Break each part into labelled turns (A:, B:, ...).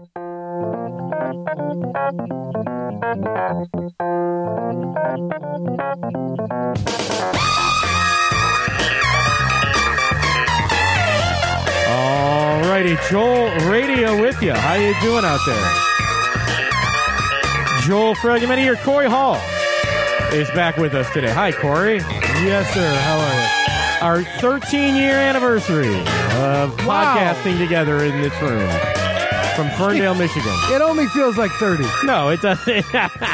A: Alrighty, Joel Radio with you. How you doing out there? Joel Fragment here. Corey Hall is back with us today. Hi, Corey.
B: Yes, sir. How are you?
A: Our 13-year anniversary of podcasting together in this room from Ferndale, Michigan.
B: It only feels like 30.
A: No, it doesn't.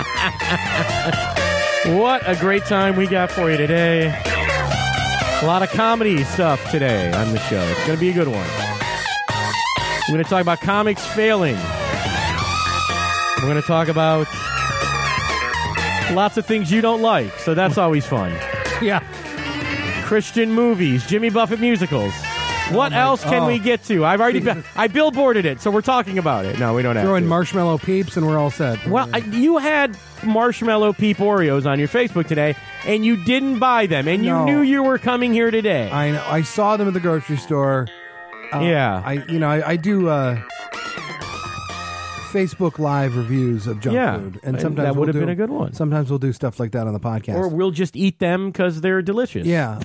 A: What a great time we got for you today. A lot of comedy stuff today on the show. It's going to be a good one. We're going to talk about comics failing. We're going to talk about lots of things you don't like, so that's always fun.
B: Yeah.
A: Christian movies, Jimmy Buffett musicals. What else can we get to? I billboarded it, so we're talking about it. No, we don't have to.
B: Throw in Marshmallow Peeps and we're all set.
A: Well, you had Marshmallow Peep Oreos on your Facebook today, and you didn't buy them, and you knew you were coming here today.
B: I know. I saw them at the grocery store.
A: Yeah.
B: I do Facebook Live reviews of junk food, and sometimes
A: that would have been a good one.
B: Sometimes we'll do stuff like that on the podcast,
A: or we'll just eat them because they're delicious.
B: Yeah,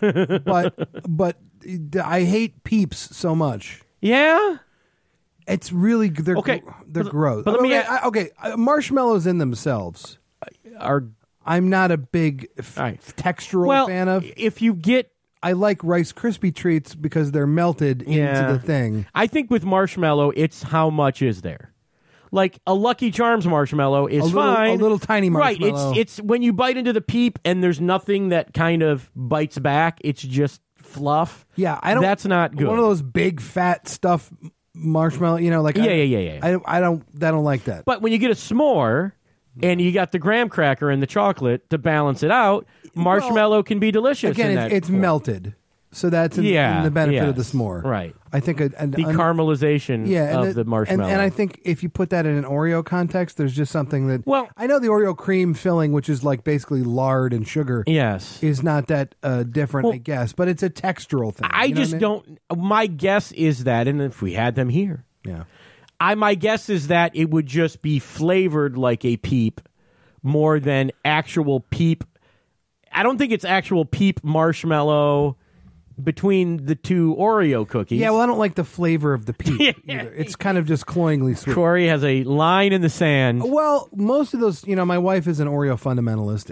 B: but I hate Peeps so much.
A: Yeah,
B: it's really they're gross. But marshmallows in themselves
A: are.
B: I'm not a big textural fan of.
A: If you get.
B: I like Rice Krispie treats because they're melted into the thing.
A: I think with marshmallow, it's how much is there. Like a Lucky Charms marshmallow is fine.
B: A little tiny marshmallow.
A: Right. It's when you bite into the Peep and there's nothing that kind of bites back. It's just fluff.
B: Yeah, I don't.
A: That's not good.
B: One of those big fat stuff marshmallow. Like
A: yeah.
B: I don't like that.
A: But when you get a s'more and you got the graham cracker and the chocolate to balance it out, marshmallow can be delicious.
B: Again, it's melted. So that's in the benefit of the s'more.
A: Right.
B: I think
A: the caramelization of the marshmallow.
B: And I think if you put that in an Oreo context, there's just something that...
A: Well,
B: I know the Oreo cream filling, which is like basically lard and sugar, is not that different, I guess. But it's a textural thing.
A: I just don't... My guess is that, and if we had them here...
B: Yeah.
A: My guess is that it would just be flavored like a Peep more than actual Peep. I don't think it's actual Peep marshmallow between the two Oreo cookies.
B: Yeah, well, I don't like the flavor of the Peep either. It's kind of just cloyingly sweet.
A: Corey has a line in the sand.
B: Well, most of those, my wife is an Oreo fundamentalist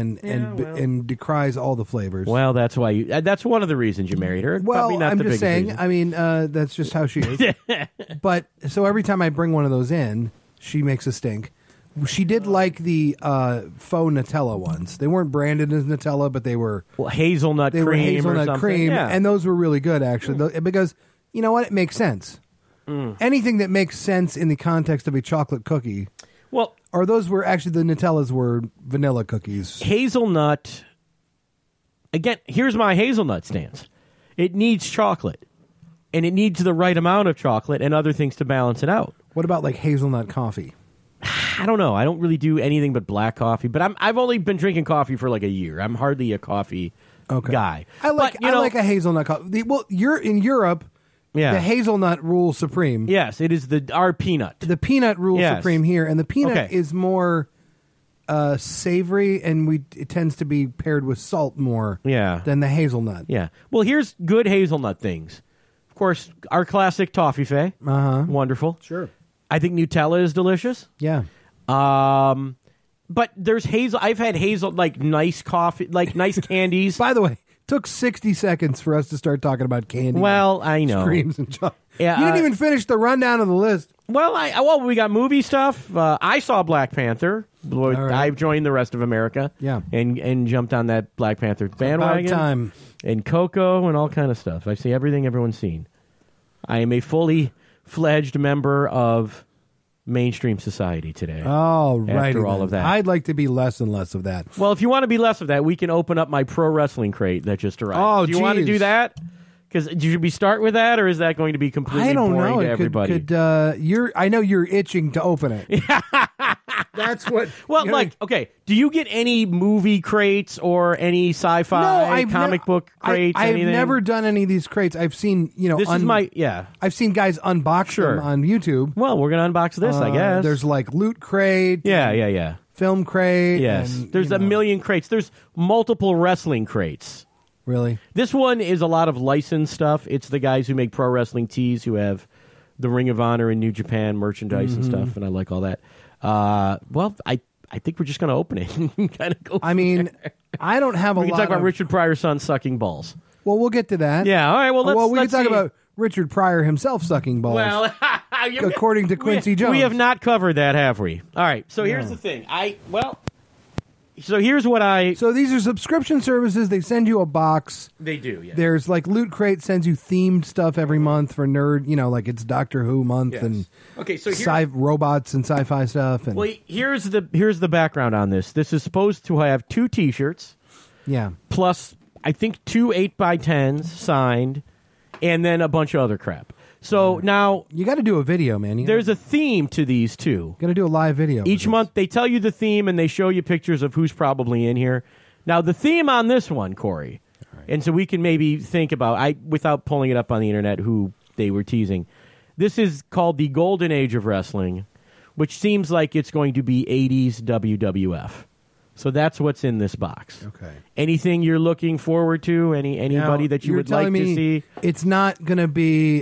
B: and decries all the flavors.
A: Well, that's why that's one of the reasons you married her.
B: Well,
A: probably not
B: I'm
A: the
B: just saying.
A: reason.
B: I mean, that's just how she is. But so every time I bring one of those in, she makes a stink. She did like the faux Nutella ones. They weren't branded as Nutella, but they were
A: hazelnut cream.
B: Were hazelnut cream,
A: yeah.
B: And those were really good actually. Because you know what, it makes sense. Anything that makes sense in the context of a chocolate cookie.
A: Well,
B: or those were actually the Nutellas were vanilla cookies.
A: Hazelnut. Again, here's my hazelnut stance. It needs chocolate, and it needs the right amount of chocolate and other things to balance it out.
B: What about like hazelnut coffee?
A: I don't know. I don't really do anything but black coffee, but I've only been drinking coffee for like a year. I'm hardly a coffee guy.
B: I like a hazelnut coffee. Well, you're in Europe.
A: Yeah.
B: The hazelnut rules supreme.
A: Yes, it is our peanut.
B: The peanut rules supreme here, and the peanut is more savory, and it tends to be paired with salt more than the hazelnut.
A: Yeah. Well, here's good hazelnut things. Of course, our classic Toffifee. Wonderful.
B: Sure.
A: I think Nutella is delicious.
B: Yeah.
A: But there's hazel. I've had hazel, like nice coffee, like nice candies.
B: By the way, took 60 seconds for us to start talking about candy.
A: Well, I know.
B: Creams and chocolate.
A: Yeah,
B: you didn't even finish the rundown of the list.
A: Well, we got movie stuff. I saw Black Panther.
B: Right.
A: I've joined the rest of America.
B: Yeah.
A: And jumped on that Black Panther bandwagon.
B: About time.
A: And Coco and all kind of stuff. I see everything everyone's seen. I am a fully fledged member of mainstream society today.
B: Oh, right.
A: After all of that.
B: I'd like to be less and less of that.
A: Well, if you want to be less of that, we can open up my pro wrestling crate that just arrived.
B: Oh,
A: do you want to do that? Because should we start with that, or is that going to be completely boring to everybody?
B: I know you're itching to open it. That's what.
A: Well,
B: you know,
A: okay, do you get any movie crates or any sci-fi comic book crates?
B: I've
A: anything?
B: never done any of these crates. I've seen,
A: This is my
B: I've seen guys unbox them on YouTube.
A: Well, we're gonna unbox this, I guess.
B: There's like loot crate.
A: Yeah.
B: Film crate.
A: Yes,
B: and,
A: there's a million crates. There's multiple wrestling crates.
B: Really?
A: This one is a lot of licensed stuff. It's the guys who make pro wrestling tees who have the Ring of Honor and New Japan merchandise and stuff, and I like all that. Well, I think we're just going to open it and kind of go.
B: I mean, I don't have a lot.
A: We can talk about Richard Pryor's son sucking balls.
B: Well, we'll get to that.
A: Yeah. All right. Well,
B: we can talk about Richard Pryor himself sucking balls.
A: Well,
B: according to Quincy Jones,
A: we have not covered that, have we? All right. So here's the thing. So here's what
B: So these are subscription services. They send you a box.
A: They do, yeah.
B: There's like Loot Crate sends you themed stuff every month for nerd, like it's Doctor Who month and robots and sci-fi stuff. And
A: well, here's the background on this. This is supposed to have 2 T-shirts.
B: Yeah.
A: Plus, I think 2 8x10s signed, and then a bunch of other crap. So now
B: you got to do a video, man.
A: There's a theme to these too.
B: Got to do a live video.
A: Each month they tell you the theme and they show you pictures of who's probably in here. Now the theme on this one, Corey, and so we can maybe think about without pulling it up on the internet who they were teasing. This is called the Golden Age of Wrestling, which seems like it's going to be 80s WWF. So that's what's in this box.
B: Okay.
A: Anything you're looking forward to? Anybody that you would like to see?
B: It's not going to be,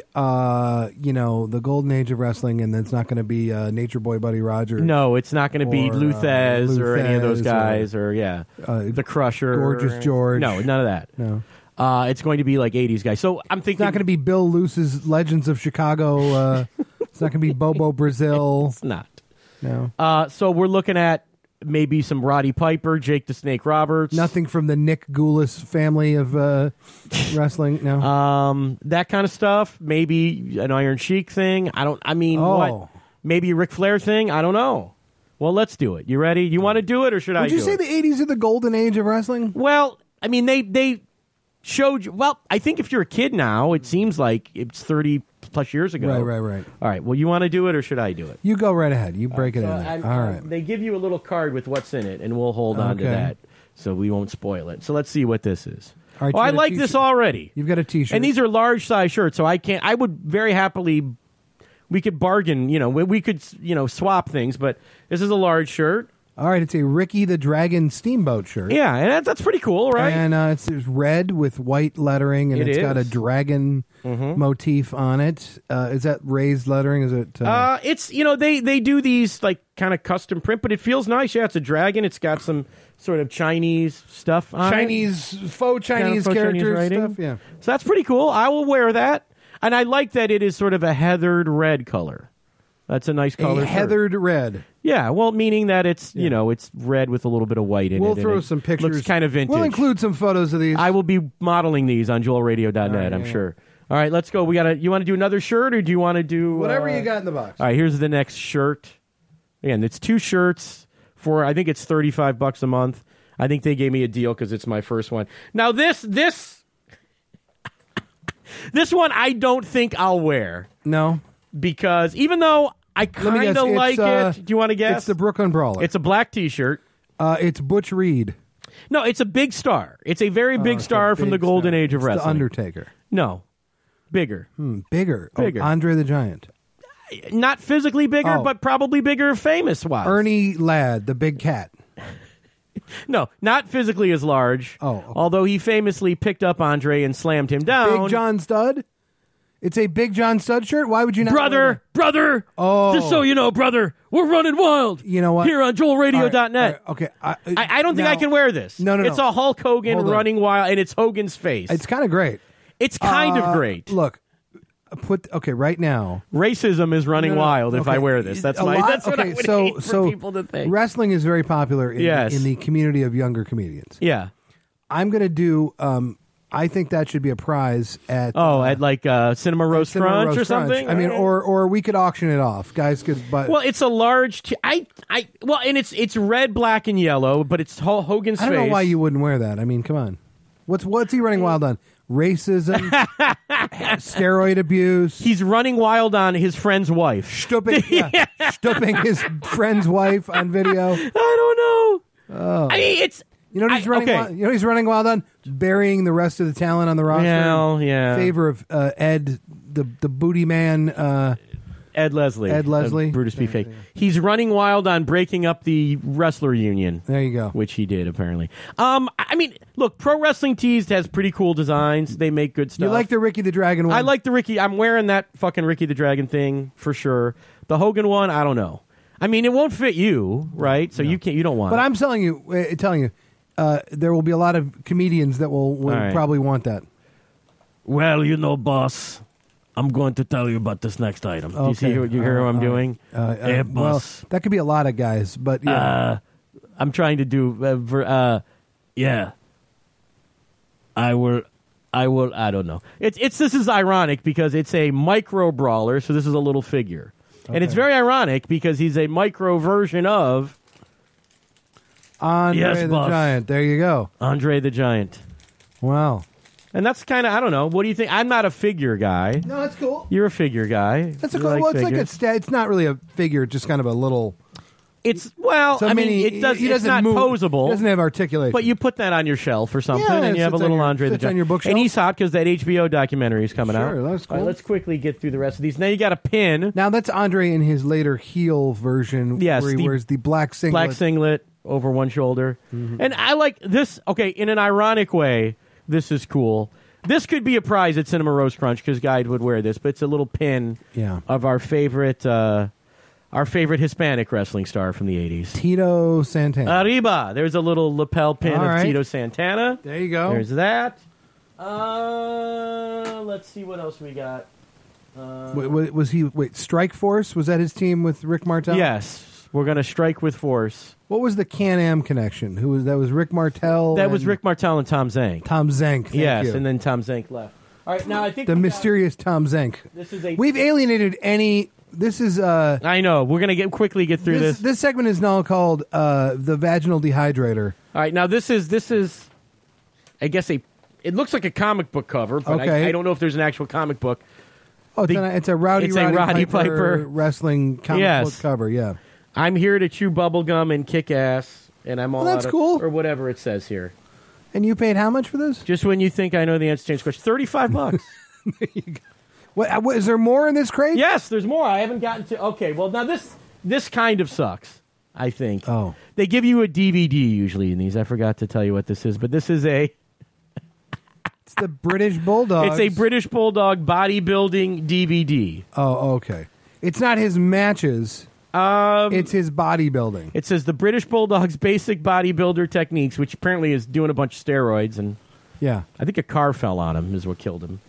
B: the Golden Age of Wrestling, and it's not going to be Nature Boy Buddy Rogers.
A: No, it's not going to be Luthez or any of those guys, or the Crusher,
B: Gorgeous George.
A: No, none of that.
B: No.
A: It's going to be like 80s guys. So I'm thinking
B: it's not going to be Bill Luce's Legends of Chicago. It's not going to be Bobo Brazil.
A: It's not.
B: No.
A: So we're looking at maybe some Roddy Piper, Jake the Snake Roberts.
B: Nothing from the Nick Goulas family of wrestling. No.
A: That kind of stuff. Maybe an Iron Sheik thing. What? Maybe a Ric Flair thing. I don't know. Well, let's do it. You ready? You want to do it, or should I do it?
B: Would you say the 80s are the golden age of wrestling?
A: Well, I mean, they showed you. Well, I think if you're a kid now, it seems like it's 30 plus years ago.
B: Right.
A: All right. Well, you want to do it, or should I do it?
B: You go right ahead. You break it in there. All right.
A: They give you a little card with what's in it, and we'll hold on to that so we won't spoil it. So let's see what this is.
B: All right,
A: I like this already.
B: You've got a T-shirt.
A: And these are large size shirts, so I would very happily, we could bargain, we could, swap things, but this is a large shirt.
B: All right, it's a Ricky the Dragon Steamboat shirt.
A: Yeah, and that's pretty cool, right?
B: And it's red with white lettering, and it's got a dragon motif on it. Is that raised lettering? Is it?
A: It's they do these like kind of custom print, but it feels nice. Yeah, it's a dragon. It's got some sort of Chinese stuff on
B: faux Chinese characters stuff. Yeah,
A: so that's pretty cool. I will wear that, and I like that it is sort of a heathered red color. That's a nice color.
B: A heathered red.
A: Yeah, well, meaning that it's it's red with a little bit of white in it.
B: We'll throw some pictures.
A: Looks kind of vintage.
B: We'll include some photos of these.
A: I will be modeling these on JoelRadio.net. I'm sure. All right, let's go. You want to do another shirt, or do you want to do
B: whatever you got in the box? All
A: right, here's the next shirt. Again, it's 2 shirts for I think it's $35 a month. I think they gave me a deal because it's my first one. Now this one I don't think I'll wear.
B: No.
A: Because even though I kind of like it, do you want to guess?
B: It's the Brooklyn Brawler.
A: It's a black T-shirt.
B: It's Butch Reed.
A: No, it's a big star. It's a very big star from the golden age of wrestling.
B: The Undertaker.
A: No, bigger.
B: Bigger. Andre the Giant.
A: Not physically bigger, but probably bigger famous-wise.
B: Ernie Ladd, the big cat.
A: No, not physically as large. Although he famously picked up Andre and slammed him down.
B: Big John Studd? It's a Big John Studd shirt? Why would you not?
A: Brother! Oh. Just so you know, brother, we're running wild.
B: You know what?
A: Here on JoelRadio.net.
B: Okay.
A: I don't think I can wear this.
B: No.
A: It's a Hulk Hogan running wild, and it's Hogan's face.
B: It's kind of great.
A: It's kind of great.
B: Look, right now.
A: Racism is running wild if I wear this. That's what I would hate for people to think.
B: Wrestling is very popular in the community of younger comedians.
A: Yeah.
B: I'm going to do... I think that should be a prize at
A: at like Cinema Roast Crunch or something.
B: I mean, or we could auction it off. Guys could buy.
A: Well, it's a large. And it's red, black, and yellow, but it's Hogan's face.
B: I don't know why you wouldn't wear that. I mean, come on. What's he running wild on? racism, steroid abuse.
A: He's running wild on his friend's wife.
B: Stooping his friend's wife on video.
A: I don't know.
B: Oh.
A: I mean, it's...
B: You know what he's running?
A: okay.
B: You know what he's running wild on? Burying the rest of the talent on the roster.
A: Yeah.
B: In favor of Ed, the booty man.
A: Ed Leslie. Brutus B. Fake. He's running wild on breaking up the wrestler union.
B: There you go.
A: Which he did, apparently. I mean, look, Pro Wrestling Tees has pretty cool designs. They make good stuff.
B: You like the Ricky the Dragon one?
A: I like the Ricky. I'm wearing that fucking Ricky the Dragon thing for sure. The Hogan one, I don't know. I mean, it won't fit you, right? So you don't want it.
B: But I'm telling you, there will be a lot of comedians that will probably want that.
A: Well, boss, I'm going to tell you about this next item.
B: Okay.
A: You see you hear what I'm doing?
B: Well,
A: boss.
B: that could be a lot of guys, but yeah.
A: I'm trying to do I will I don't know. This is ironic because it's a micro brawler, so this is a little figure. Okay. And it's very ironic because he's a micro version of
B: Andre the Giant. There you go.
A: Andre the Giant.
B: Wow.
A: And that's kind of, I don't know. What do you think? I'm not a figure guy.
B: No, that's cool.
A: You're a figure guy.
B: That's it's not really a figure, just kind of a little.
A: It's it's not posable.
B: It doesn't have articulation.
A: But you put that on your shelf or something, and you have a little Andre the Giant.
B: On your bookshelf.
A: And he's hot because that HBO documentary is coming out.
B: Sure, that's cool.
A: All right, let's quickly get through the rest of these. Now you got a pin.
B: Now that's Andre in his later heel version, where he wears the black singlet.
A: Black singlet over one shoulder. Mm-hmm. And I like this. Okay, in an ironic way, this is cool. This could be a prize at Cinema Roast Crunch because Guy would wear this, but it's a little pin of our favorite Hispanic wrestling star from the 80s.
B: Tito Santana.
A: Arriba. There's a little lapel pin of Tito Santana.
B: There you go.
A: There's that. Let's see what else we got.
B: Strike Force? Was that his team with Rick Martel?
A: Yes. We're going to strike with force.
B: What was the Can-Am connection? That was Rick Martel?
A: That was Rick Martel and Tom Zank.
B: Tom Zank, thank you.
A: And then Tom Zank left. All right, now I think
B: the mysterious Tom Zank. We've alienated any. This is.
A: I know. We're going to quickly get through this.
B: This segment is now called the Vaginal Dehydrator.
A: All right, now this is. I guess it looks like a comic book cover, but I don't know if there's an actual comic book.
B: Oh, it's a Roddy Piper wrestling comic book cover. Yeah.
A: I'm here to chew bubblegum and kick ass, and I'm all
B: that's cool.
A: Or whatever it says here.
B: And you paid how much for this?
A: Just when you think I know the answer to this question, $35.
B: There you go. What, is there more in this crate?
A: Yes, there's more. I haven't gotten to. Okay, well now this kind of sucks. I think.
B: Oh,
A: they give you a DVD usually in these. I forgot to tell you what this is, but this is a.
B: It's the British Bulldog.
A: It's a British Bulldog bodybuilding DVD.
B: Oh, okay. It's not his matches. It's his bodybuilding.
A: It says the British Bulldog's basic bodybuilder techniques, which apparently is doing a bunch of steroids, and I think a car fell on him is what killed him.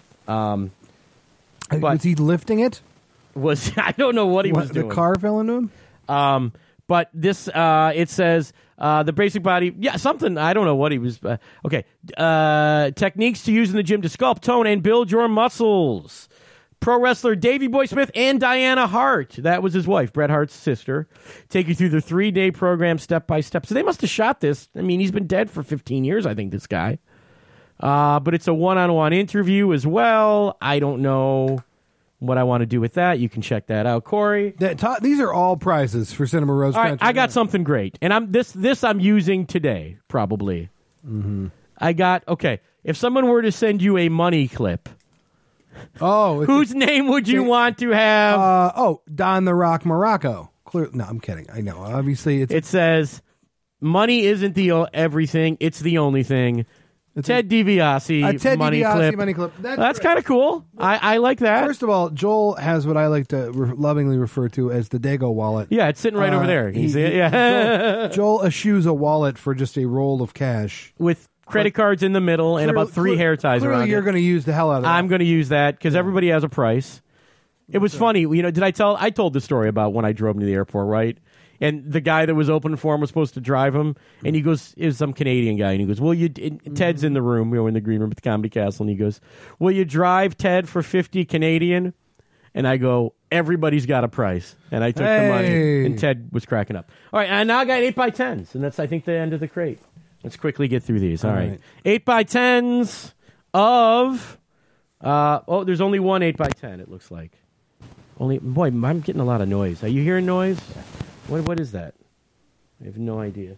B: Was he lifting it?
A: I don't know what he was doing.
B: The car fell into him?
A: But this, it says the basic body, something, I don't know what he was, okay. Techniques to use in the gym to sculpt, tone, and build your muscles. Pro wrestler Davey Boy Smith and Diana Hart, that was his wife, Bret Hart's sister, take you through the 3-day program step by step. So they must have shot this. I mean, he's been dead for 15 years, I think, this guy. But it's a one-on-one interview as well. I don't know what I want to do with that. You can check that out, Corey.
B: These are all prizes for Cinema Rose Country.
A: I got something great, and I'm using today, probably.
B: Mm-hmm.
A: If someone were to send you a money clip, whose name would you want to have?
B: Don the Rock Morocco. No, I'm kidding. I know. Obviously,
A: it says, money isn't the everything, it's the only thing. Ted DiBiase money clip. That's kind of cool. I like that.
B: First of all, Joel has what I like to lovingly refer to as the Dago wallet.
A: Yeah, it's sitting right over there. Can you see it? Yeah.
B: Joel eschews a wallet for just a roll of cash.
A: With credit cards in the middle and about 3 hair ties around it.
B: You're going to use the hell out of it.
A: I'm going to use that because everybody has a price. It was funny. I told the story about when I drove him to the airport, right? And the guy that was open for him was supposed to drive him, and he goes, it was some Canadian guy, and he goes, Ted's in the room, in the green room at the Comedy Castle, and he goes, will you drive Ted for 50 Canadian? And I go, everybody's got a price. And I took the money, and Ted was cracking up. All right, I now got 8x10s, and that's, I think, the end of the crate. Let's quickly get through these. All right. 8x10s of. There's only one 8x10. It looks like. Boy, I'm getting a lot of noise. Are you hearing noise? What is that? I have no idea.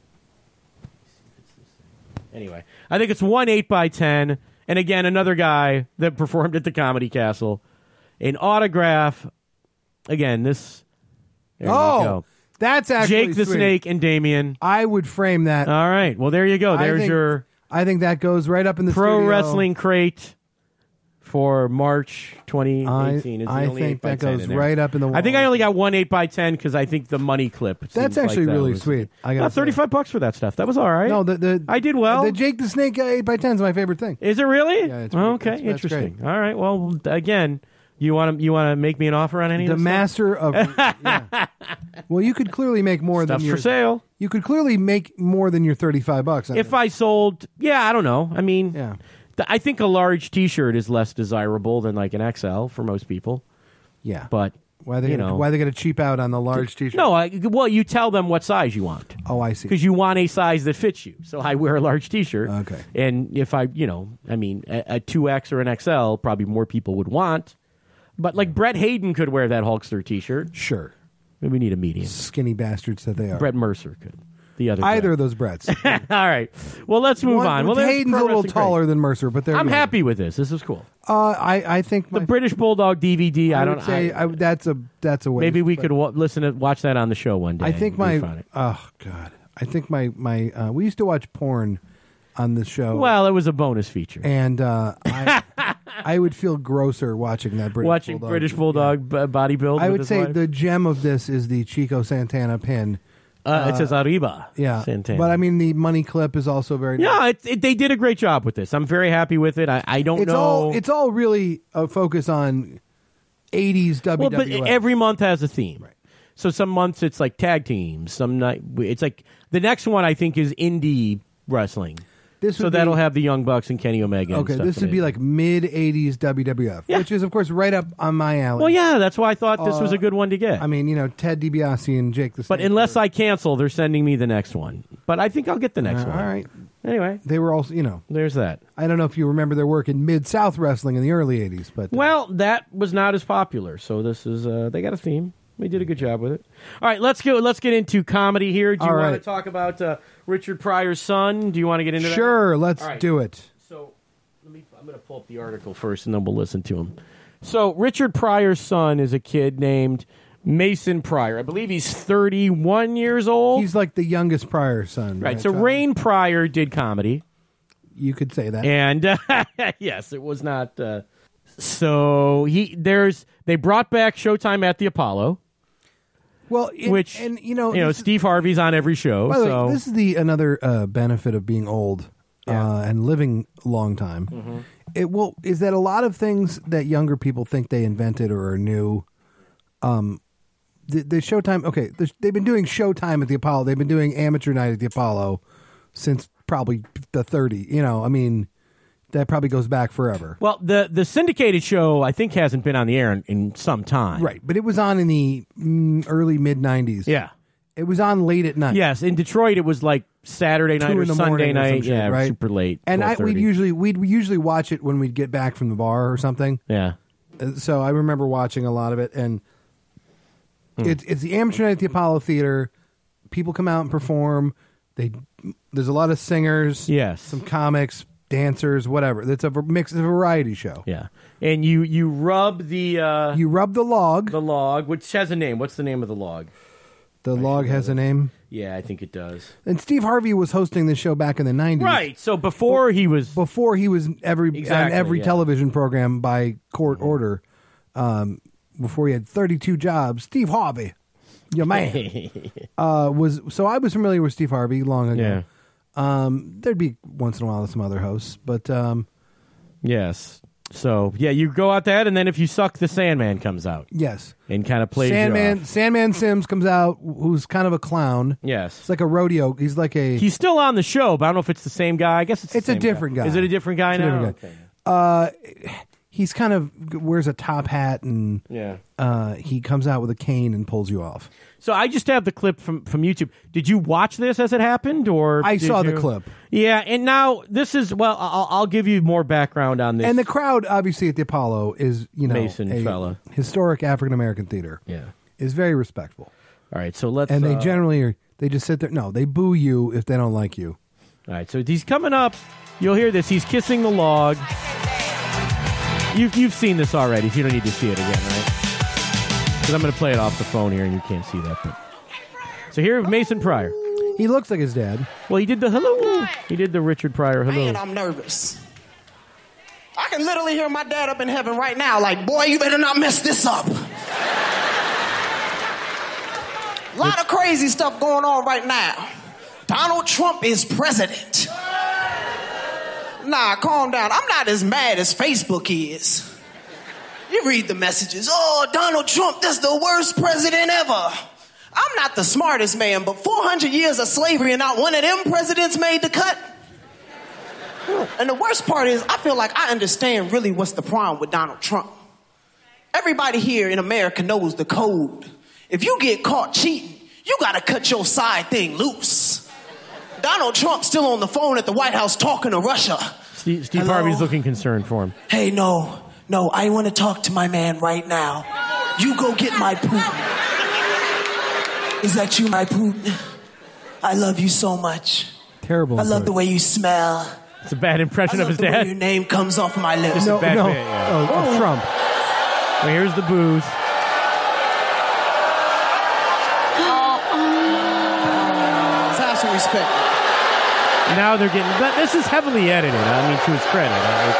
A: Anyway, I think it's one 8x10, and again, another guy that performed at the Comedy Castle. An autograph. Again, this. There you go.
B: That's actually
A: Jake the
B: sweet.
A: Snake and Damien.
B: I would frame that.
A: All right. Well, there you go. There's your
B: I think that goes right up in the
A: Pro
B: studio.
A: Wrestling Crate for March 2018. It's the
B: I
A: only
B: think
A: 8x10
B: that goes
A: in there.
B: right up in the wall.
A: I think I only got one 8x10 because I think the money clip.
B: That's
A: seems
B: actually
A: like that
B: really
A: was,
B: sweet. I got
A: $35 for that stuff. That was all right.
B: No,
A: I did well.
B: The Jake the Snake 8x10 is my favorite thing.
A: Is it really?
B: Yeah, it's pretty-
A: okay.
B: that's
A: Interesting.
B: great.
A: All right. Well, again, you want to make me an offer on any
B: The
A: of this
B: master of. Yeah. Well, you could clearly make more
A: stuff?
B: than
A: Stuff's
B: your.
A: for sale.
B: You could clearly make more than your $35.
A: If I sold, I don't know. I mean,
B: Yeah.
A: I think a large T-shirt is less desirable than like an XL for most people.
B: Yeah.
A: But
B: Why they going to cheap out on the large T-shirt?
A: No, well, you tell them what size you want.
B: Oh, I see.
A: Because you want a size that fits you. So I wear a large T-shirt.
B: Okay.
A: And if a 2X or an XL, probably more people would want. But like Brett Hayden could wear that Hulkster T-shirt.
B: Sure.
A: Maybe we need a medium.
B: Skinny bastards that they are.
A: Brett Mercer could. The other
B: Either
A: Brett.
B: of those Bretts.
A: All right. Well, let's move on. Well, there's
B: Hayden's a
A: Pro
B: little
A: Wrestling
B: taller
A: Crate.
B: than Mercer, but
A: I'm happy with this. This is cool.
B: I think
A: The British Bulldog DVD. I
B: I
A: don't
B: would say that's a waste.
A: Maybe we
B: but
A: could watch that on the show one day.
B: I think
A: It'd be funny.
B: I think my we used to watch porn on the show.
A: Well, it was a bonus feature.
B: And I would feel grosser watching that
A: Watching British Bulldog body build.
B: I
A: with
B: would
A: his
B: say
A: wife.
B: the gem of this is the Chico Santana pin.
A: It says Arriba.
B: Yeah,
A: Santana.
B: but I mean the money clip is also very nice.
A: Yeah, they did a great job with this. I'm very happy with it. I don't know.
B: It's all really a focus on 80s WWF.
A: Well, but every month has a theme.
B: Right.
A: So some months it's like tag teams. Some night it's like the next one I think is indie wrestling. So that'll have the Young Bucks and Kenny Omega.
B: Okay,
A: and stuff
B: this would be like mid 80s WWF,
A: Yeah.
B: which is of course right up on my alley.
A: Well, yeah, that's why I thought this was a good one to get.
B: I mean, Ted DiBiase and Jake the Snake.
A: but unless I cancel, they're sending me the next one. But I think I'll get the next one.
B: All right.
A: Anyway,
B: They were also,
A: there's that.
B: I don't know if you remember their work in Mid-South Wrestling in the early 80s, but
A: Well, that was not as popular. So this is they got a theme. They did a good job with it. All right, let's get into comedy here. Do you
B: All
A: want
B: right.
A: to talk about Richard Pryor's son? Do you want to get into that?
B: sure, let's
A: All right.
B: do it.
A: So I'm going to pull up the article first, and then we'll listen to him. So Richard Pryor's son is a kid named Mason Pryor. I believe he's 31 years old.
B: He's like the youngest Pryor son.
A: right. So
B: Tom?
A: Rain Pryor did comedy.
B: You could say that.
A: And yes, it was not. So they brought back Showtime at the Apollo,
B: well,
A: which Steve Harvey's on every show.
B: By the
A: so
B: way, this is another benefit of being old and living a long time.
A: Mm-hmm.
B: Is that a lot of things that younger people think they invented or are new. The Showtime. Okay, they've been doing Showtime at the Apollo. They've been doing Amateur Night at the Apollo since probably the 30s. I mean, that probably goes back forever.
A: well, the syndicated show I think hasn't been on the air in some time.
B: Right, but it was on in the early mid 90s.
A: Yeah.
B: It was on late at night.
A: Yes, in Detroit it was like Saturday night
B: 2
A: or
B: in the
A: Sunday
B: morning or some
A: night.
B: shit,
A: Yeah,
B: right?
A: super late.
B: And we'd
A: 12:30.
B: usually watch it when we'd get back from the bar or something.
A: Yeah.
B: So I remember watching a lot of it, and it's the Amateur Night at the Apollo Theater. People come out and perform. There's a lot of singers,
A: Yes.
B: some comics, dancers, whatever. It's a mix, it's a variety show.
A: Yeah. And you rub the
B: You rub the log.
A: the log, which has a name. What's the name of the log?
B: The log has a name.
A: Yeah, I think it does.
B: And Steve Harvey was hosting this show back in the 90s.
A: Right. So before he was
B: Before he was on every
A: Exactly, yeah.
B: television program by court order. Before he had 32 jobs, Steve Harvey, your man, I was familiar with Steve Harvey long ago.
A: Yeah.
B: There'd be once in a while some other hosts, but
A: Yes. So, yeah, you go out that, and then if you suck, the Sandman comes out
B: yes,
A: and kind of plays you off.
B: Sandman Sims comes out, who's kind of a clown.
A: Yes.
B: It's like a rodeo. He's like
A: He's still on the show, but I don't know if it's the same guy. I guess it's the
B: It's a
A: same
B: different guy.
A: Is it a different guy
B: It's a
A: now?
B: different guy.
A: Okay.
B: He's kind of wears a top hat and he comes out with a cane and pulls you off.
A: So I just have the clip from YouTube. Did you watch this as it happened, or
B: I saw the clip?
A: Yeah, and now this is I'll give you more background on this.
B: And the crowd, obviously, at the Apollo is
A: Mason
B: a
A: fella,
B: historic African American theater.
A: Yeah,
B: is very respectful.
A: All right, so let's.
B: And they generally they just sit there. No, they boo you if they don't like you.
A: All right, so he's coming up. You'll hear this. He's kissing the log. You've seen this already, so you don't need to see it again, right? Because I'm going to play it off the phone here, and you can't see that. But. So here, Mason Pryor.
B: He looks like his dad.
A: Well, he did the hello. He did the Richard Pryor hello.
C: Man, I'm nervous. I can literally hear my dad up in heaven right now, like, boy, you better not mess this up. A lot of crazy stuff going on right now. Donald Trump is president. Nah, calm down. I'm not as mad as Facebook is. You read the messages. Oh, Donald Trump, that's the worst president ever. I'm not the smartest man, but 400 years of slavery and not one of them presidents made the cut. And the worst part is, I feel like I understand really what's the problem with Donald Trump. Everybody here in America knows the code. If you get caught cheating, you gotta cut your side thing loose. Donald Trump's still on the phone at the White House talking to Russia.
A: Steve Harvey's looking concerned for him.
C: Hey, no, I want to talk to my man right now. You go get my Putin. Is that you, my Putin? I love you so much.
B: Terrible.
C: I love the way you smell.
A: It's a bad impression of his
C: I love the
A: dad.
C: way your name comes off my lips.
B: No,
A: Of Trump. Well, here's the booze.
C: Let's have some respect.
A: Now they're getting. But this is heavily edited. I mean, to his credit.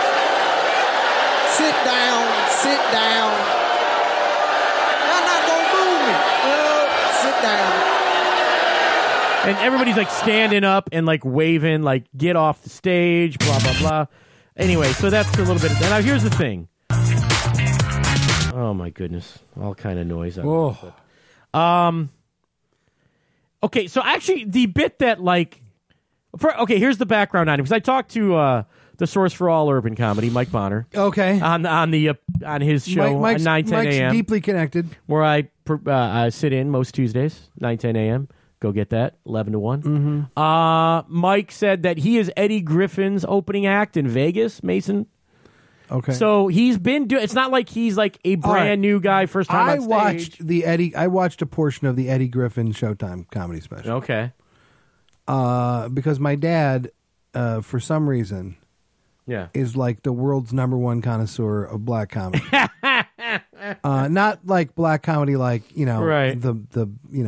C: Sit down. Y'all not gonna move me. Sit down.
A: And everybody's like standing up and like waving, like get off the stage, blah blah blah. Anyway, so that's a little bit. Now here's the thing. Oh my goodness, all kind of noise. Okay, so actually, the bit that here's the background on it, because I talked to the source for all urban comedy, Mike Bonner.
B: Okay.
A: On his show
B: Mike's,
A: at 9:10 a.m.
B: Mike's deeply connected.
A: Where I sit in most Tuesdays, 9:10 a.m. Go get that, 11 to 1.
B: Mm-hmm.
A: Mike said that he is Eddie Griffin's opening act in Vegas, Mason.
B: Okay.
A: So he's been doing. It's not like he's like a brand new guy, first time on stage.
B: I watched a portion of the Eddie Griffin Showtime comedy special.
A: Okay.
B: Because my dad, for some reason, is like the world's #1 connoisseur of black comedy. Not like black comedy, like
A: right.
B: the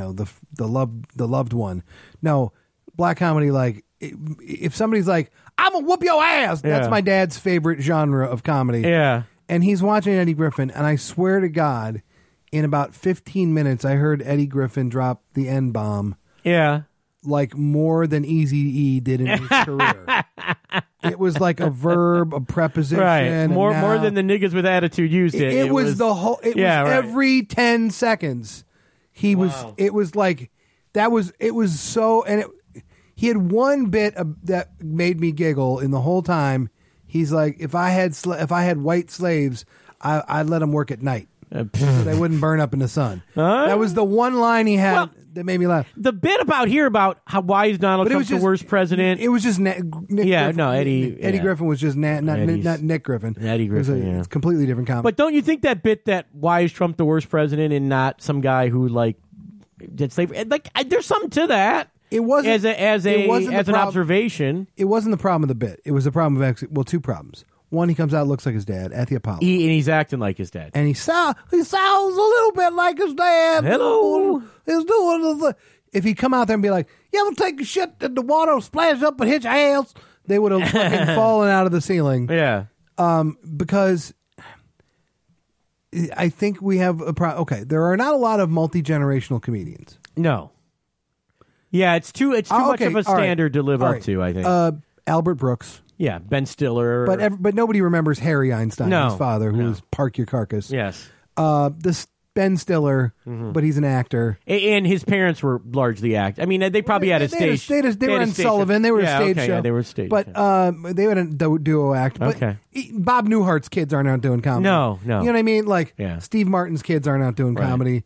B: loved one. No, black comedy like if somebody's like, I'm gonna whoop your ass. That's my dad's favorite genre of comedy.
A: Yeah.
B: And he's watching Eddie Griffin, and I swear to God, in about 15 minutes, I heard Eddie Griffin drop the N-bomb.
A: Yeah.
B: Like more than Eazy-E did in his career. It was like a verb, a preposition.
A: Right. More than the niggas with attitude used it.
B: It was the whole. It was every 10 seconds. He was. It was like that was. It was so. And he had one bit that made me giggle in the whole time. He's like, if I had white slaves, I'd let them work at night. So they wouldn't burn up in the sun. That was the one line he had that made me laugh.
A: The bit about why is Donald Trump the worst president?
B: It was just Nick Griffin.
A: Eddie
B: Griffin was just not Nick Griffin.
A: Eddie Griffin,
B: it's a completely different comedy.
A: But don't you think that bit that why is Trump the worst president and not some guy who like did slavery? Like there's something to that. It wasn't as an observation.
B: It wasn't the problem of the bit. It was the problem of two problems. One, he comes out looks like his dad at the Apollo.
A: And he's acting like his dad.
B: And he sounds a little bit like his dad.
A: Hello.
B: He's doing if he'd come out there and be like, you ever take a shit and the water splash up and hit your ass? They would have fucking fallen out of the ceiling.
A: Yeah.
B: Because I think we have a problem. Okay, there are not a lot of multi-generational comedians.
A: No. Yeah, it's too much of a standard to live up to, I think.
B: Albert Brooks.
A: Yeah, Ben Stiller.
B: But nobody remembers Harry Einstein, his father, who was Park Your Carcass.
A: Yes.
B: The Ben Stiller, but he's an actor.
A: And his parents were largely act. I mean, they probably had a stage.
B: They were on Sullivan. They were a stage show.
A: Yeah, they were a stage.
B: But they had a duo act. But Bob Newhart's kids aren't out doing comedy.
A: No.
B: You know what I mean? Like
A: Yeah.
B: Steve Martin's kids aren't out doing comedy.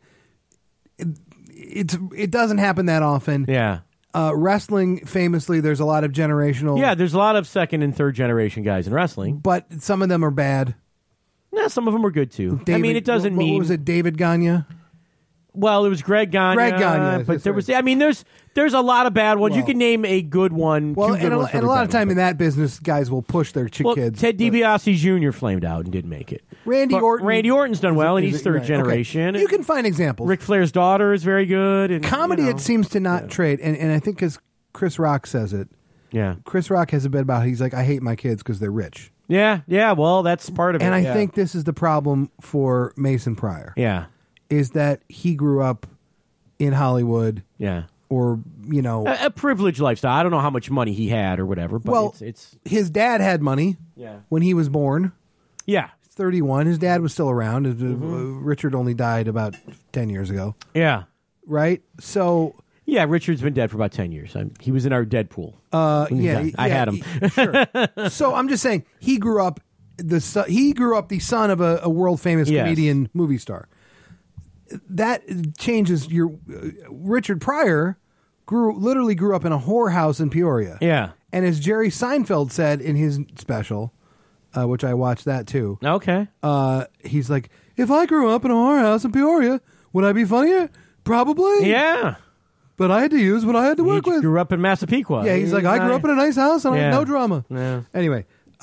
B: It doesn't happen that often.
A: Yeah.
B: Wrestling, famously, there's a lot of generational.
A: Yeah, there's a lot of second and third generation guys in wrestling.
B: But some of them are bad.
A: Yeah, some of them are good too. I mean, it doesn't mean.
B: What was it, David Gagne?
A: Well, it was Greg Gagne. But there was. I mean, there's a lot of bad ones. You can name a good one.
B: Well,
A: two good ones
B: and a lot of time in that business, guys will push their kids.
A: Ted DiBiase Jr. flamed out and didn't make it.
B: Randy Orton's
A: done well, and he's third generation.
B: Okay. You can find examples.
A: Ric Flair's daughter is very good. And,
B: comedy, it seems to not trade, and I think because Chris Rock says it.
A: Yeah,
B: Chris Rock has a bit about. He's like, I hate my kids because they're rich.
A: Yeah. Well, that's part of it.
B: And I think this is the problem for Mason Pryor.
A: Yeah,
B: is that he grew up in Hollywood.
A: Yeah.
B: Or,
A: a privileged lifestyle. I don't know how much money he had or whatever, but it's
B: his dad had money when he was born.
A: Yeah.
B: He's 31. His dad was still around. Richard only died about 10 years ago.
A: Yeah.
B: Right? So...
A: Yeah, Richard's been dead for about 10 years. He was in our Deadpool. I had him.
B: Sure. So I'm just saying, he grew up the son of a world famous comedian movie star. That changes your Richard Pryor literally grew up in a whorehouse in Peoria.
A: Yeah.
B: And as Jerry Seinfeld said in his special, which I watched that too.
A: Okay.
B: He's like, if I grew up in a whorehouse in Peoria, would I be funnier? Probably.
A: Yeah.
B: But I had to use what I had to work with.
A: Grew up in Massapequa.
B: Yeah, he's like, I grew up in a nice house and I had no drama.
A: Yeah.
B: Anyway,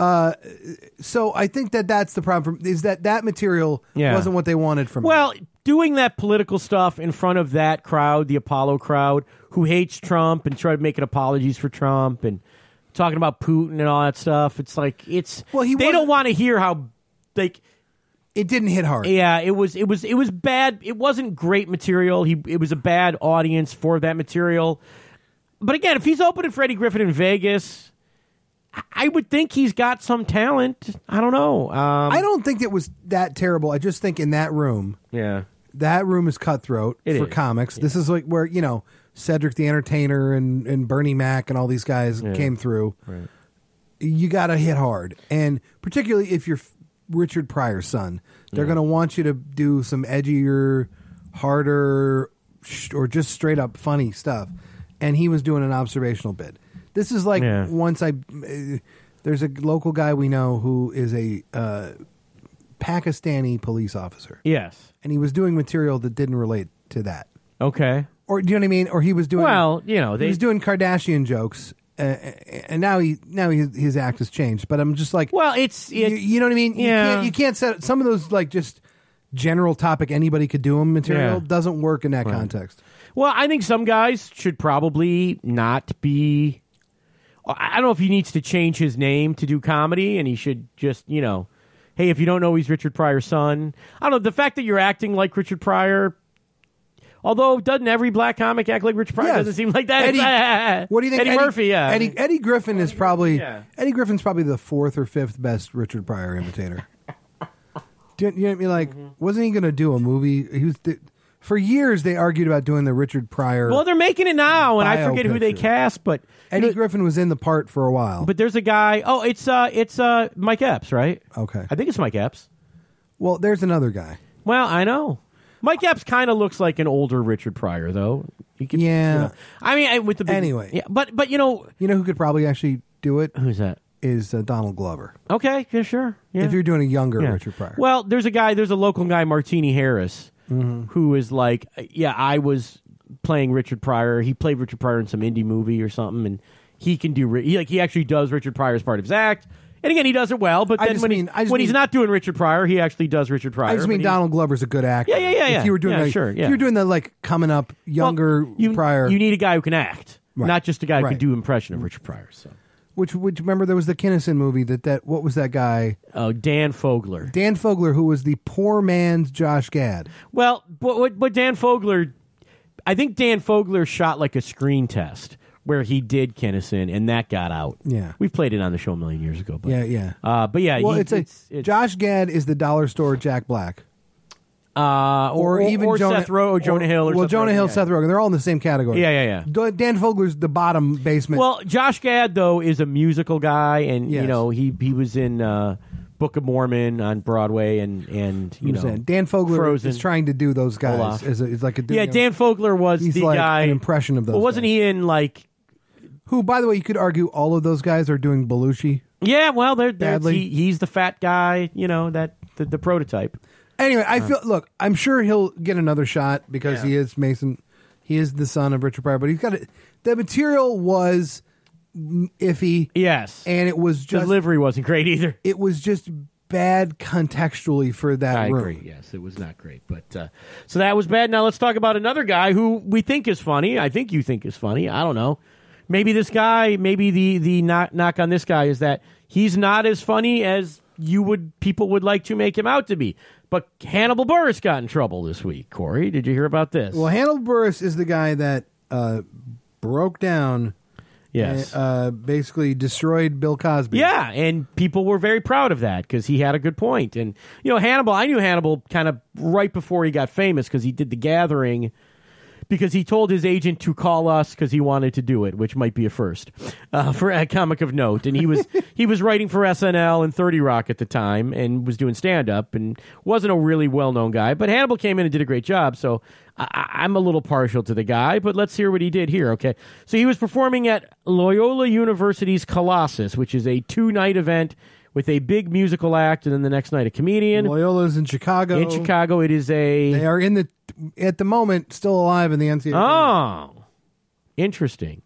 B: so I think that's the problem. Is that material wasn't what they wanted from
A: Well, doing that political stuff in front of that crowd, the Apollo crowd, who hates Trump and tried making apologies for Trump and talking about Putin and all that stuff. It's like, they don't want to hear how, like...
B: It didn't hit hard.
A: Yeah, it was bad. It wasn't great material. It was a bad audience for that material. But again, if he's opening Freddie Griffin in Vegas, I would think he's got some talent. I don't know.
B: I don't think it was that terrible. I just think in that room, that room is cutthroat for comics. Yeah. This is like where Cedric the Entertainer and Bernie Mac and all these guys came through.
A: Right.
B: You got to hit hard, and particularly if you're Richard Pryor's son, they're going to want you to do some edgier, harder, or just straight up funny stuff. And he was doing an observational bit. This is like there's a local guy we know who is a Pakistani police officer.
A: Yes.
B: And he was doing material that didn't relate to that.
A: Okay.
B: Or do you know what I mean? Or he was doing
A: he
B: was doing Kardashian jokes. And now his act has changed, but I'm just like, you know what I mean?
A: Yeah.
B: You can't set some of those like just general topic anybody could do them material doesn't work in that context.
A: Well, I think some guys should probably not be. I don't know if he needs to change his name to do comedy, and he should just hey, if you don't know he's Richard Pryor's son, I don't know, the fact that you're acting like Richard Pryor. Although, doesn't every black comic act like Richard Pryor? Doesn't seem like that.
B: What do you think?
A: Eddie Murphy, yeah.
B: Eddie Griffin is probably Eddie Griffin's probably the fourth or fifth best Richard Pryor imitator. You know what I mean? Like, wasn't he going to do a movie? He was for years. They argued about doing the Richard Pryor.
A: Well, they're making it now, and I forget who they cast, but
B: Eddie Griffin was in the part for a while.
A: But there's a guy. Oh, it's Mike Epps, right?
B: Okay,
A: I think it's Mike Epps.
B: Well, there's another guy.
A: Well, I know. Mike Epps kind of looks like an older Richard Pryor, though. I mean, with the big,
B: anyway.
A: Yeah, but who
B: could probably actually do it?
A: Who's that?
B: Is Donald Glover.
A: Okay, yeah, sure. Yeah.
B: If you're doing a younger Richard Pryor.
A: Well, there's a local guy, Martini Harris, who is like, I was playing Richard Pryor. He played Richard Pryor in some indie movie or something, and he can do. He actually does Richard Pryor as part of his act. And again, he does it well, but then when he's not doing Richard Pryor, he actually does Richard Pryor.
B: I just mean Donald Glover's a good actor.
A: Yeah.
B: If you were doing if you were doing the like coming up younger Pryor,
A: you need a guy who can act, not just a guy who can do impression of Richard Pryor. So.
B: Which remember there was the Kinison movie that what was that guy?
A: Oh, Dan Fogler.
B: Dan Fogler, who was the poor man's Josh Gad.
A: Well, but Dan Fogler, I think Dan Fogler shot like a screen test where he did Kinison, and that got out.
B: Yeah.
A: We've played it on the show a million years ago. But,
B: yeah.
A: But yeah.
B: Well, Josh Gad is the dollar store Jack Black.
A: or even Seth Rogen, Jonah Hill, or
B: Jonah Hill, Seth Rogen. They're all in the same category.
A: Yeah.
B: Dan Fogler's the bottom basement.
A: Well, Josh Gad though is a musical guy, and
B: Yes.
A: he was in Book of Mormon on Broadway, and
B: Dan Fogler
A: Frozen.
B: is trying to do those guys.
A: Olaf.
B: Is like a
A: Dan Fogler was
B: he's
A: the
B: like
A: guy.
B: an impression of those.
A: Well, wasn't
B: guys.
A: he in like?
B: Who, by the way, you could argue all of those guys are doing Belushi.
A: Yeah, well,
B: Badly.
A: he's the fat guy, that the prototype.
B: Anyway, I feel. Look, I'm sure he'll get another shot because he is Mason. He is the son of Richard Pryor, but he's got it. The material was iffy.
A: Yes,
B: and it was just
A: delivery wasn't great either.
B: It was just bad contextually for that
A: I
B: room.
A: agree. Yes, it was not great, but so that was bad. Now let's talk about another guy who we think is funny. I think you think is funny. I don't know. Maybe this guy. Maybe the knock on this guy is that he's not as funny as people would like to make him out to be. But Hannibal Buress got in trouble this week. Corey, did you hear about this?
B: Well, Hannibal Buress is the guy that broke down.
A: Yes.
B: Basically destroyed Bill Cosby.
A: Yeah, and people were very proud of that because he had a good point. And, Hannibal, I knew Hannibal kind of right before he got famous because he did The Gathering, because he told his agent to call us because he wanted to do it, which might be a first for a comic of note. And he was writing for SNL and 30 Rock at the time and was doing stand-up and wasn't a really well-known guy. But Hannibal came in and did a great job, so I'm a little partial to the guy, but let's hear what he did here, okay? So he was performing at Loyola University's Colossus, which is a 2-night event with a big musical act, and then the next night a comedian.
B: Loyola's in Chicago.
A: In Chicago, it is
B: They are at the moment, still alive in the NCAA.
A: Oh, interesting.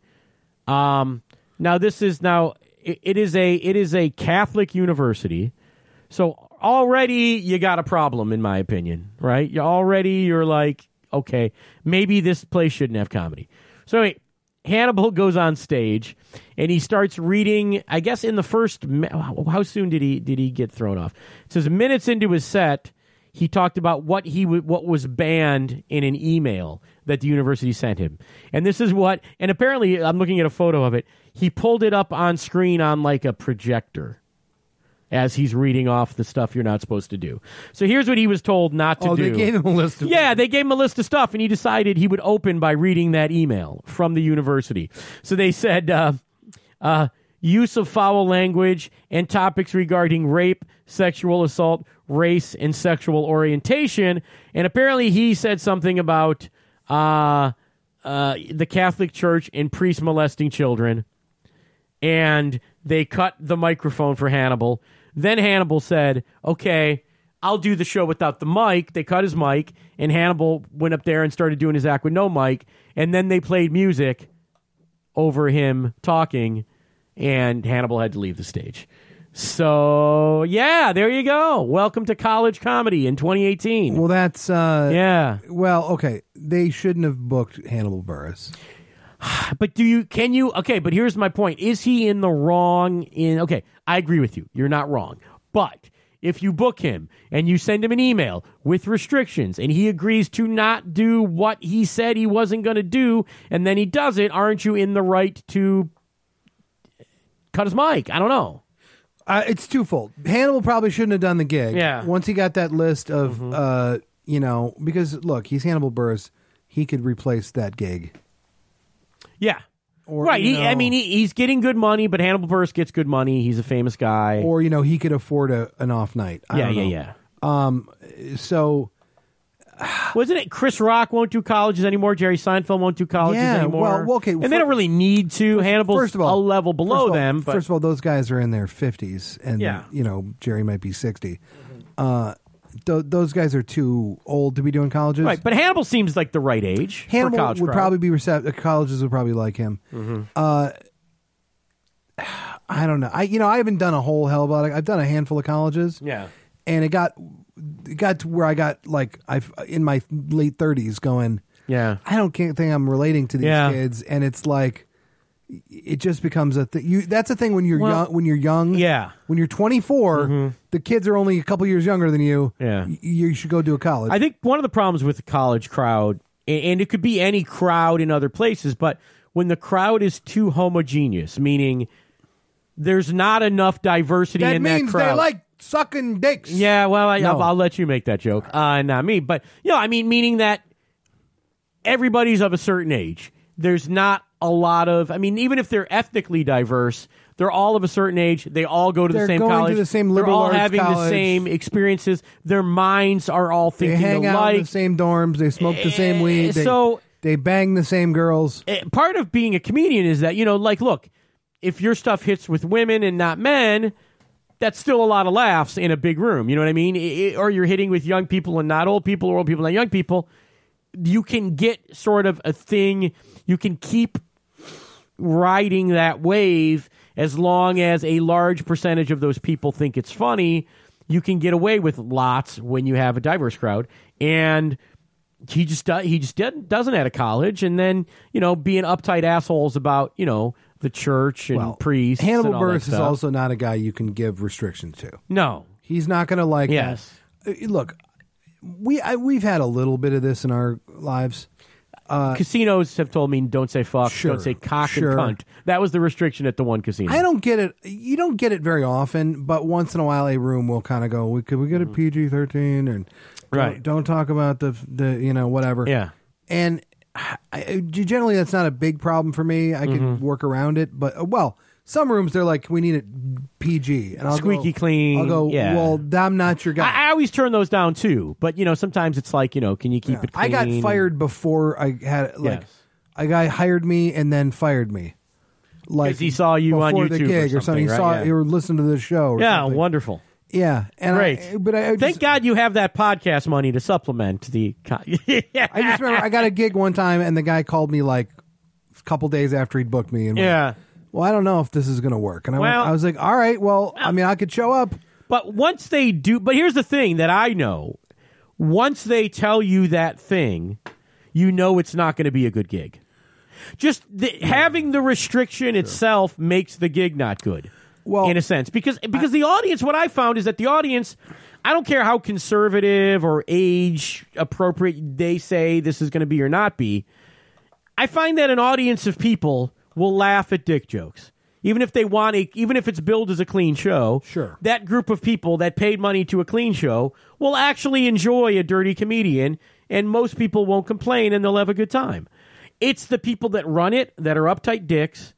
A: Now this is it is a Catholic university, so already you got a problem, in my opinion, right? You're like, okay, maybe this place shouldn't have comedy. So anyway, Hannibal goes on stage and he starts reading. I guess in the first, how soon did he get thrown off? It says minutes into his set, he talked about what was banned in an email that the university sent him, and this is what. And apparently, I'm looking at a photo of it. He pulled it up on screen on like a projector as he's reading off the stuff you're not supposed to do. So here's what he was told not to do.
B: They gave him a list of
A: they gave him a list of stuff, and he decided he would open by reading that email from the university. So they said, use of foul language and topics regarding rape, sexual assault, race, and sexual orientation. And apparently he said something about the Catholic Church and priests molesting children. And they cut the microphone for Hannibal. Then Hannibal said, okay, I'll do the show without the mic. They cut his mic, and Hannibal went up there and started doing his act with no mic. And then they played music over him talking, and Hannibal had to leave the stage. So, yeah, there you go. Welcome to college comedy in 2018.
B: Well, that's...
A: yeah.
B: Well, okay. They shouldn't have booked Hannibal Buress.
A: But okay, but here's my point. Is he in the wrong okay, I agree with you. You're not wrong. But if you book him and you send him an email with restrictions and he agrees to not do what he said he wasn't going to do and then he does it, aren't you in the right to cut his mic? I don't know.
B: It's twofold. Hannibal probably shouldn't have done the gig.
A: Yeah.
B: Once he got that list of, because, look, he's Hannibal Buress. He could replace that gig.
A: Yeah.
B: Or,
A: right. He's getting good money, but Hannibal Buress gets good money. He's a famous guy.
B: Or, he could afford an off night. I don't know. So...
A: Wasn't it Chris Rock won't do colleges anymore? Jerry Seinfeld won't do colleges anymore.
B: Well, okay.
A: And they don't really need to. Hannibal's a level below them. But
B: first of all, those guys are in their 50s, and Jerry might be 60. Those guys are too old to be doing colleges.
A: Right, but Hannibal seems like the right age.
B: Hannibal
A: for college
B: would
A: crowd.
B: probably be receptive. Colleges would probably like him. I don't know. I haven't done a whole hell about it. I've done a handful of colleges.
A: Yeah.
B: And it got to where I got in my late 30s going,
A: yeah,
B: I can't think I'm relating to these kids, and it's like it just becomes a thing. That's a thing when you're young. When you're young,
A: yeah.
B: When you're 24, the kids are only a couple years younger than you.
A: Yeah,
B: you should go to a college.
A: I think one of the problems with the college crowd, and it could be any crowd in other places, but when the crowd is too homogeneous, meaning there's not enough diversity in that crowd.
B: They like sucking dicks.
A: Yeah, well,
B: No.
A: I'll let you make that joke. Not me. But, I mean, meaning that everybody's of a certain age. There's not a lot of, I mean, even if they're ethnically diverse, they're all of a certain age. They all go to
B: They're
A: the same
B: going to
A: college.
B: the same
A: they're
B: liberal
A: all
B: arts
A: having the
B: college.
A: same experiences. Their minds are all
B: They
A: thinking
B: hang out
A: alike.
B: in the same dorms. They smoke the same weed. They bang the same girls.
A: Part of being a comedian is that, look, if your stuff hits with women and not men, that's still a lot of laughs in a big room. You know what I mean? Or you're hitting with young people and not old people, or old people and not young people. You can get sort of a thing. You can keep riding that wave as long as a large percentage of those people think it's funny. You can get away with lots when you have a diverse crowd. And he just doesn't at a college, and then being uptight assholes about the church and priests.
B: Hannibal
A: and all that
B: Buress is
A: stuff.
B: also not a guy you can give restrictions to.
A: No,
B: he's not going to like.
A: Yes,
B: look, we've had a little bit of this in our lives.
A: Casinos have told me don't say fuck, don't say cock and cunt. That was the restriction at the one casino.
B: I don't get it. You don't get it very often, but once in a while, a room will kind of go, "Could we get a PG-13?" and don't talk about the whatever.
A: Yeah,
B: and generally that's not a big problem for me. I can work around it, but some rooms they're like, "We need it PG," and I'll
A: squeaky clean.
B: I'll go,
A: yeah.
B: "Well, I'm not your guy."
A: I always turn those down too, but sometimes it's like can you keep it clean?
B: I got fired before I had a guy hired me and then fired me. Like
A: he saw you on
B: before
A: YouTube
B: the gig
A: or something,
B: He
A: right?
B: saw you were listening to this show. Or
A: yeah,
B: something.
A: wonderful.
B: Yeah, and
A: great.
B: I
A: Thank God you have that podcast money to supplement the.
B: I just remember I got a gig one time, and the guy called me like a couple days after he'd booked me, and went, well, I don't know if this is going to work. And I was like, all right, well, I mean, I could show up.
A: But once they do, but here's the thing that I know: once they tell you that thing, it's not going to be a good gig. Just having the restriction itself makes the gig not good. Well, in a sense, because the audience, what I found is that the audience, I don't care how conservative or age appropriate they say this is going to be or not be, I find that an audience of people will laugh at dick jokes. Even if even if it's billed as a clean show,
B: sure,
A: that group of people that paid money to a clean show will actually enjoy a dirty comedian, and most people won't complain, and they'll have a good time. It's the people that run it that are uptight dicks,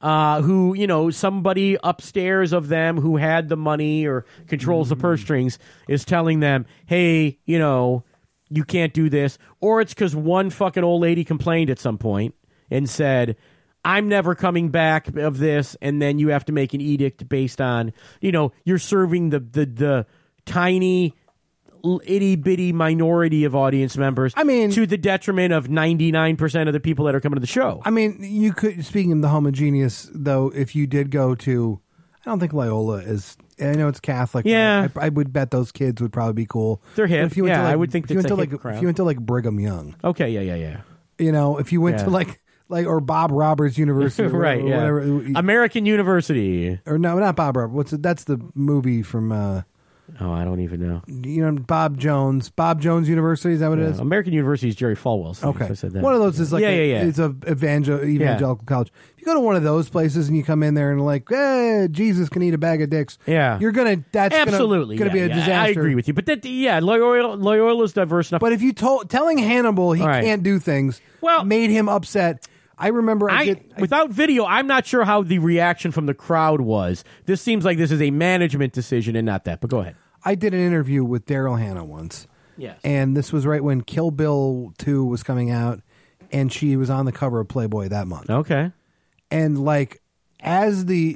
A: who, somebody upstairs of them who had the money or controls the purse strings is telling them, hey, you can't do this. Or it's because one fucking old lady complained at some point and said, I'm never coming back of this. And then you have to make an edict based on, you're serving the tiny itty bitty minority of audience members. I mean, to the detriment of 99% of the people that are coming to the show.
B: I mean, you could, speaking of the homogeneous, though, if you did go to, I don't think Loyola is, I know it's Catholic.
A: Yeah.
B: I would bet those kids would probably be cool.
A: They're hip.
B: If you went to
A: I would think
B: if you went
A: that's
B: to
A: a hip crowd.
B: if you went to like Brigham Young.
A: Okay, yeah.
B: If you went to like or Bob Roberts University,
A: right?
B: Or
A: yeah,
B: whatever.
A: American University,
B: or no, not Bob Roberts. That's the movie from.
A: I don't even know.
B: Bob Jones University. Is that what it is?
A: American University is Jerry Falwell's.
B: Okay,
A: I said that.
B: One of those is like it's a evangelical college. If you go to one of those places and you come in there and like, Jesus can eat a bag of dicks.
A: Yeah,
B: you're gonna. That's
A: absolutely
B: gonna be a disaster.
A: I agree with you, but Loyola's diverse enough.
B: But if you telling Hannibal he can't do things, made him upset. I remember
A: without video, I'm not sure how the reaction from the crowd was. This seems like this is a management decision and not that, but go ahead.
B: I did an interview with Daryl Hannah once.
A: Yes.
B: And this was right when Kill Bill 2 was coming out, and she was on the cover of Playboy that month.
A: Okay.
B: And like, as the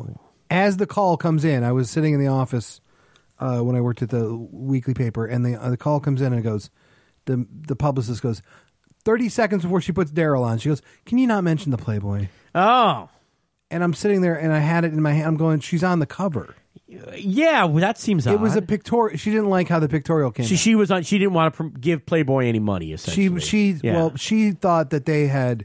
B: call comes in, I was sitting in the office when I worked at the weekly paper, and the call comes in and it goes, the publicist goes, 30 seconds before she puts Daryl on, she goes, can you not mention the Playboy?
A: Oh.
B: And I'm sitting there, and I had it in my hand. I'm going, she's on the cover.
A: Yeah, well, that seems odd.
B: It was a pictorial. She didn't like how the pictorial came.
A: She was on. She didn't want to give Playboy any money. Essentially,
B: she thought that they had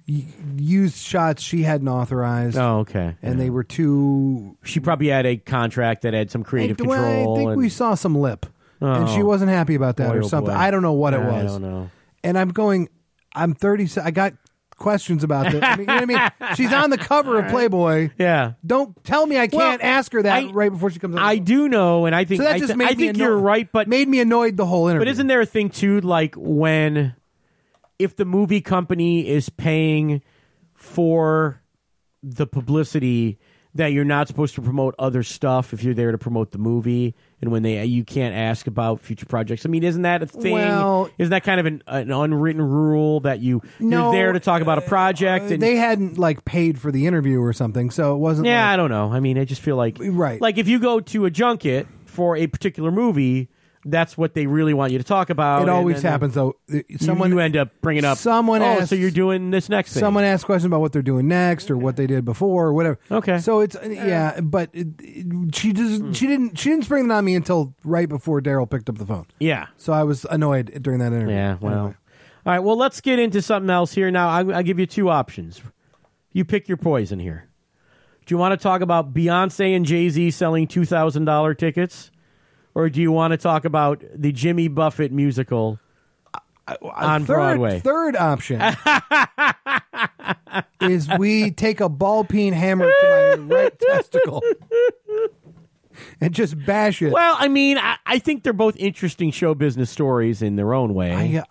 B: used shots she hadn't authorized.
A: Oh, okay.
B: And they were too.
A: She probably had a contract that had some creative control.
B: I think we saw some lip, and she wasn't happy about that or something.
A: Boy.
B: I don't know what it was.
A: I don't know.
B: And I'm going. I'm 30. I got questions about this. I mean, you know what I mean? She's on the cover of Playboy.
A: Yeah.
B: Don't tell me I can't ask her that right before she comes on.
A: I do know, and I think
B: So that just made
A: I
B: me
A: think you're right, but
B: made me annoyed the whole interview.
A: But isn't there a thing too, like if the movie company is paying for the publicity, that you're not supposed to promote other stuff if you're there to promote the movie, and when you can't ask about future projects. I mean, isn't that a thing?
B: Well,
A: isn't that kind of an unwritten rule that you're there to talk about a project? And
B: they hadn't like paid for the interview or something, so it wasn't.
A: Yeah,
B: like,
A: I don't know. I mean, I just feel like
B: right.
A: Like if you go to a junket for a particular movie, that's what they really want you to talk about.
B: It always happens, though.
A: You end up bringing up.
B: Someone asks,
A: so you're doing this next thing.
B: Someone asks questions about what they're doing next or what they did before or whatever.
A: Okay.
B: So it's but she didn't spring it on me until right before Daryl picked up the phone.
A: Yeah.
B: So I was annoyed during that interview.
A: Yeah. Well.
B: Anyway.
A: All right. Well, let's get into something else here now. I'll give you two options. You pick your poison here. Do you want to talk about Beyonce and Jay-Z selling $2,000 tickets? Or do you want to talk about the Jimmy Buffett musical on Broadway?
B: Third option is we take a ball peen hammer to my right testicle and just bash it.
A: Well, I mean, I think they're both interesting show business stories in their own way.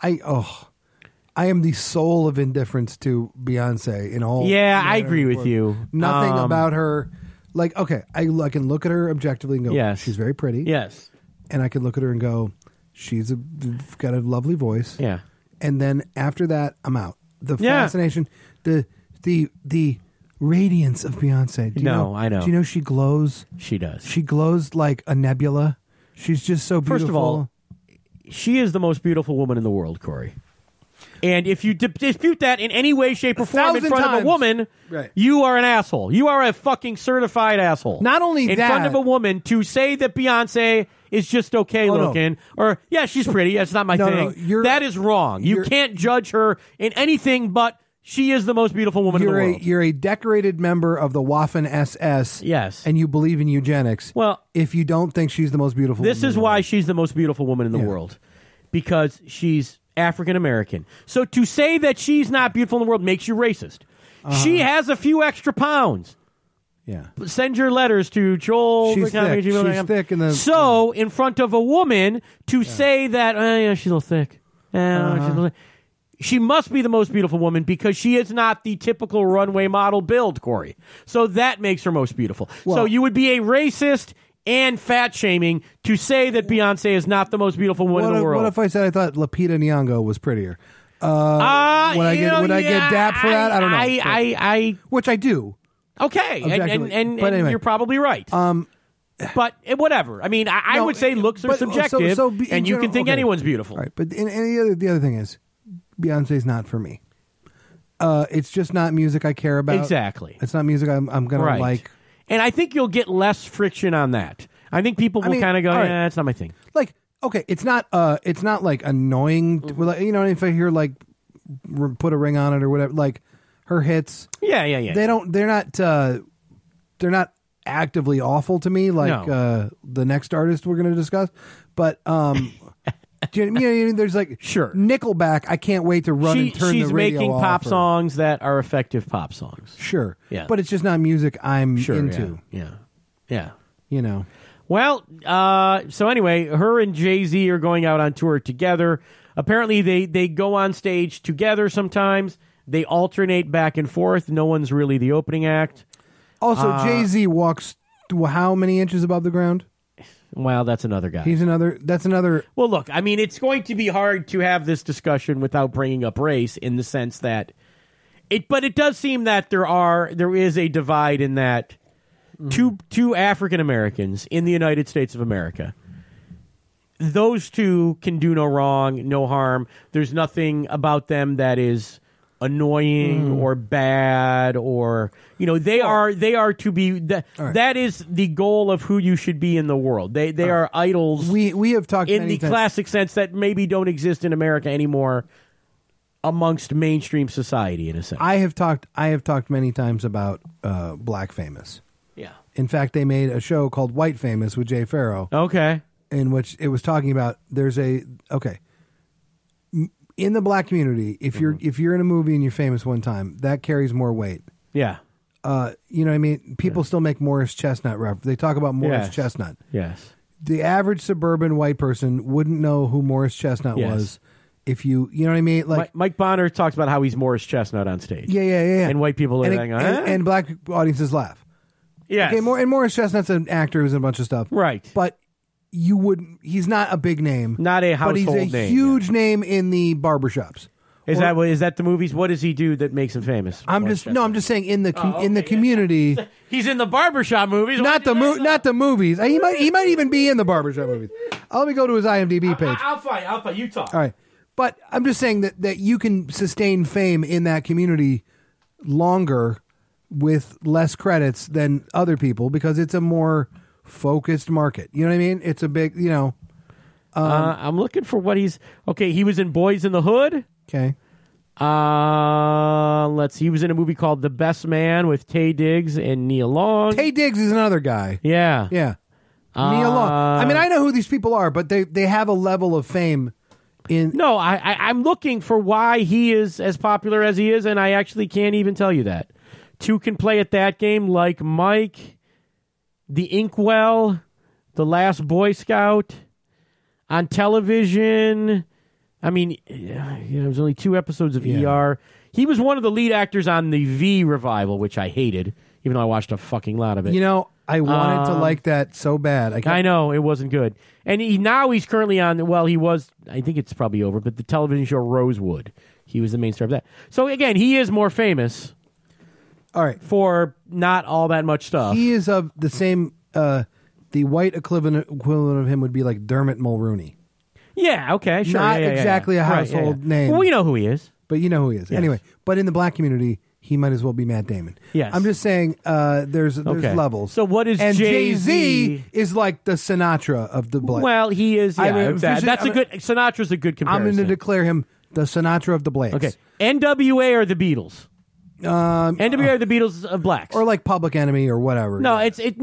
B: I am the soul of indifference to Beyonce in all.
A: Yeah, I agree with you.
B: Nothing about her. Like, okay, I can look at her objectively and go,
A: yes,
B: she's very pretty.
A: Yes.
B: And I can look at her and go, she's got a lovely voice.
A: Yeah.
B: And then after that, I'm out. The fascination, the radiance of Beyonce.
A: I know.
B: Do you know she glows?
A: She does.
B: She glows like a nebula. She's just so beautiful.
A: First of all, she is the most beautiful woman in the world, Corey. And if you dispute that in any way, shape, or form in front of a woman, you are an asshole. You are a fucking certified asshole.
B: Not only
A: in front of a woman, to say that Beyonce is just okay looking, or she's pretty. That's not my thing. No, that is wrong. You can't judge her in anything but she is the most beautiful woman in the world.
B: You're a decorated member of the Waffen SS.
A: Yes.
B: And you believe in eugenics.
A: Well,
B: if you don't think she's the most beautiful woman.
A: This is why she's the most beautiful woman in the world. Because she's African American. So to say that she's not beautiful in the world makes you racist. She has a few extra pounds.
B: Yeah.
A: Send your letters to Joel.
B: She's thick. She's thick in the.
A: So in front of a woman to say that she's a little thick. She must be the most beautiful woman because she is not the typical runway model build, Corey. So that makes her most beautiful. So you would be a racist and fat shaming to say that Beyonce is not the most beautiful woman in the world.
B: What if I said I thought Lupita Nyong'o was prettier? Would I get dapped for that? I don't know. Which I do.
A: Okay, and anyway. You're probably right. But whatever. I mean, I would say looks are subjective, and you can think anyone's beautiful.
B: Right, but the other thing is, Beyonce's not for me. It's just not music I care about.
A: Exactly.
B: It's not music I'm going to like.
A: And I think you'll get less friction on that. I think people will kind of go, it's not my thing.
B: Like, okay, it's not like annoying. If I hear like put a ring on it or whatever, like her hits.
A: Yeah.
B: They're not actively awful to me like the next artist we're going to discuss. But there's like Nickelback. I can't wait to run and turn the radio off. She's
A: making pop songs that are effective pop songs.
B: Sure. Yeah. But it's just not music I'm into.
A: Yeah.
B: You know.
A: Well, so anyway, her and Jay-Z are going out on tour together. Apparently they go on stage together sometimes. They alternate back and forth. No one's really the opening act.
B: Also, Jay-Z walks how many inches above the ground?
A: Well, that's another guy.
B: That's another.
A: Well, look, I mean, it's going to be hard to have this discussion without bringing up race in the sense that but it does seem that there is a divide in that two African Americans in the United States of America. Those two can do no wrong, no harm. There's nothing about them that is annoying or bad or they are to be that is the goal of who you should be in the world. They are idols.
B: We have talked
A: in the classic sense that maybe don't exist in America anymore amongst mainstream society in a sense.
B: I have talked many times about Black Famous.
A: Yeah.
B: In fact, they made a show called White Famous with Jay Pharoah.
A: Okay.
B: In which it was talking about in the black community, if you're in a movie and you're famous one time, that carries more weight.
A: Yeah.
B: You know what I mean? People still make Morris Chestnut reference. They talk about Morris Chestnut.
A: Yes.
B: The average suburban white person wouldn't know who Morris Chestnut was if you know what I mean? Like
A: Mike Bonner talks about how he's Morris Chestnut on stage.
B: Yeah.
A: And white people are going,
B: and black audiences laugh.
A: Yes.
B: Okay, and Morris Chestnut's an actor who's in a bunch of stuff.
A: Right.
B: But you wouldn't. He's not a big name.
A: Not a household name.
B: But he's a huge name in the barbershops.
A: Is that the movies? What does he do that makes him famous?
B: I'm just saying in the community.
A: He's in the barbershop movies.
B: Not the movies. He might even be in the barbershop movies. Let me go to his IMDb page.
A: I'll fight. You talk.
B: All right. But I'm just saying that you can sustain fame in that community longer with less credits than other people because it's a more focused market. You know what I mean? It's a big,
A: I'm looking for what he's... Okay, he was in Boys in the Hood.
B: Okay.
A: Let's see. He was in a movie called The Best Man with Taye Diggs and Nia Long.
B: Taye Diggs is another guy.
A: Yeah.
B: Yeah. Nia Long. I mean, I know who these people are, but they have a level of fame in...
A: No, I'm looking for why he is as popular as he is, and I actually can't even tell you that. Two can play at that game like Mike, The Inkwell, The Last Boy Scout, on television... I mean, there was only 2 episodes of ER. He was one of the lead actors on the V revival, which I hated, even though I watched a fucking lot of it.
B: I wanted to like that so bad.
A: I know, it wasn't good. And he's currently on, I think it's probably over, but the television show Rosewood. He was the main star of that. So, again, he is more famous.
B: All right.
A: For not all that much stuff.
B: He is of the same, the white equivalent of him would be like Dermot Mulrooney.
A: Yeah, okay, sure.
B: Not exactly a household name.
A: Well, we know who he is.
B: But you know who he is. Yes. Anyway, but in the black community, he might as well be Matt Damon.
A: Yes.
B: I'm just saying there's levels.
A: So what is
B: Jay-Z is like the Sinatra of the black.
A: Well, he is, Sinatra's a good comparison.
B: I'm going to declare him the Sinatra of the blacks.
A: Okay. NWA or the Beatles? NWA or the Beatles of blacks?
B: Or like Public Enemy or whatever.
A: No, no.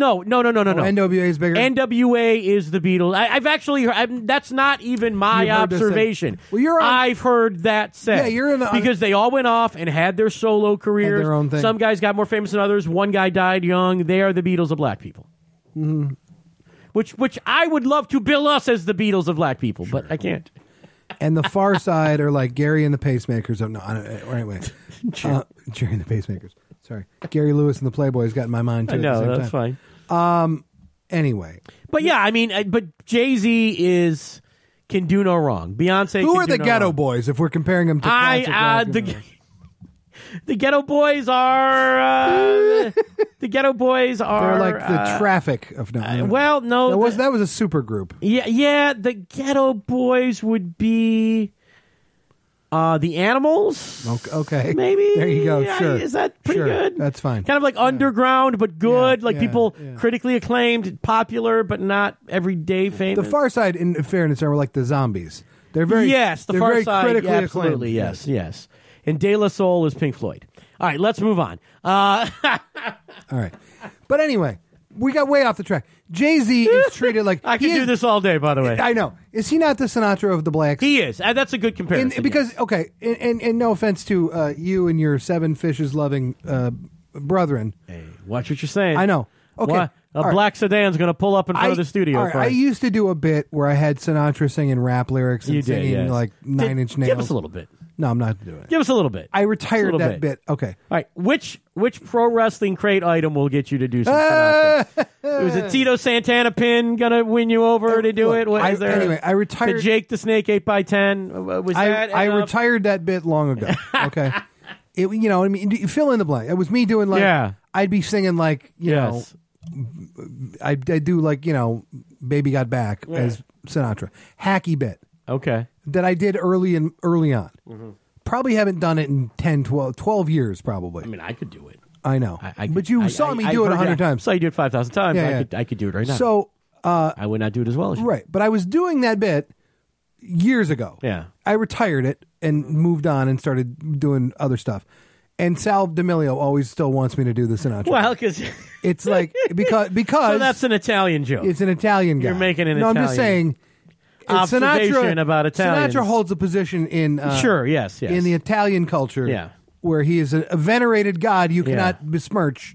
B: NWA is bigger.
A: NWA is the Beatles. I've actually heard, that's not even my observation. I've heard that said. Yeah, you're because they all went off and had their solo careers.
B: Their own thing.
A: Some guys got more famous than others. One guy died young. They are the Beatles of black people.
B: Mm-hmm.
A: Which I would love to bill us as the Beatles of black people, but I can't.
B: And the Far Side are like Gary and the Pacemakers. Anyway. Jerry and the Pacemakers. Sorry. Gary Lewis and the Playboys got in my mind, too.
A: I know,
B: at the same
A: that's
B: time.
A: fine.
B: Anyway.
A: But yeah, I mean, but Jay-Z can do no wrong. Beyonce
B: Who
A: can
B: are
A: do
B: the
A: no
B: Ghetto
A: wrong.
B: Boys, if we're comparing them to classic
A: the Ghetto Boys are... the Ghetto Boys are...
B: They're like the Traffic of...
A: no.
B: That was a super group.
A: Yeah, the Ghetto Boys would be... the Animals?
B: Okay.
A: Maybe?
B: There you go, sure.
A: Is that pretty good?
B: That's fine.
A: Kind of like underground, but good. People critically acclaimed, popular, but not everyday famous.
B: The Far Side, in fairness, are like the Zombies. They're very...
A: Yes, the Far Side,
B: critically
A: absolutely,
B: acclaimed.
A: yes. And De La Soul is Pink Floyd. All right, let's move on.
B: All right. But anyway, we got way off the track. Jay-Z is treated like...
A: I can do this all day, by the way.
B: I know. Is he not the Sinatra of the blacks?
A: He is. That's a good comparison.
B: And no offense to you and your 7 fishes loving brethren.
A: Hey, watch what you're saying.
B: I know. Okay.
A: Black sedan's going to pull up in front of the studio.
B: All right. I used to do a bit where I had Sinatra singing rap lyrics and singing like Nine Inch Nails.
A: Give us a little bit.
B: No, I'm not doing it.
A: Give us a little bit.
B: I retired that bit. Okay.
A: All right. Which pro wrestling crate item will get you to do some Sinatra? Was a Tito Santana pin going to win you over to do it? What is there?
B: Anyway, I retired.
A: The Jake the Snake 8x10. Was that
B: I retired that bit long ago. Okay. You fill in the blank. It was me doing I'd be singing I'd do Baby Got Back as Sinatra. Hacky bit.
A: Okay.
B: That I did early on. Mm-hmm. Probably haven't done it in 10, 12 years probably.
A: I mean, I could do it.
B: I know. But you saw me do it 100 times.
A: So you do it 5,000 times. I could do it right now.
B: So
A: I would not do it as well as you.
B: Right. But I was doing that bit years ago.
A: Yeah.
B: I retired it and moved on and started doing other stuff. And Sal D'Amelio always still wants me to do the Sinatra.
A: Well, because
B: it's like because
A: so that's an Italian joke.
B: It's an Italian guy.
A: You're making an Italian.
B: I'm just saying
A: observation about Italians.
B: Sinatra holds a position in
A: Sure, yes.
B: in the Italian culture,
A: Yeah.
B: where he is a venerated god you cannot besmirch.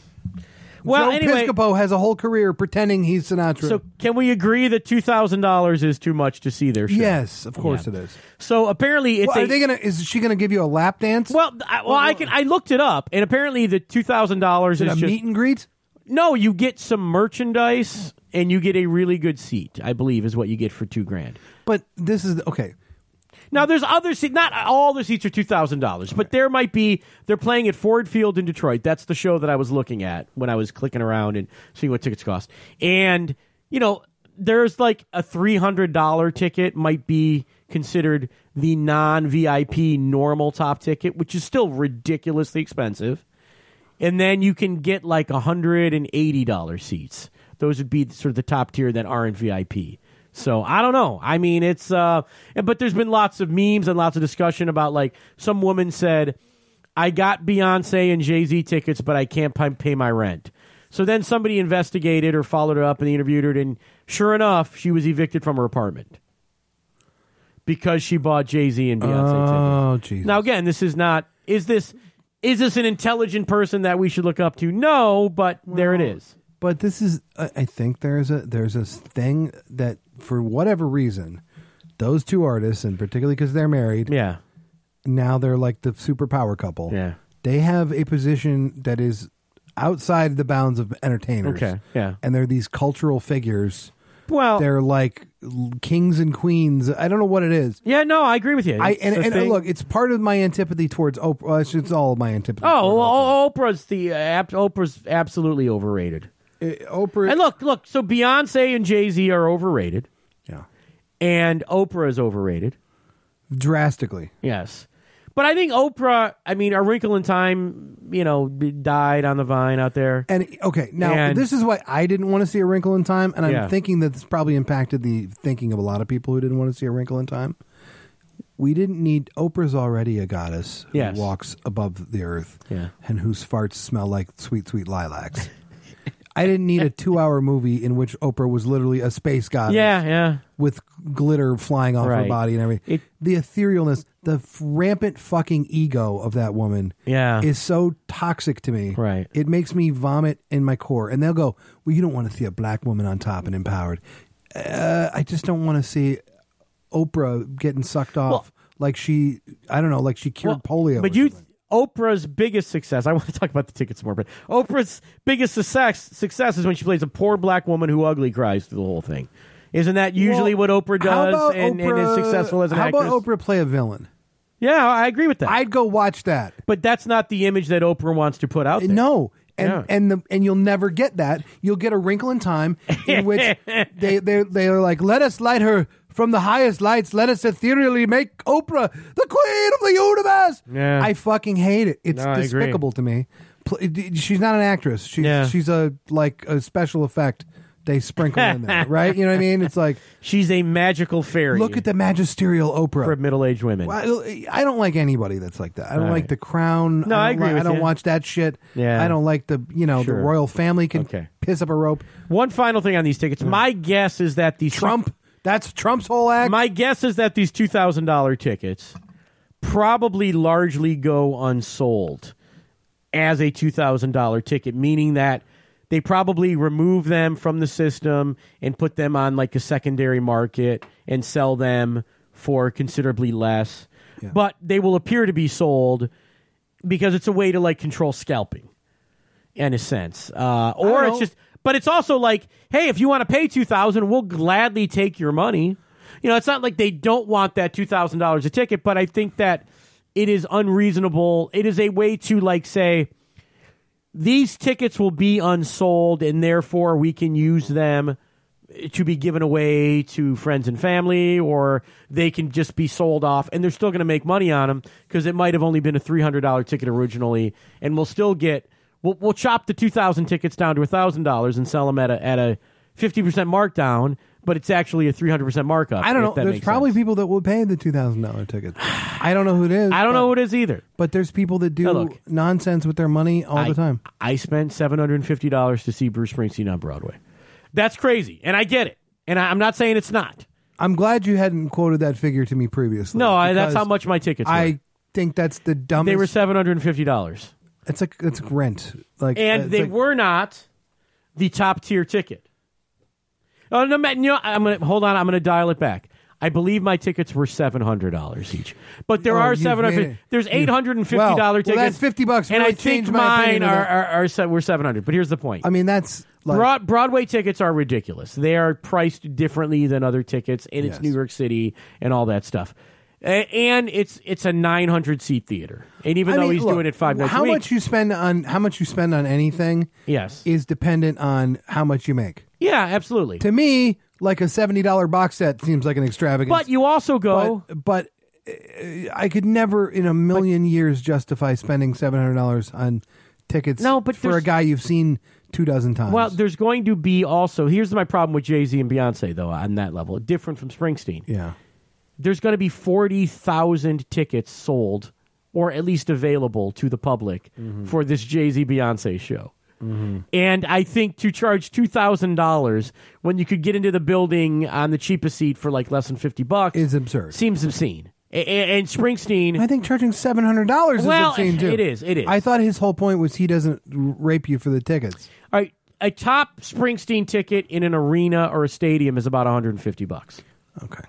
A: Well,
B: Joe
A: anyway,
B: Piscopo has a whole career pretending he's Sinatra.
A: so can we agree that $2,000 is too much to see their show?
B: yes, of course it is.
A: So apparently it's
B: Well, is she gonna give you a lap dance?
A: Well, I looked it up, and apparently the $2,000 is
B: a
A: just
B: meet and greet?
A: no. You get some merchandise, and you get a really good seat. I believe is what you get for $2,000.
B: But this is okay.
A: Now there's other seats. Not all the seats are $2,000, but there might be. They're playing at Ford Field in Detroit. That's the show that I was looking at when I was clicking around and seeing what tickets cost. And there's like a $300 ticket might be considered the non-VIP normal top ticket, which is still ridiculously expensive. And then you can get like $180 seats. Those would be sort of the top tier that aren't VIP. So I don't know. I mean, it's but there's been lots of memes and lots of discussion about, like, some woman said, I got Beyonce and Jay-Z tickets, but I can't pay my rent. So then somebody investigated or followed her up and interviewed her, and sure enough, she was evicted from her apartment because she bought Jay-Z and Beyonce tickets.
B: Oh, Jesus.
A: Now, again, this is not. Is this an intelligent person that we should look up to? No, but there it is.
B: But this is, I think there's a thing that, for whatever reason, those two artists, and particularly because they're married,
A: Yeah.
B: now they're like the superpower couple.
A: Yeah.
B: They have a position that is outside the bounds of entertainers.
A: Okay, yeah.
B: And they're these cultural figures.
A: Well,
B: They're like kings and queens. I don't know what it is.
A: yeah, no, I agree with you. It's a
B: And
A: thing.
B: look, it's part of my antipathy towards Oprah. Well, it's all of my antipathy.
A: Oh,
B: toward
A: well, Oprah's absolutely overrated.
B: Oprah. Oprah.
A: And look. So Beyonce and Jay-Z are overrated,
B: Yeah.
A: and Oprah is overrated.
B: Drastically.
A: Yes, but I think Oprah. I mean, A Wrinkle in Time, died on the vine out there.
B: And okay, now
A: And-
B: this is why I didn't want to see A Wrinkle in Time, and I'm
A: Yeah.
B: thinking that this probably impacted the thinking of a lot of people who didn't want to see A Wrinkle in Time. We didn't need. Oprah's already a goddess who
A: Yes.
B: walks above the earth,
A: Yeah.
B: and whose farts smell like sweet, sweet lilacs. I didn't need a 2-hour movie in which Oprah was literally a space goddess.
A: Yeah.
B: With glitter flying off her
A: Right.
B: body and everything. The etherealness, the rampant fucking ego of that woman
A: Yeah.
B: is so toxic to me.
A: Right.
B: It makes me vomit in my core. And they'll go, well, you don't want to see a black woman on top and empowered. I just don't want to see Oprah getting sucked off like she cured polio.
A: But Oprah's biggest success, I want to talk about the tickets more, but Oprah's biggest success is when she plays a poor black woman who ugly cries through the whole thing. Isn't that usually what Oprah does and is successful as an actress?
B: How about Oprah play a villain?
A: Yeah, I agree with that.
B: I'd go watch that.
A: But that's not the image that Oprah wants to put out there.
B: No.
A: Yeah.
B: And you'll never get that. You'll get A Wrinkle in Time in which they're like, let us light her from the highest lights. Let us ethereally make Oprah the queen of the universe.
A: Yeah.
B: I fucking hate it. It's
A: No, I agree.
B: despicable to me. She's not an actress. She's a special effect they sprinkle in there, right? You know what I mean? It's like,
A: She's a magical fairy.
B: look at the magisterial Oprah.
A: for middle-aged women.
B: Well, I don't like anybody that's like that. I don't
A: All
B: like
A: right.
B: The Crown.
A: No, I agree with
B: I don't
A: you.
B: watch that shit.
A: Yeah.
B: I don't like the
A: Sure.
B: royal family can
A: Okay.
B: piss up a rope.
A: One final thing on these tickets. My guess is that these
B: Trump. That's Trump's whole act.
A: My guess is that these $2,000 tickets probably largely go unsold as a $2,000 ticket, meaning that they probably remove them from the system and put them on like a secondary market and sell them for considerably less.
B: Yeah.
A: But they will appear to be sold because it's a way to like control scalping in a sense. Or it's
B: know.
A: just, but it's also like, hey, if you want to pay $2,000, we'll gladly take your money. It's not like they don't want that $2,000 a ticket, but I think that it is unreasonable. It is a way to like say, these tickets will be unsold and therefore we can use them to be given away to friends and family, or they can just be sold off and they're still going to make money on them because it might have only been a $300 ticket originally, and we'll still get we'll chop the 2,000 tickets down to $1,000 and sell them at a 50% markdown, but it's actually a 300% markup.
B: I don't know.
A: if that
B: There's
A: makes
B: probably
A: sense.
B: people that will pay the $2,000 ticket. I don't know who it is.
A: I don't know who it is either.
B: But there's people that do
A: Now, look,
B: nonsense with their money all the time.
A: I spent $750 to see Bruce Springsteen on Broadway. That's crazy, and I get it. And I'm not saying it's not.
B: I'm glad you hadn't quoted that figure to me previously.
A: No, that's
B: because
A: how much my tickets were.
B: I think that's the dumbest.
A: They were $750.
B: It's like rent. Like,
A: And they were not the top tier ticket. Oh no, Matt, I'm gonna dial it back. I believe my tickets were $700 each, but there are There's $850 tickets.
B: Well, that's $50,
A: and
B: really
A: I think
B: changed my
A: mine
B: opinion
A: were $700. But here's the point:
B: I mean, that's like,
A: Broadway tickets are ridiculous. They are priced differently than other tickets, and it's New York City and all that stuff. And it's a 900 seat theater, and even though he's doing it 5 nights a week,
B: how much you spend on anything, is dependent on how much you make.
A: Yeah, absolutely.
B: To me, like a $70 box set seems like an extravagance.
A: But you also go,
B: but I could never in a million years justify spending $700 on tickets. For a guy you've seen 24 times.
A: Well, there's going to be also. Here's my problem with Jay-Z and Beyonce, though, on that level, different from Springsteen.
B: Yeah.
A: There's going to be 40,000 tickets sold, or at least available to the public for this Jay-Z Beyonce show. And I think to charge $2,000 when you could get into the building on the cheapest seat for like less than $50
B: is absurd.
A: Seems obscene. And Springsteen,
B: I think charging $700 is obscene too.
A: It is.
B: I thought his whole point was he doesn't rape you for the tickets.
A: All right, a top Springsteen ticket in an arena or a stadium is about $150.
B: Okay.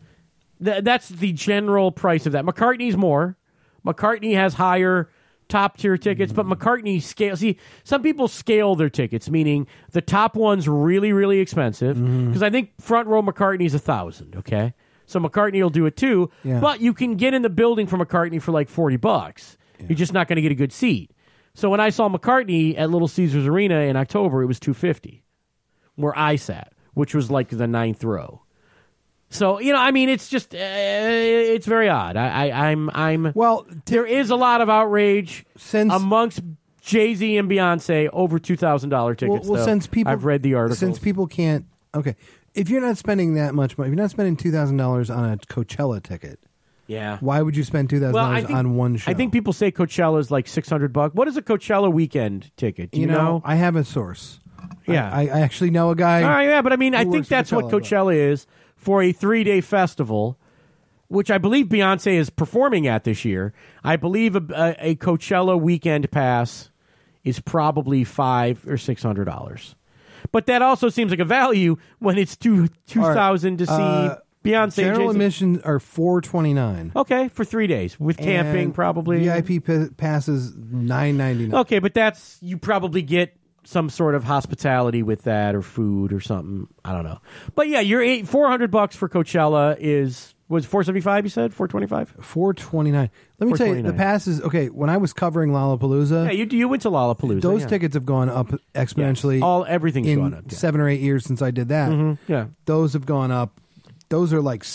A: That's the general price of that. McCartney's more. McCartney has higher top-tier tickets, but McCartney scale. See, some people scale their tickets, meaning the top one's really, really expensive, because I think front row McCartney's $1,000, okay? So McCartney will do it too, but you can get in the building for McCartney for like $40. You're just not going to get a good seat. So when I saw McCartney at Little Caesars Arena in October, it was $250, where I sat, which was like the 9th row. So, I mean, it's just, it's very odd. There is a lot of outrage amongst Jay-Z and Beyonce over $2,000 tickets.
B: Well, since people,
A: I've read the article.
B: Since people can't, okay, if you're not spending that much money, if you're not spending $2,000 on a Coachella ticket, why would you spend $2,000 on one show?
A: I think people say Coachella is like $600. What is a Coachella weekend ticket? Do you know?
B: I have a source.
A: Yeah.
B: I actually know a guy.
A: All right, yeah, but I mean, I think that's what Coachella is. For a 3-day festival, which I believe Beyonce is performing at this year. I believe a Coachella weekend pass is probably $500 or $600. But that also seems like a value when it's $2,000 to see Beyonce.
B: General admission are $429.
A: Okay, for 3 days with camping probably.
B: VIP passes $9.99.
A: Okay, but that's you probably get some sort of hospitality with that, or food, or something. I don't know, but yeah, you're $400 for Coachella was $475. You said $425.
B: $429. Let me tell you, the passes. Okay, when I was covering Lollapalooza,
A: yeah, you went to Lollapalooza.
B: Those tickets have gone up exponentially.
A: Yes. Everything's gone up.
B: 7 or 8 years since I did that.
A: Yeah,
B: those have gone up. Those are like,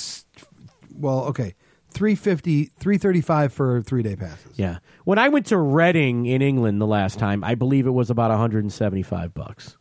B: $350, $335 for 3-day passes.
A: Yeah. When I went to Reading in England the last time, I believe it was about $175.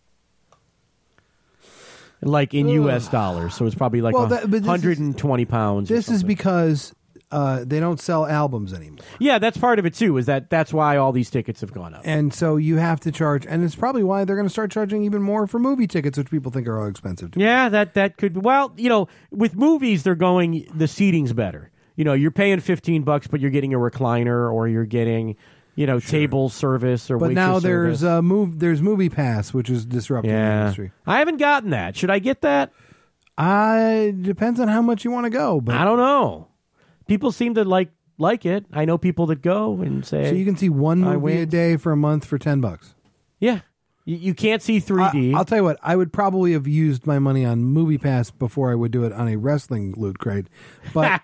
A: Like in U.S. dollars. So it's probably like 120 pounds.
B: This is because they don't sell albums anymore.
A: Yeah, that's part of it too, that's why all these tickets have gone up.
B: And so you have to charge, and it's probably why they're going to start charging even more for movie tickets, which people think are all expensive too.
A: Yeah, that could, well, with movies, they're going, the seating's better. You're paying $15, but you're getting a recliner, or you're getting, table service or.
B: But now
A: there's
B: there's Movie Pass, which is disrupting the industry.
A: I haven't gotten that. Should I get that?
B: Depends on how much you want to go. But
A: I don't know. People seem to like it. I know people that go and say.
B: So you can see one movie a day for a month for $10.
A: Yeah. You can't see 3D.
B: I'll tell you what, I would probably have used my money on Movie Pass before I would do it on a wrestling Loot Crate. But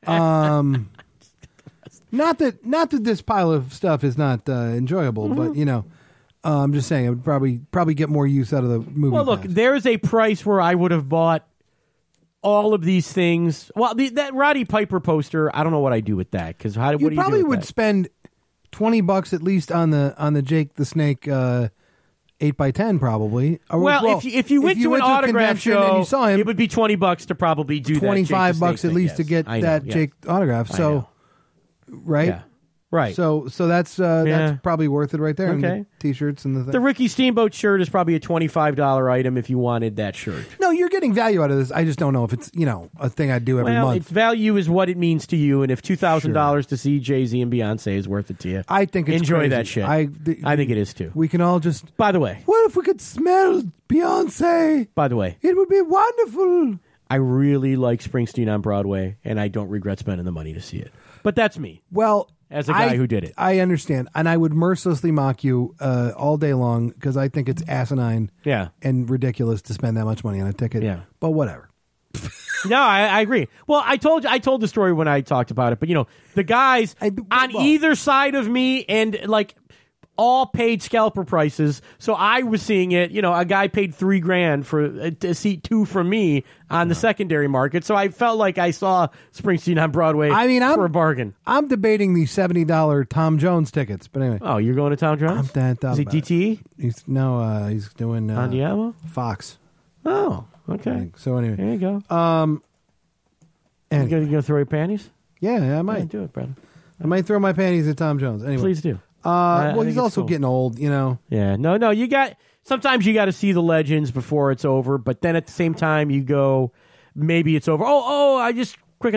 B: not that this pile of stuff is not enjoyable, but I'm just saying I would probably get more use out of the Movie Pass.
A: Well, look, there's a price where I would have bought all of these things. Well, that Roddy Piper poster, I don't know what I do with that, because what do you
B: probably
A: do with
B: would
A: that?
B: Spend $20 at least on the Jake the Snake 8x10 probably.
A: Well, if you went to an autograph show
B: and you saw him,
A: it would be $20 to probably do that.
B: $25 at least to get that Jake autograph. So, right?
A: Yeah. Right.
B: So that's probably worth it right there.
A: Okay.
B: And the T-shirts and the thing.
A: The Ricky Steamboat shirt is probably a $25 item if you wanted that shirt.
B: No, you're getting value out of this. I just don't know if it's a thing I'd do every
A: Well,
B: month.
A: its value is what it means to you, and if $2,000 to see Jay-Z and Beyonce is worth it to you,
B: I think it's
A: enjoy
B: crazy.
A: that shit.
B: I
A: think it is too.
B: We can all just.
A: By the way,
B: What if we could smell Beyonce? It would be wonderful.
A: I really like Springsteen on Broadway, and I don't regret spending the money to see it. But that's me.
B: Well,
A: as a guy who did it.
B: I understand, and I would mercilessly mock you all day long because I think it's asinine and ridiculous to spend that much money on a ticket.
A: Yeah.
B: But whatever.
A: No, I agree. Well, I told the story when I talked about it, but the guys on either side of me and like all paid scalper prices. So I was seeing it, a guy paid $3,000 for a seat 2 from me on the secondary market. So I felt like I saw Springsteen on Broadway for a bargain.
B: I'm debating the $70 Tom Jones tickets, but anyway.
A: Oh, you're going to Tom Jones?
B: Is
A: he DTE?
B: He's doing
A: Andiamo?
B: Fox.
A: Oh, okay.
B: So anyway.
A: There you go. You gonna throw your panties?
B: Yeah, I might.
A: Yeah, do it, brother.
B: I might throw my panties at Tom Jones. Anyway.
A: Please do.
B: Well, he's also getting old,
A: Yeah, no. Sometimes you got to see the legends before it's over, but then at the same time you go, maybe it's over. I just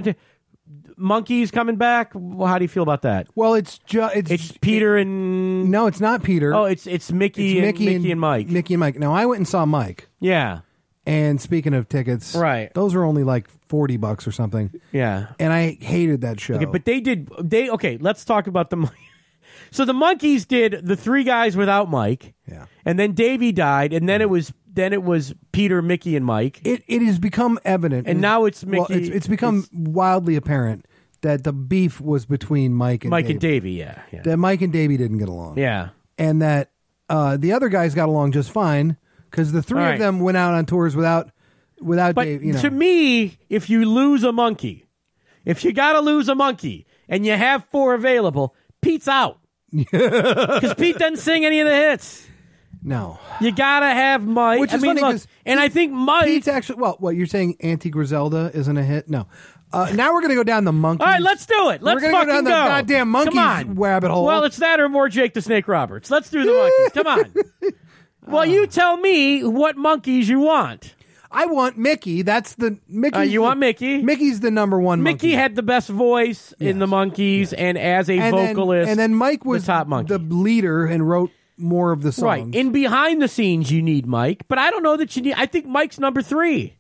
A: Monkeys coming back. Well, how do you feel about that?
B: Well, it's
A: Peter and
B: no, it's not Peter.
A: Oh, it's Mickey and Mike.
B: Mickey and Mike. Now I went and saw Mike.
A: Yeah.
B: And speaking of tickets,
A: right?
B: Those are only like $40 or something.
A: Yeah.
B: And I hated that show.
A: Okay, but okay, let's talk about the So the Monkees did the 3 guys without Mike.
B: Yeah.
A: And then Davey died, and then it was Peter, Mickey, and Mike.
B: It has become evident.
A: And now it's Mickey.
B: Well, it's become wildly apparent that the beef was between Mike and
A: Davey, yeah.
B: That Mike and Davey didn't get along.
A: Yeah.
B: And that the other guys got along just fine because the 3 of them went out on tours without Dave.
A: To me, if you lose a monkey, if you got to lose a monkey and you have 4 available, Pete's out. Because Pete doesn't sing any of the hits.
B: No.
A: You got to have Mike.
B: Which is funny because
A: I think Mike...
B: Pete's actually... Well, what, you're saying Auntie Griselda isn't a hit? No. Now we're going to go down the Monkees.
A: All right, let's do it. Let's fucking
B: go down the goddamn Monkees rabbit hole.
A: Well, it's that or more Jake the Snake Roberts. Let's do the Monkees. Come on. Well, you tell me what monkeys you want.
B: I want Mickey. That's the Mickey.
A: You want Mickey?
B: Mickey's the number one.
A: Mickey had the best voice in the Monkees, and as a vocalist,
B: and then Mike was
A: the top monkey,
B: the leader, and wrote more of the songs.
A: Right. In behind the scenes, you need Mike, but I don't know that you need. I think Mike's number 3.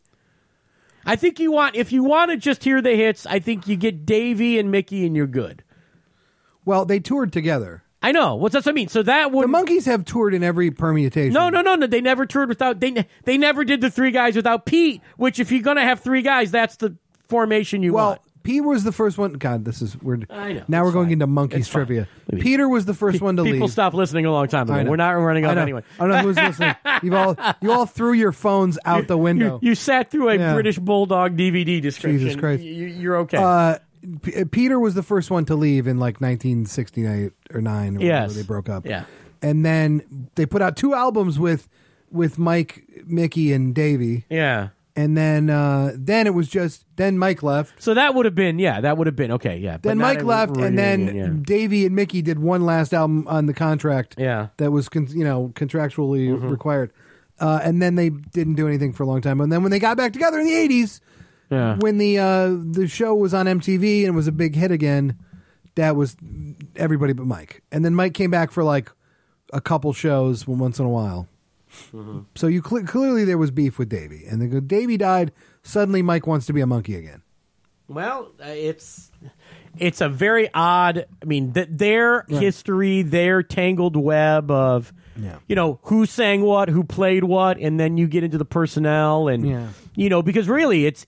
A: I think if you want to just hear the hits, I think you get Davey and Mickey, and you're good.
B: Well, they toured together.
A: I know. What's that I mean? So that would
B: the Monkees have toured in every permutation.
A: No. They never toured without. They never did the 3 guys without Pete. Which, if you're going to have 3 guys, that's the formation you want.
B: Well, Pete was the first one. God, this is weird.
A: I know.
B: Now we're going into Monkees trivia. Peter was the first one to leave.
A: People stopped listening a long time ago. We're not running out anyway.
B: I don't know who's listening. You all threw your phones out the window.
A: You sat through a British Bulldog DVD description.
B: Jesus Christ.
A: You're okay.
B: Peter was the first one to leave in like 1968 or 9 or whenever they broke up.
A: Yeah.
B: And then they put out 2 albums with Mike, Mickey, and Davey.
A: Yeah.
B: And then it was just Mike left.
A: So that would have been okay, yeah.
B: Then Mike left, and then Davey and Mickey did one last album on the contract.
A: Yeah.
B: That was contractually required. And then they didn't do anything for a long time. And then when they got back together in the 80s, when the show was on MTV and was a big hit again, that was everybody but Mike. And then Mike came back for like a couple shows once in a while. Mm-hmm. So you clearly there was beef with Davey, and then Davey died. Suddenly, Mike wants to be a monkey again.
A: Well, it's a very odd. I mean, their history, their tangled web of who sang what, who played what, and then you get into the personnel, and because really it's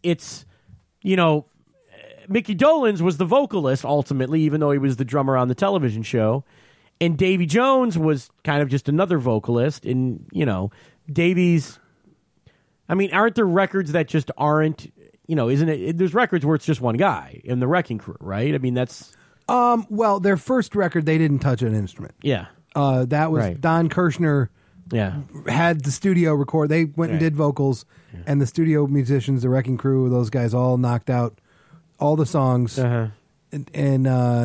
A: Mickey Dolenz was the vocalist ultimately, even though he was the drummer on the television show. And Davy Jones was kind of just another vocalist. And, Davy's... I mean, aren't there records that just aren't... isn't it... There's records where it's just one guy in the Wrecking Crew, right? I mean, that's...
B: Well, their first record, they didn't touch an instrument.
A: Yeah.
B: That was Don Kirshner had the studio record. They went and did vocals, and the studio musicians, the Wrecking Crew, those guys all knocked out all the songs. And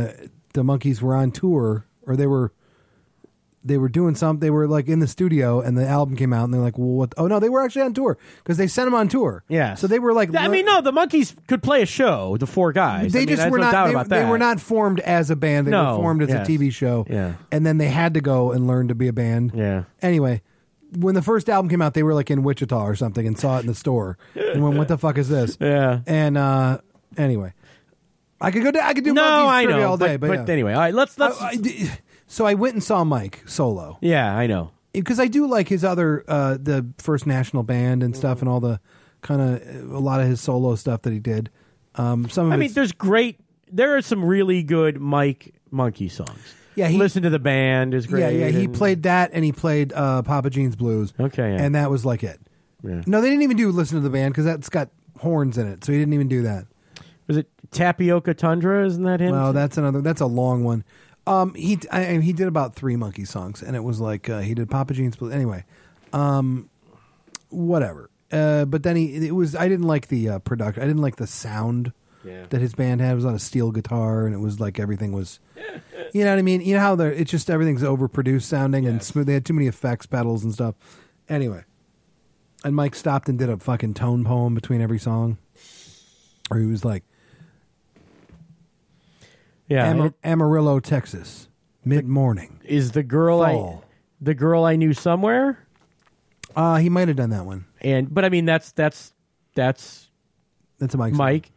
B: the Monkees were on tour, or they were doing something. They were like in the studio, and the album came out, and they're like, "Well, what?" Oh no, they were actually on tour because they sent them on tour.
A: Yeah.
B: So they were like,
A: I mean, no, the Monkees could play a show. The four guys.
B: They just were
A: no
B: not.
A: doubt about that.
B: They were not formed as a band. They
A: No,
B: were formed as
A: yes.
B: a TV show.
A: Yeah.
B: And then they had to go and learn to be a band.
A: Yeah.
B: Anyway, when the first album came out, they were like in Wichita or something and saw it in the store and went, "What the fuck is this?"
A: Yeah.
B: And anyway, I could do
A: No,
B: Monkees
A: I
B: trivia
A: know.
B: all day,
A: but anyway, all right. Let's.
B: So I went and saw Mike solo
A: Yeah, I know.
B: because I do like his other the First National Band and stuff and all the kind of a lot of his solo stuff that he did. Some of
A: I mean, there are some really good Mike Monkey songs.
B: Yeah,
A: Listen to the Band is great.
B: Yeah, he
A: and-
B: played that and he played Papa Jean's Blues.
A: Okay, yeah.
B: And that was like it.
A: Yeah.
B: No, they didn't even do Listen to the Band because that's got horns in it, so he didn't even do that.
A: Was it Tapioca Tundra? Isn't that him?
B: Well, that's a long one. He did about 3 Monkey songs, and it was like he did Papa Jean's Blues. Anyway, whatever. But then I didn't like the production. I didn't like the sound that his band had. It was on a steel guitar, and it was like everything was, you know what I mean? You know how it's just everything's overproduced sounding and smooth. They had too many effects pedals and stuff. Anyway, and Mike stopped and did a fucking tone poem between every song, or he was like, Amarillo, Texas, mid-morning.
A: Is the girl
B: Fall.
A: the girl I knew somewhere?
B: He might have done that one.
A: But I mean that's
B: That's a Mike.
A: Mike.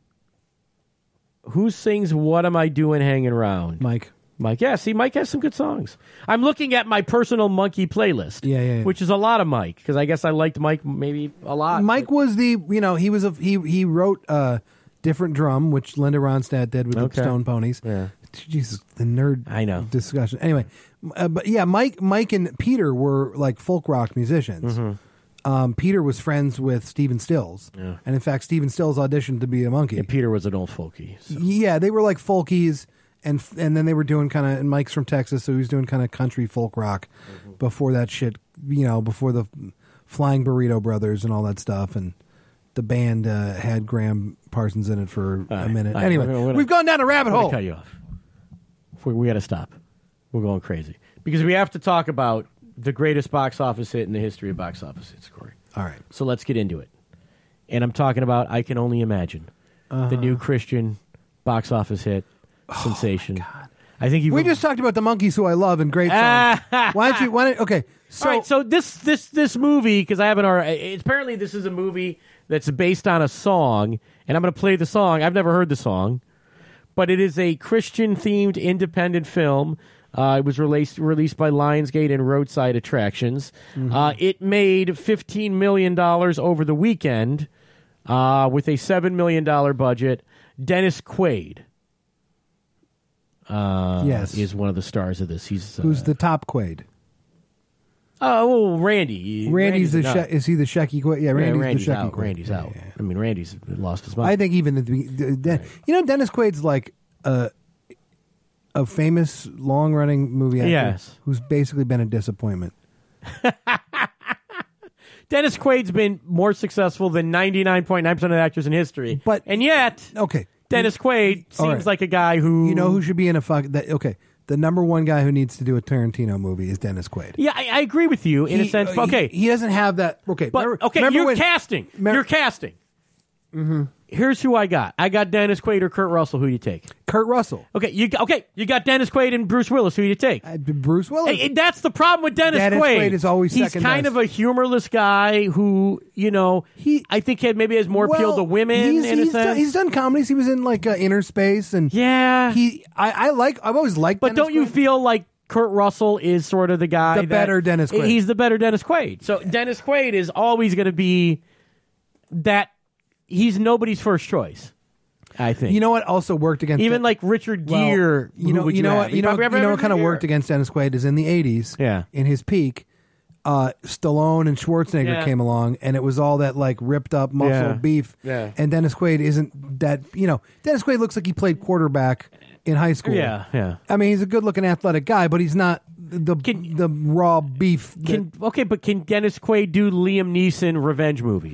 A: Who sings "What Am I Doing Hanging Around"?
B: Mike.
A: Yeah. See, Mike has some good songs. I'm looking at my personal Monkey playlist.
B: Yeah.
A: Which is a lot of Mike because I guess I liked Mike maybe a lot.
B: Mike was he wrote Different Drum, which Linda Ronstadt did with the Stone Ponies.
A: Yeah.
B: Jesus, the nerd
A: I know.
B: discussion. Anyway, but yeah, Mike and Peter were like folk rock musicians. Peter was friends with Stephen Stills, and in fact, Stephen Stills auditioned to be a Monkey.
A: And Peter was an old folkie. So.
B: Yeah, they were like folkies, and then they were doing kind of. And Mike's from Texas, so he was doing kind of country folk rock before that shit. Before the Flying Burrito Brothers and all that stuff, and the band had Graham Parsons in it for a minute. Anyway, we've gone down a rabbit hole.
A: Cut you off. We got to stop. We're going crazy because we have to talk about the greatest box office hit in the history of box office hits, Corey.
B: All right.
A: So let's get into it. And I'm talking about I Can Only Imagine, the new Christian box office hit sensation. God. I think
B: we just talked about the Monkees, who I love, and great songs. Okay. So,
A: all right. So this movie, because I haven't already. Apparently, this is a movie that's based on a song, and I'm going to play the song. I've never heard the song, but it is a Christian-themed independent film. It was released by Lionsgate and Roadside Attractions. It made $15 million over the weekend with a $7 million budget. Dennis Quaid is one of the stars of this.
B: Who's the top Quaid?
A: Randy.
B: Randy's is he the Shecky Quaid? Yeah, Randy's the Shecky
A: out.
B: Quaid.
A: Randy's out.
B: Yeah.
A: I mean, Randy's lost his mind.
B: I think even Dennis Quaid's like a famous long-running movie actor who's basically been a disappointment.
A: Dennis Quaid's been more successful than 99.9% of the actors in history. And yet, Dennis Quaid seems like a guy who...
B: You know who should be in the number one guy who needs to do a Tarantino movie is Dennis Quaid.
A: Yeah, I agree with you in a sense. Okay.
B: He doesn't have that... Okay,
A: but you're casting. You're casting. Mm-hmm. Here's who I got. I got Dennis Quaid or Kurt Russell. Who do you take?
B: Kurt Russell.
A: Okay, you got Dennis Quaid and Bruce Willis. Who do you take?
B: Bruce Willis.
A: Hey, that's the problem with Dennis Quaid.
B: Quaid is always
A: He's
B: second
A: kind
B: best.
A: of a humorless guy who, I think maybe has more appeal to women in a sense.
B: He's done comedies. He was in like Inner Space and I've always liked.
A: But
B: Dennis
A: don't you
B: Quaid.
A: feel like Kurt Russell is sort of the guy,
B: better Dennis Quaid?
A: He's the better Dennis Quaid. So Dennis Quaid is always going to be that. He's nobody's first choice. I think.
B: You know what also worked against
A: even like Richard Gere.
B: You know what kind of worked against Dennis Quaid is in the 80s.
A: Yeah.
B: In his peak, Stallone and Schwarzenegger came along, and it was all that like ripped up muscle beef.
A: Yeah.
B: And Dennis Quaid isn't that. Dennis Quaid looks like he played quarterback in high school.
A: Yeah.
B: I mean, he's a good-looking athletic guy, but he's not the raw beef.
A: But can Dennis Quaid do Liam Neeson revenge movies?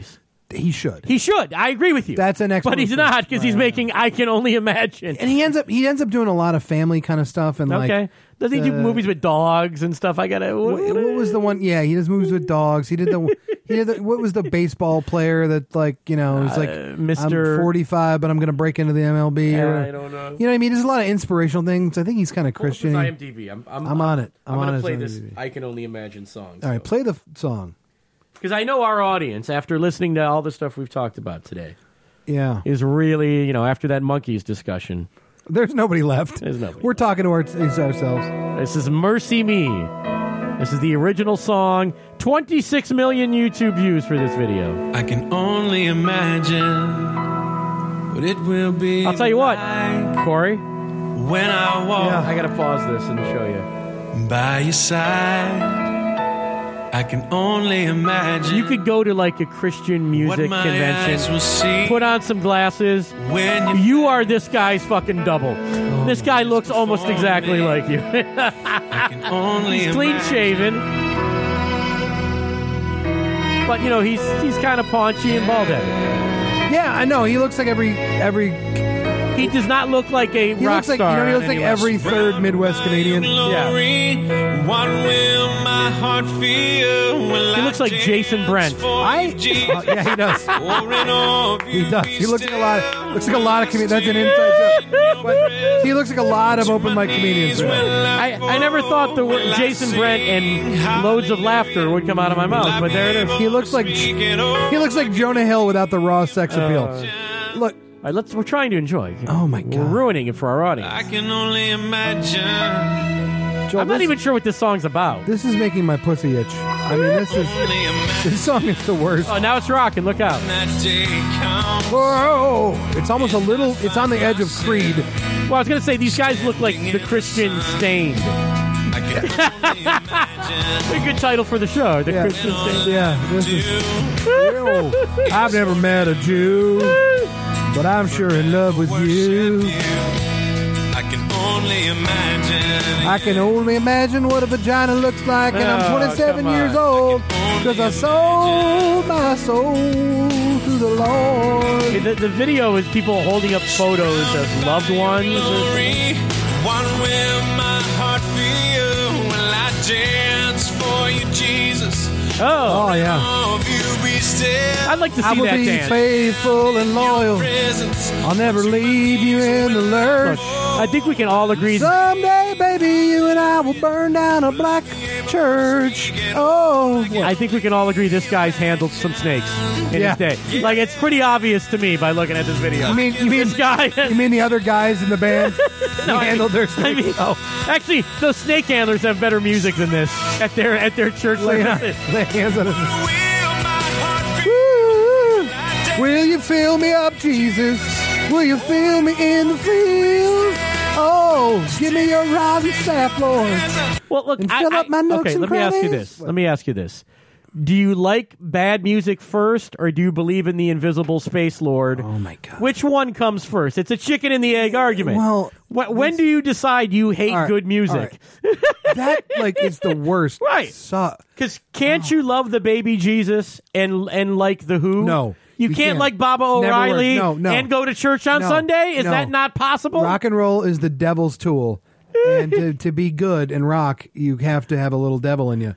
B: He should.
A: He should. I agree with you.
B: That's an
A: But he's
B: explanation.
A: not because he's making I Can Only Imagine.
B: And he ends up doing a lot of family kind of stuff. And
A: Okay. Does he do movies with dogs and stuff? I gotta.
B: What was the one? Yeah, he does movies with dogs. He did the. What was the baseball player that was like
A: Mr.
B: I'm 45, but I'm going to break into the MLB.
A: I don't know.
B: You know what I mean? There's a lot of inspirational things. I think he's kind of Christian.
A: IMDb. I'm
B: on it.
A: I'm gonna
B: on
A: play
B: his
A: this
B: IMDb.
A: I Can Only Imagine song.
B: All right, play the song.
A: Because I know our audience, after listening to all the stuff we've talked about today,
B: Yeah,
A: is really, after that Monkeys discussion.
B: there's nobody left.
A: There's nobody
B: We're talking to ourselves.
A: This is Mercy Me. This is the original song. 26 million YouTube views for this video.
D: I can only imagine what it will be.
A: I'll tell you what,
D: like
A: Corey,
D: when I walk
A: I gotta pause this and show you.
D: by your side. I can only imagine.
A: You could go to like a Christian music
D: what my eyes will
A: convention,
D: see
A: put on some glasses.
D: when
A: You are this guy's fucking double. This guy looks almost exactly like you.
D: I can only
A: He's clean
D: imagine.
A: shaven. But he's kind of paunchy and bald headed.
B: Yeah, I know. He looks like every.
A: He does not look like a
B: He
A: rock
B: looks like
A: star.
B: he looks
A: on
B: like
A: any
B: every
A: level.
B: third Midwest Canadian.
D: Glory, what will my heart feel when
A: He looks like Jason Brent.
B: Yeah, he does. He does. He looks like a lot. Looks like a lot of comedians. That's an inside joke. But he looks like a lot of open mic comedians.
A: I never thought the word Jason Brent and loads of laughter would come out of my mouth, but there it is.
B: He looks like Jonah Hill without the raw sex appeal. Look.
A: All right, we're trying to enjoy.
B: Oh, my
A: We're
B: God.
A: ruining it for our audience.
D: I can only imagine.
B: Joel,
A: I'm not even sure what this song's about.
B: This is making my pussy itch. I mean, this song is the worst.
A: Oh, now it's rocking. Look out.
D: That day comes.
B: Whoa! It's almost a little. It's on the edge of Creed.
A: Well, I was going to say, these guys look like the Christian Stained.
D: I can only imagine.
A: A good title for the show, the Christian Stained.
B: Yeah, this is. Ew. I've never met a Jew, but I'm sure in love with you.
D: I can only imagine.
B: I can only imagine what a vagina looks like, and I'm
A: Oh,
B: 27
A: come
B: years
A: on.
B: old because I sold my soul to the Lord.
A: The video is people holding up photos of loved ones.
D: Glory, what will my heart feel when I dance for you, Jesus?
A: Oh,
B: yeah.
D: Of you be still.
A: I'd like to
B: I
A: see
B: will
A: that
B: be
A: dance.
B: faithful and loyal.
D: Presence.
B: I'll never leave you in the lurch.
A: I think we can all agree.
B: Someday, baby, you and I will burn down a black church. Oh,
A: I think we can all agree this guy's handled some snakes in
B: Yeah.
A: his day. Like, it's pretty obvious to me by looking at this video.
B: You mean
A: this guy?
B: You mean the other guys in the band?
A: No, I
B: handled their
A: I
B: snakes?
A: mean, actually, those snake handlers have better music than this at their church
B: Lay
A: services.
B: hands on his.
D: Will my heart feel?
B: Woo! Will you fill me up, Jesus? Will you fill me in the field? Oh, give me your rod and staff, Lord.
A: Well, look,
B: And fill up my nooks
A: okay.
B: and
A: Let me ask you
B: crannies.
A: this. Let me ask you this. Do you like bad music first, or do you believe in the invisible space lord?
B: Oh, my God.
A: Which one comes first? It's a chicken and the egg argument.
B: Well,
A: when do you decide you hate
B: All right,
A: good music?
B: That is the worst.
A: Right. Because can't you love the baby Jesus and like the Who?
B: No,
A: you
B: you
A: can't
B: can't.
A: like Baba
B: Never
A: O'Reilly
B: works. No.
A: and go to church on
B: No,
A: Sunday. Is
B: no.
A: that not possible?
B: Rock and roll is the devil's tool, and to be good and rock, you have to have a little devil in you.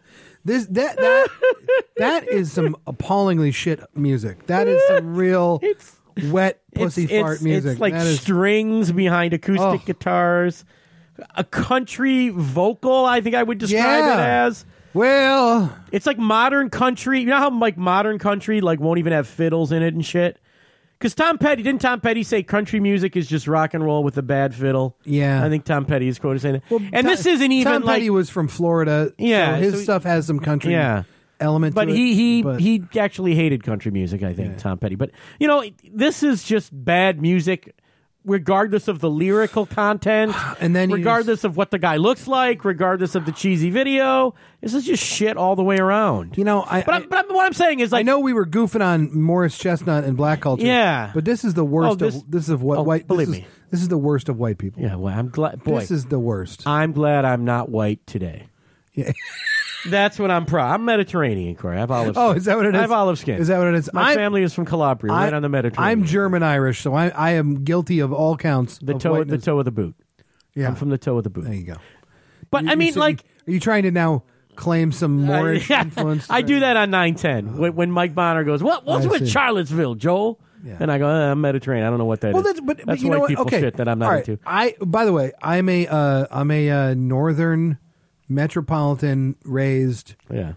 B: That is some appallingly shit music. That is some real wet pussy fart music.
A: It's like
B: That is,
A: strings behind acoustic
B: Oh.
A: guitars, a country vocal. I think I would describe it as.
B: well,
A: It's like modern country. You know how like modern country like won't even have fiddles in it and shit. Because Tom Petty say country music is just rock and roll with a bad fiddle?
B: Yeah.
A: I think Tom Petty is quoted saying that. And this isn't even
B: Tom
A: like
B: Petty was from Florida.
A: Yeah,
B: so his
A: so-
B: stuff has some country
A: Yeah.
B: element.
A: But
B: to it,
A: he actually hated country music, I think, Tom Petty. But, this is just bad music, regardless of the lyrical content,
B: And then
A: regardless of what the guy looks like, regardless of the cheesy video. This is just shit all the way around.
B: But
A: what I'm saying is, like,
B: I know we were goofing on Morris Chestnut and black culture.
A: Yeah.
B: but this is the worst. This is what white.
A: Believe
B: this is,
A: me.
B: this is the worst of white people.
A: Yeah, well, I'm glad. Boy,
B: This is the worst.
A: I'm glad I'm not white today.
B: Yeah.
A: That's what I'm Mediterranean, Corey. I have olive skin.
B: Oh, is that what it is?
A: I have olive skin.
B: Is that what it is?
A: My family is from Calabria, right on the Mediterranean.
B: I'm German-Irish, so I am guilty of all counts.
A: The toe of the boot.
B: Yeah.
A: I'm from the toe of the boot.
B: There you go.
A: But I mean,
B: are you trying to now claim some Moorish influence?
A: I do that on 910 when Mike Bonner goes, "What's with Charlottesville, Joel?"
B: Yeah.
A: And I go, I'm Mediterranean. I don't know what that is. That's
B: you know
A: white
B: what?
A: people
B: Okay.
A: shit that I'm not into.
B: By the way, I'm a northern metropolitan raised.
A: Yeah.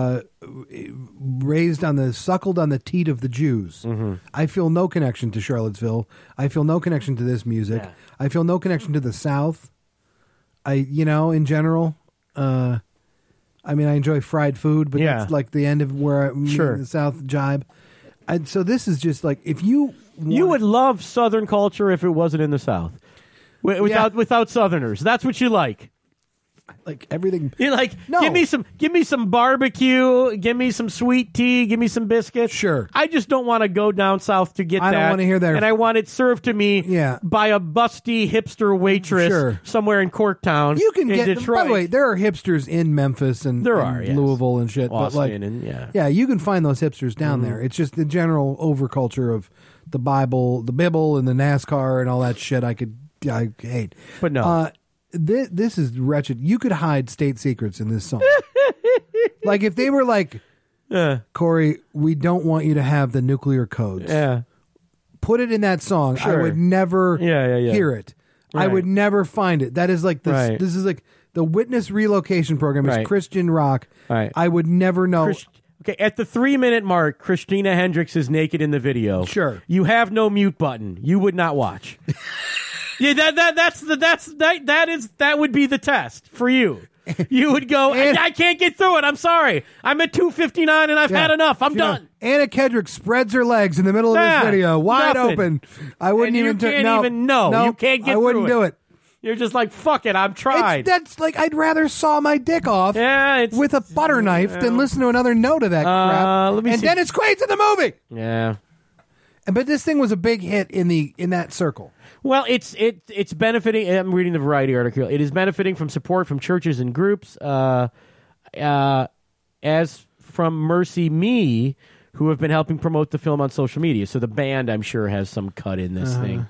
B: Suckled on the teat of the Jews.
A: Mm-hmm.
B: I feel no connection to Charlottesville. I feel no connection to this music.
A: Yeah.
B: I feel no connection to the South. In general, I enjoy fried food, but that's like the end of where the South jibe. So this is just like, if you
A: would love Southern culture if it wasn't in the South. Without Southerners. That's what you like.
B: Like everything.
A: You're like, give me some barbecue, give me some sweet tea, give me some biscuits.
B: Sure.
A: I just don't want to go down south to get that.
B: I don't want to hear that.
A: And I want it served to me by a busty hipster waitress somewhere in Corktown.
B: You can get
A: Detroit.
B: By the way, there are hipsters in Memphis and Louisville and shit.
A: Austin
B: but you can find those hipsters down there. It's just the general overculture of the Bible and the NASCAR and all that shit I hate.
A: But no.
B: This is wretched. You could hide state secrets in this song. Like if they were like, Corey, we don't want you to have the nuclear codes.
A: Yeah.
B: Put it in that song.
A: Sure.
B: I would never hear it.
A: Right.
B: I would never find it. That is like this.
A: Right.
B: This is like the Witness Relocation Program is Christian rock.
A: Right.
B: I would never know.
A: Okay, at the 3-minute mark, Christina Hendricks is naked in the video.
B: Sure.
A: You have no mute button. You would not watch. Yeah, that would be the test for you. You would go, I can't get through it. I'm sorry. I'm at 2:59 and I've had enough. I'm done.
B: Anna Kendrick spreads her legs in the middle of this video, wide open. I wouldn't
A: You can't get
B: I wouldn't
A: through
B: do it.
A: You're just like, fuck it. I've tried.
B: That's like, I'd rather saw my dick off with a butter knife than listen to another note of that crap. Dennis Quaid's in the movie.
A: Yeah.
B: But this thing was a big hit in that circle.
A: Well, it's benefiting. I'm reading the Variety article. It is benefiting from support from churches and groups, as from Mercy Me, who have been helping promote the film on social media. So the band, I'm sure, has some cut in this thing.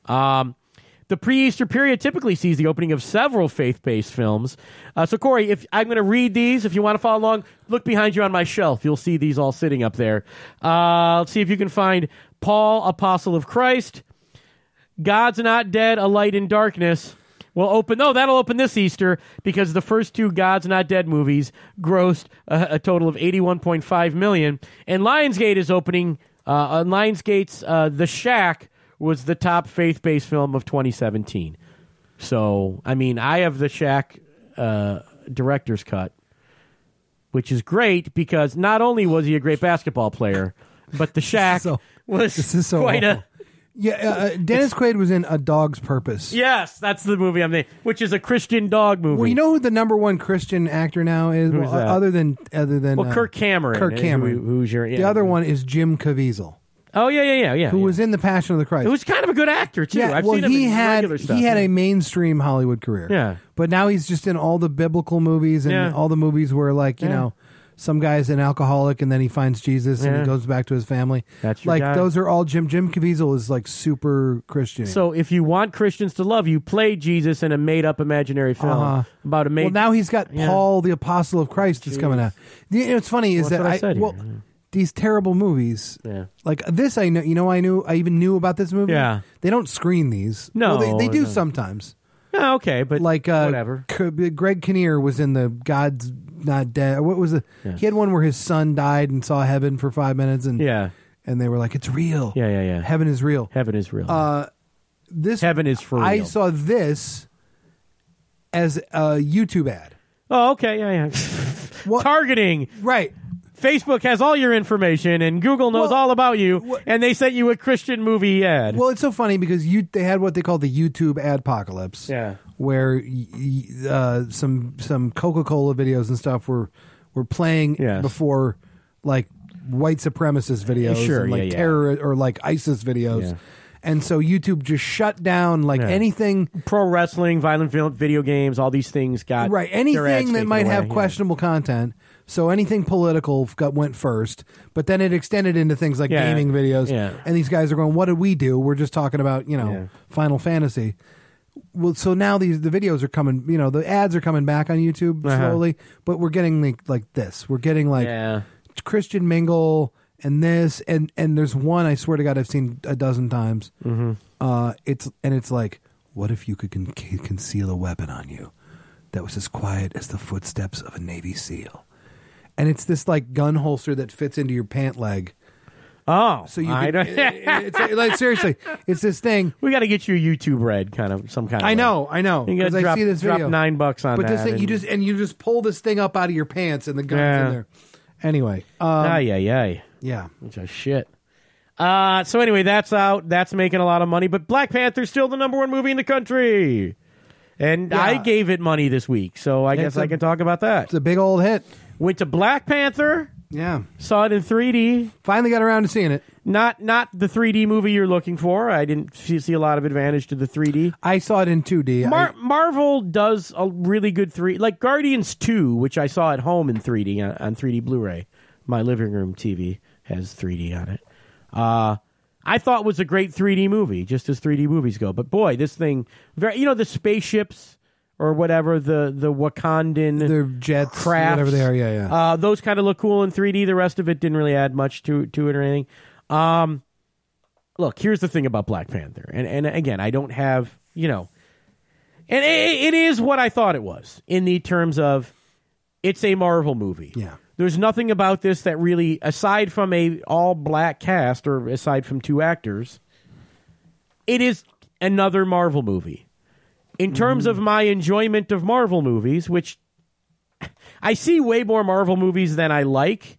A: The pre-Easter period typically sees the opening of several faith-based films. So, Corey, if I'm going to read these, if you want to follow along, look behind you on my shelf. You'll see these all sitting up there. Let's see if you can find Paul, Apostle of Christ, God's Not Dead, A Light in Darkness. That'll open this Easter because the first two God's Not Dead movies grossed a total of $81.5 million. And Lionsgate is opening, Lionsgate's The Shack was the top faith-based film of 2017. So, I have The Shack director's cut, which is great because not only was he a great basketball player, but The Shack was quite
B: awful. Dennis Quaid was in A Dog's Purpose.
A: Yes, that's the movie I'm thinking, which is a Christian dog movie.
B: Well, you know who the number one Christian actor now is?
A: Who's that?
B: Other than
A: Kirk Cameron.
B: Kirk Cameron.
A: Who's your
B: the other one is Jim Caviezel.
A: Oh yeah.
B: Who was in The Passion of the Christ?
A: Who's kind of a good actor too. I've seen him in regular stuff.
B: He had a mainstream Hollywood career.
A: Yeah,
B: but now he's just in all the biblical movies and all the movies where you know. Some guy's an alcoholic, and then he finds Jesus, and he goes back to his family.
A: That's your guy.
B: Those are all Jim Caviezel is like super Christian.
A: So if you want Christians to love you, play Jesus in a made-up imaginary film about a
B: Well, now he's got Paul, the Apostle of Christ, that's coming out. You know, what's funny is these terrible movies, like this, I know. You know, I even knew about this movie.
A: Yeah,
B: they don't screen these.
A: No,
B: well, they do sometimes.
A: Yeah, okay, but whatever.
B: Greg Kinnear was in the God's Not Dead. What was it? Yeah. He had one where his son died and saw heaven for 5 minutes, and they were like, "It's real."
A: Yeah.
B: Heaven is real.
A: Heaven is real.
B: Heaven
A: is for real.
B: I saw this as a YouTube ad.
A: Oh, okay, yeah. Targeting,
B: right?
A: Facebook has all your information, and Google knows all about you, and they sent you a Christian movie ad.
B: Well, it's so funny because they had what they call the YouTube adpocalypse, where some Coca-Cola videos and stuff were playing before, like white supremacist videos, and like terror or like ISIS videos. And so YouTube just shut down anything.
A: Pro wrestling, violent film, video games, all these things got
B: Right,
A: their ads
B: anything that
A: taken
B: might
A: away,
B: have questionable content. So anything political went first, but then it extended into things like gaming videos.
A: Yeah.
B: And these guys are going, "What did we do? We're just talking about Final Fantasy." Well, so now the videos are coming. The ads are coming back on YouTube slowly, but we're getting like this. We're getting Christian Mingle and this, and there's one I swear to God I've seen a dozen times. Mm-hmm. It's like, what if you could conceal a weapon on you that was as quiet as the footsteps of a Navy SEAL? And it's this gun holster that fits into your pant leg.
A: Oh,
B: so it's seriously, it's this thing.
A: We got to get you a YouTube Red some kind of.
B: I know.
A: You got to
B: I see this video.
A: Drop $9 on
B: but
A: that.
B: This thing, you just pull this thing up out of your pants and the gun's in there. Anyway,
A: yeah, which is shit. So anyway, that's out. That's making a lot of money. But Black Panther's still the #1 movie in the country, and I gave it money this week, so I guess I can talk about that.
B: It's a big old hit.
A: Went to Black Panther.
B: Yeah.
A: Saw it in 3D.
B: Finally got around to seeing it.
A: Not the 3D movie you're looking for. I didn't see a lot of advantage to the 3D.
B: I saw it in 2D.
A: Marvel does a really good 3D. Like Guardians 2, which I saw at home in 3D on 3D Blu-ray. My living room TV has 3D on it. I thought was a great 3D movie, just as 3D movies go. But boy, this thing, the spaceships or whatever, the Wakandan,
B: the jets,
A: crafts,
B: whatever they are, yeah.
A: Those kind of look cool in 3D. The rest of it didn't really add much to it or anything. Look, here's the thing about Black Panther, and again, I don't have and it is what I thought it was in the terms of it's a Marvel movie.
B: Yeah.
A: There's nothing about this that really, aside from a all-black cast or aside from 2 actors, it is another Marvel movie. In terms of my enjoyment of Marvel movies, which I see way more Marvel movies than I like.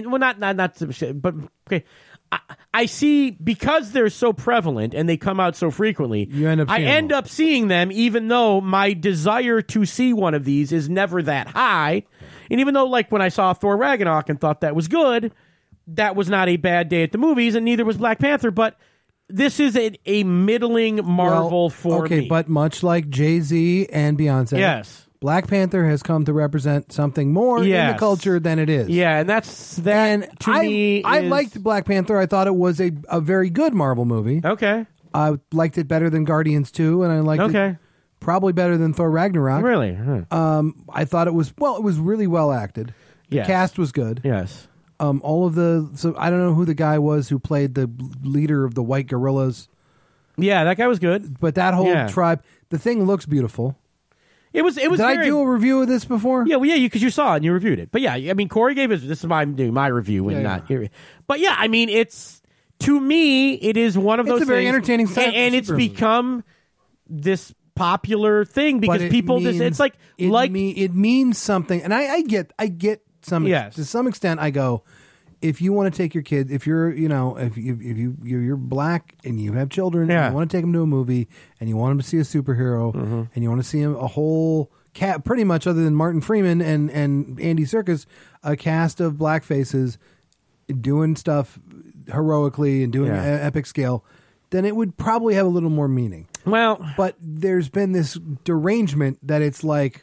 A: But okay, I see because they're so prevalent and they come out so frequently. I end up seeing them, even though my desire to see one of these is never that high. And even though, when I saw Thor Ragnarok and thought that was good, that was not a bad day at the movies, and neither was Black Panther. But this is a middling Marvel for me.
B: Okay, but much like Jay-Z and Beyonce,
A: yes,
B: Black Panther has come to represent something more in the culture than it is.
A: Yeah, and that's that. And to me,
B: I liked Black Panther. I thought it was a very good Marvel movie.
A: Okay,
B: I liked it better than Guardians 2, and I liked it probably better than Thor Ragnarok.
A: Really?
B: I thought it was really well acted. The cast was good.
A: Yes.
B: So I don't know who the guy was who played the leader of the white gorillas.
A: Yeah, that guy was good.
B: But that whole tribe, the thing looks beautiful.
A: It was. Did
B: I do a review of this before?
A: Yeah, because you saw it and you reviewed it. But yeah, I mean, Corey gave us this is my review and not. But yeah, I mean, it's to me, it is one of those.
B: It's a very
A: things,
B: entertaining stuff,
A: and it's become this popular thing because people. It
B: means something, and I get to some extent. I go, if you want to take your kid, if you're you're black and you have children, and you want to take them to a movie and you want them to see a superhero and you want to see a whole cat, pretty much other than Martin Freeman and Andy Serkis, a cast of black faces doing stuff heroically and doing epic scale, then it would probably have a little more meaning.
A: Well,
B: but there's been this derangement that it's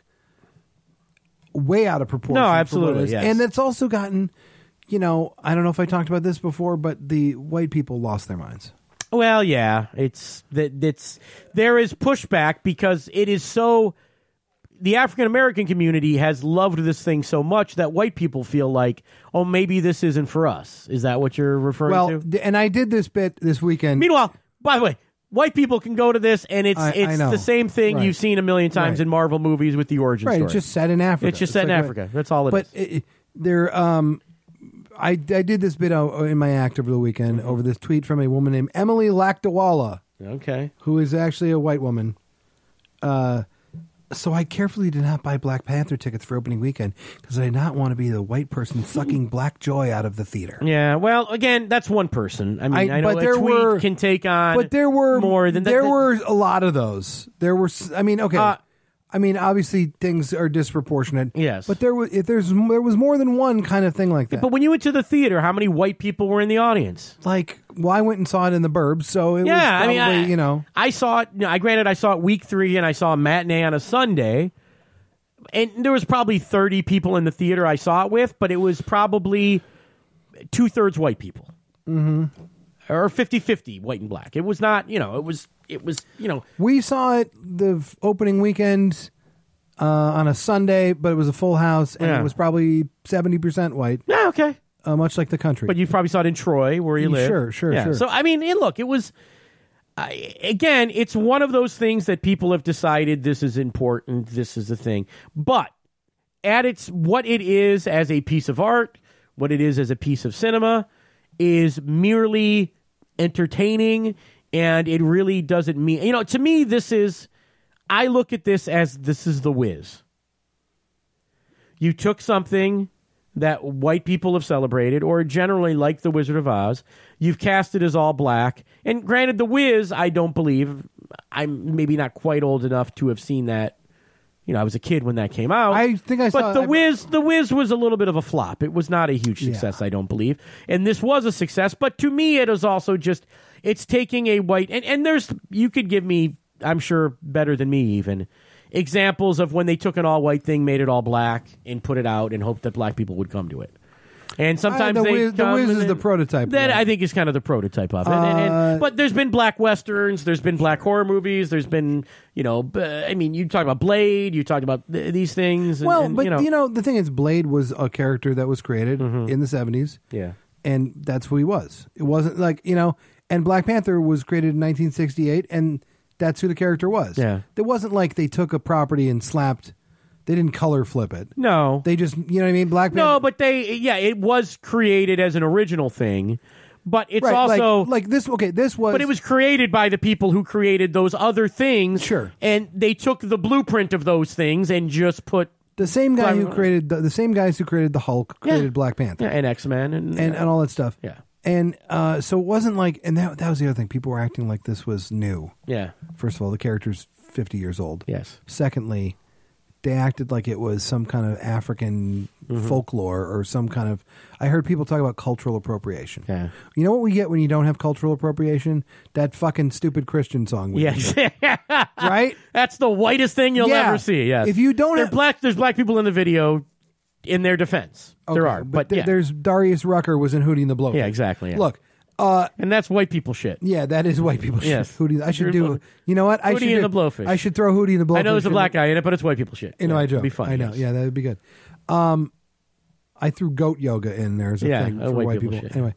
B: way out of proportion.
A: No, absolutely, yes.
B: And it's also gotten, I don't know if I talked about this before, but the white people lost their minds.
A: Well, yeah, there is pushback because it is so. The African American community has loved this thing so much that white people feel like, oh, maybe this isn't for us. Is that what you're referring to?
B: And I did this bit this weekend.
A: Meanwhile, by the way, white people can go to this, and it's the same thing you've seen a million times in Marvel movies with the origin story.
B: It's just set in Africa.
A: It's just set in Africa. That's all it is.
B: But I did this bit in my act over the weekend over this tweet from a woman named Emily Lakdawala.
A: Okay.
B: Who is actually a white woman. So I carefully did not buy Black Panther tickets for opening weekend because I did not want to be the white person sucking black joy out of the theater.
A: Yeah, well, again, that's one person. I mean, I know a tweet can take on
B: but there were
A: more than that.
B: There were a lot of those. There were, okay. I mean, obviously things are disproportionate.
A: Yes.
B: But there was more than one kind of thing like that.
A: But when you went to the theater, how many white people were in the audience?
B: Like, well, I went and saw it in the Burbs, so it was probably,
A: I saw it. Granted, I saw it week 3, and I saw a matinee on a Sunday, and there was probably 30 people in the theater I saw it with, but it was probably 2/3 white people. Mm-hmm. Or 50-50 white and black. It was not, it was.
B: We saw it the opening weekend on a Sunday, but it was a full house, and it was probably 70% white.
A: Yeah, okay.
B: Much like the country.
A: But you probably saw it in Troy, where you live.
B: Sure.
A: So, I mean, look, it was, again, it's one of those things that people have decided this is important, this is the thing. But at what it is as a piece of art, what it is as a piece of cinema, is merely entertaining, and it really doesn't mean, to me, I look at this as this is The Wiz. You took something that white people have celebrated, or generally like The Wizard of Oz, you've cast it as all black, and granted, The Wiz, I don't believe, I'm maybe not quite old enough to have seen that. I was a kid when that came out.
B: I think I saw.
A: But The Wiz was a little bit of a flop. It was not a huge success, I don't believe. And this was a success. But to me, it is also just, it's taking a white, and you could give me, I'm sure better than me even, examples of when they took an all white thing, made it all black, and put it out and hoped that black people would come to it. And sometimes
B: the Wiz is the prototype.
A: That I think is kind of the prototype of it. But there's been black westerns, there's been black horror movies, there's been, you talk about Blade, you talked about these things.
B: The thing is, Blade was a character that was created in the 70s.
A: Yeah.
B: And that's who he was. It wasn't like, and Black Panther was created in 1968, and that's who the character was.
A: Yeah.
B: It wasn't like they took a property and they didn't color flip it.
A: No.
B: They just, you know what I mean? Black Panther.
A: No, but it was created as an original thing, but it's also...
B: Like this, okay, this was...
A: But it was created by the people who created those other things.
B: Sure.
A: And they took the blueprint of those things and just put...
B: The same guy who created... The same guys who created the Hulk created Black Panther.
A: Yeah, and X-Men.
B: And all that stuff.
A: Yeah.
B: And so it wasn't like... And that was the other thing. People were acting like this was new.
A: Yeah.
B: First of all, the character's 50 years old.
A: Yes.
B: Secondly... They acted like it was some kind of African folklore or some kind of... I heard people talk about cultural appropriation.
A: Yeah.
B: You know what we get when you don't have cultural appropriation? That fucking stupid Christian song.
A: Yes.
B: Right?
A: That's the whitest thing you'll ever see, yes.
B: If you don't
A: there's black people in the video in their defense.
B: Okay,
A: there are. But
B: there's Darius Rucker was in Hootie and the Blowfish.
A: Yeah, exactly. Yeah.
B: Look...
A: and that's white people shit.
B: Yeah, that is white people shit.
A: Yes.
B: Hootie, I should do... You know what?
A: Hootie and the Blowfish.
B: I should throw Hootie and the Blowfish.
A: I know there's a black guy in it, but it's white people shit.
B: I joke.
A: It'd be fun.
B: I know.
A: Yes.
B: Yeah, that would be good. I threw goat yoga in there as a thing for white people.
A: Shit.
B: Anyway,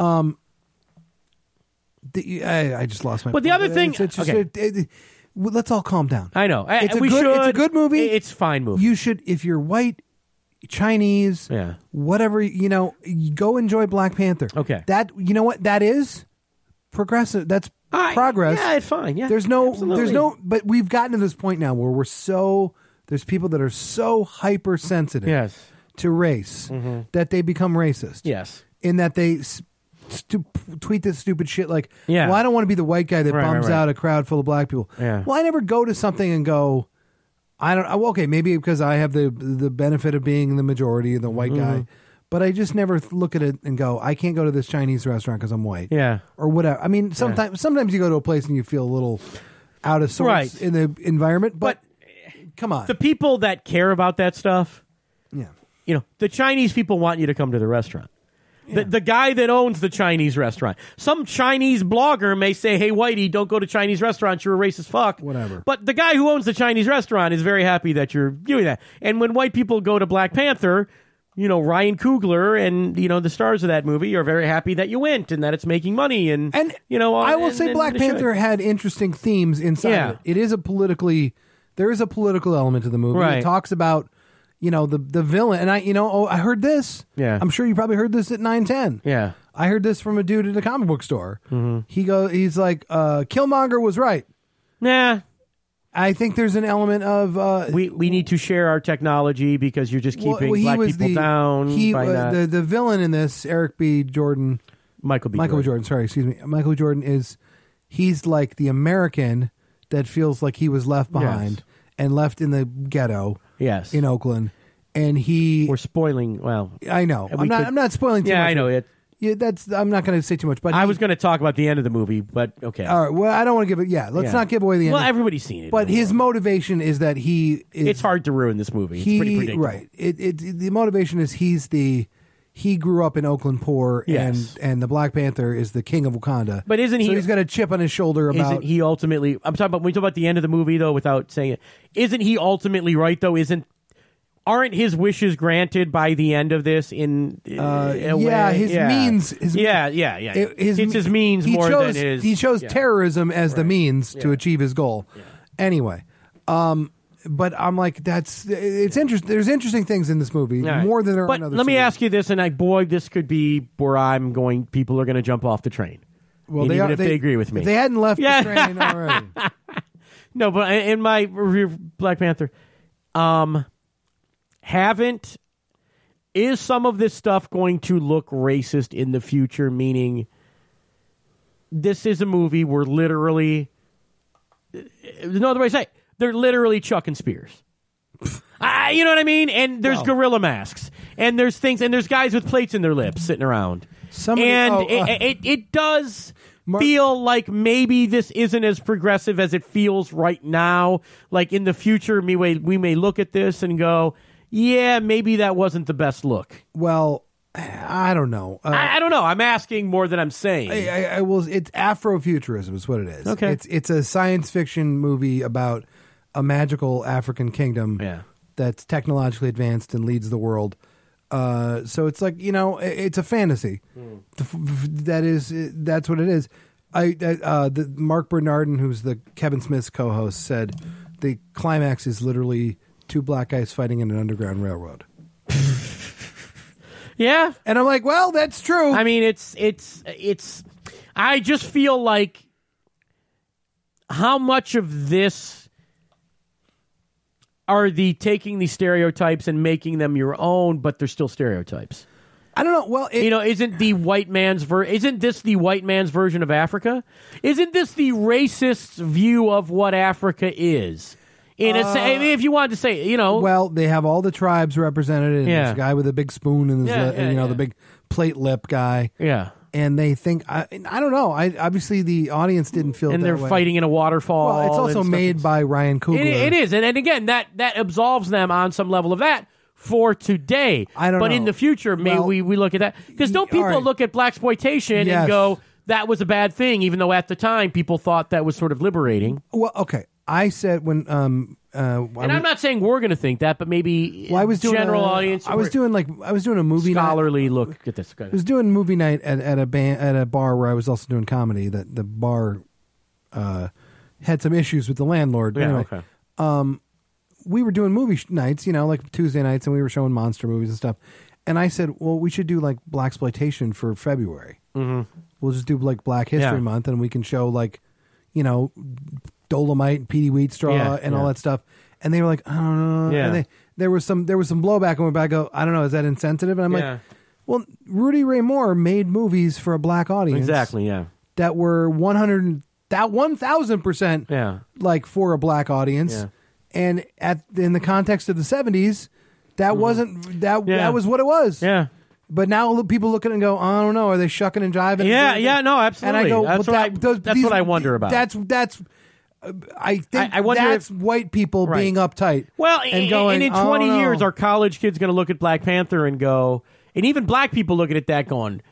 B: I just lost my...
A: But the other thing...
B: let's all calm down.
A: I know.
B: It's a good movie.
A: It's a fine movie.
B: You should, if you're white... Chinese, whatever, you go enjoy Black Panther.
A: Okay.
B: That, you know what that is? Progressive. That's progress.
A: Yeah, it's fine. Yeah.
B: There's no, but we've gotten to this point now where there's people that are so hypersensitive to race that they become racist.
A: Yes.
B: In that they tweet this stupid shit like,
A: yeah.
B: Well, I don't want to be the white guy that bums out a crowd full of black people.
A: Yeah.
B: Well, I never go to something and go, okay, maybe because I have the benefit of being the majority, the white guy, but I just never look at it and go, I can't go to this Chinese restaurant because I'm white.
A: Yeah.
B: Or whatever. I mean, sometimes you go to a place and you feel a little out of sorts in the environment, but come on.
A: The people that care about that stuff, the Chinese people want you to come to the restaurant. Yeah. The guy that owns the Chinese restaurant. Some Chinese blogger may say, hey, Whitey, don't go to Chinese restaurants. You're a racist fuck.
B: Whatever.
A: But the guy who owns the Chinese restaurant is very happy that you're doing that. And when white people go to Black Panther, Ryan Coogler and, the stars of that movie are very happy that you went and that it's making money. And
B: I will say Black Panther had interesting themes inside of it. It is there is a political element to the movie.
A: Right.
B: It talks about... the villain, and I heard this.
A: Yeah.
B: I'm sure you probably heard this at 910.
A: Yeah.
B: I heard this from a dude at a comic book store.
A: Mm-hmm.
B: He's like, Killmonger was right.
A: Nah.
B: I think there's an element of...
A: we need to share our technology because you're just keeping black people down.
B: The villain in this, Eric B. Jordan...
A: Michael B.
B: Jordan, sorry, excuse me. Michael Jordan he's like the American that feels like he was left behind.
A: Yes.
B: and left in the ghetto.
A: Yes.
B: In Oakland, and he.
A: We're spoiling. Well,
B: I know. I'm not spoiling too much.
A: Yeah, I know it.
B: Yeah, I'm not going to say too much. But
A: I was going to talk about the end of the movie, but okay.
B: All right. Well, I don't want to give it. Yeah, let's not give away the end.
A: Well, everybody's seen it.
B: But his motivation is that he.
A: It's hard to ruin this movie. It's pretty predictable.
B: Right. The motivation is he grew up in Oakland poor,
A: Yes.
B: and the Black Panther is the king of Wakanda.
A: But isn't he?
B: So he's got a chip on his shoulder about.
A: Isn't he ultimately? I'm talking about when we talk about the end of the movie, though, without saying it. Isn't he ultimately right though? Aren't his wishes granted by the end of this? In a way?
B: His means.
A: It's his means more than his.
B: He chose terrorism as the means to achieve his goal.
A: Yeah.
B: Anyway, but I'm like, it's interesting. There's interesting things in this movie
A: Right.
B: more than there are
A: But
B: in other.
A: let me
B: series.
A: ask you this, and this could be where I'm going. People are going to jump off the train.
B: Well,
A: even if they agree with me.
B: If they hadn't left
A: Yeah.
B: the train already.
A: No, but in my review of Black Panther, is some of this stuff going to look racist in the future? Meaning, this is a movie where literally, there's no other way to say it, they're literally chucking spears. You know what I mean? And there's gorilla masks, and there's things, and there's guys with plates in their lips sitting around. It does feel like maybe this isn't as progressive as it feels right now. Like in the future, we may look at this and go, yeah, maybe that wasn't the best look.
B: Well, I don't know.
A: I don't know. I'm asking more than I'm saying.
B: I will. It's Afrofuturism is what it is.
A: Okay.
B: It's a science fiction movie about a magical African kingdom that's technologically advanced and leads the world. So it's like, it's a fantasy. That's what it is. The Mark Bernardin, who's the Kevin Smith's co-host, said the climax is literally two black guys fighting in an underground railroad.
A: Yeah,
B: and I'm like, well, that's true.
A: I mean, it's. I just feel like how much of this are taking these stereotypes and making them your own, but they're still stereotypes.
B: I don't know. Well,
A: isn't this the white man's version of Africa? Isn't this the racist view of what Africa is? If you wanted to say,
B: well, they have all the tribes represented, and there's a guy with a big spoon in his the big plate lip guy.
A: Yeah.
B: And they think, I don't know. Obviously, the audience didn't feel
A: and
B: that
A: they're
B: way.
A: Fighting in a waterfall.
B: Well, it's also made by Ryan Coogler.
A: It is. And again, that absolves them on some level of that for today.
B: I don't know.
A: But in the future, we look at that. Because don't people look at blaxploitation and go, that was a bad thing, even though at the time people thought that was sort of liberating?
B: Well, okay. I said when...
A: and I'm not saying we're going to think that, but maybe general audience.
B: I was doing a movie
A: scholarly
B: night.
A: Look at this.
B: I was doing movie night at a bar where I was also doing comedy. That the bar had some issues with the landlord.
A: Yeah,
B: anyway,
A: okay.
B: We were doing movie nights, like Tuesday nights, and we were showing monster movies and stuff. And I said, well, we should do like blaxploitation for February.
A: Mm-hmm.
B: We'll just do like Black History Month, and we can show Dolomite and Petey Wheatstraw and all that stuff. And they were like, I don't know.
A: Yeah.
B: And there was some blowback, and we're back. I don't know. Is that insensitive? And I'm like, well, Rudy Ray Moore made movies for a black audience.
A: Exactly. Yeah.
B: That were 1,000% like for a black audience.
A: Yeah.
B: And in the context of the 70s, that wasn't that was what it was.
A: Yeah.
B: But now people look at it and go, I don't know. Are they shucking and jiving?
A: No, absolutely.
B: And I go,
A: that's what I wonder about.
B: I think
A: I wonder
B: that's
A: if,
B: white people being uptight.
A: Well,
B: and going,
A: in 20 years, our college kid's going to look at Black Panther and go, and even black people looking at that going,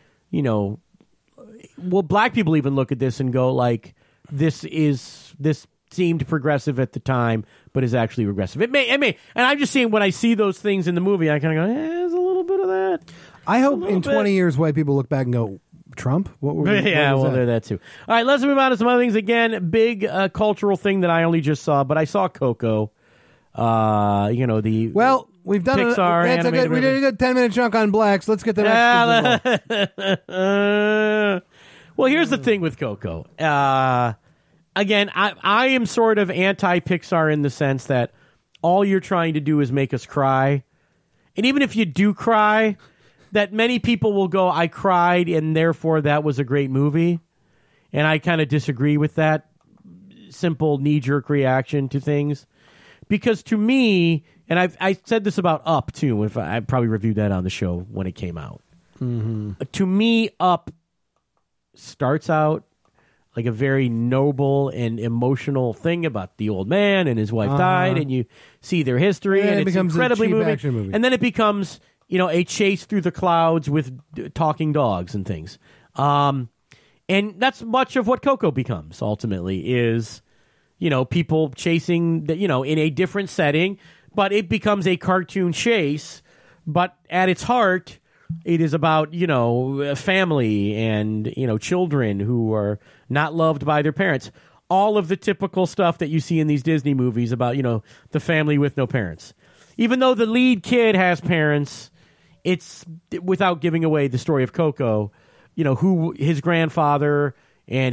A: will black people even look at this and go like, this seemed progressive at the time, but is actually regressive. It may, and I'm just saying when I see those things in the movie, I kind of go, there's a little bit of that.
B: I hope in 20 years, white people look back and go, Trump? What was
A: they're that too. All right, let's move on to some other things. Again, big cultural thing that I only just saw, but I saw Coco. We've done
B: Pixar. We did a good 10-minute chunk on blacks. Let's get the next.
A: Well, here's the thing with Coco. Again, I am sort of anti-Pixar in the sense that all you're trying to do is make us cry, and even if you do cry, that many people will go, I cried, and therefore that was a great movie. And I kind of disagree with that simple knee-jerk reaction to things. Because to me, and I said this about Up too. If I probably reviewed that on the show when it came out. To me, Up starts out like a very noble and emotional thing about the old man and his wife died, and you see their history, and
B: it
A: it's
B: becomes
A: incredibly
B: a cheap
A: moving.
B: action movie.
A: And then it becomes, a chase through the clouds with talking dogs and things. And that's much of what Coco becomes ultimately is, people chasing, in a different setting, but it becomes a cartoon chase. But at its heart, it is about, family and, children who are not loved by their parents. All of the typical stuff that you see in these Disney movies about, the family with no parents. Even though the lead kid has parents, it's without giving away the story of Coco, who his grandfather and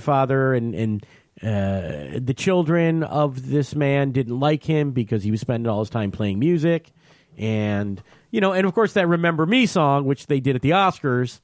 A: the children of this man didn't like him because he was spending all his time playing music. And, and of course that Remember Me song, which they did at the Oscars,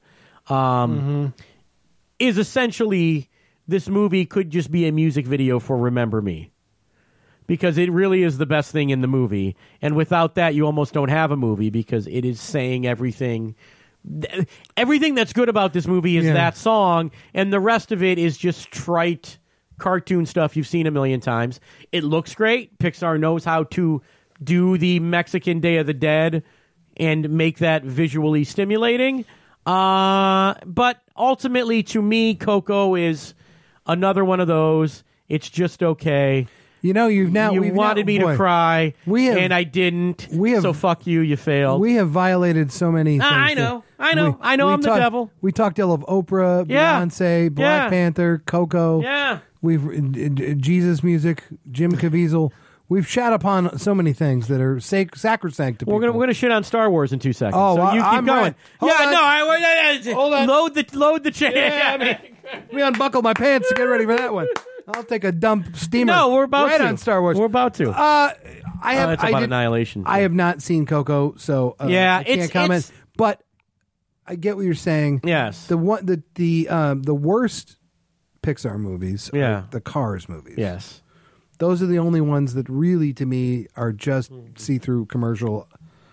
A: is essentially this movie could just be a music video for Remember Me. Because it really is the best thing in the movie. And without that, you almost don't have a movie because it is saying everything. Everything that's good about this movie is that song, and the rest of it is just trite cartoon stuff you've seen a million times. It looks great. Pixar knows how to do the Mexican Day of the Dead and make that visually stimulating. But ultimately, to me, Coco is another one of those. It's just okay.
B: You
A: wanted me to cry, and I didn't. So fuck you. You failed.
B: We have violated so many things.
A: I know. I'm the devil.
B: We talked ill of Oprah, Beyonce, Black Panther, Coco.
A: Yeah.
B: We've Jesus music, Jim Caviezel. We've shat upon so many things that are sacrosanct to people.
A: We're gonna shit on Star Wars in 2 seconds.
B: Oh,
A: so you keep
B: I'm
A: going.
B: right. Hold on.
A: Load the chain.
B: Let me unbuckle my pants to get ready for that one. I'll take a dump steamer.
A: No, we're about
B: right
A: to.
B: on Star Wars.
A: We're about to.
B: It's
A: about Annihilation.
B: I have not seen Coco, so I can't comment. But I get what you're saying.
A: Yes.
B: The worst Pixar movies are the Cars movies.
A: Yes.
B: Those are the only ones that really, to me, are just see-through commercial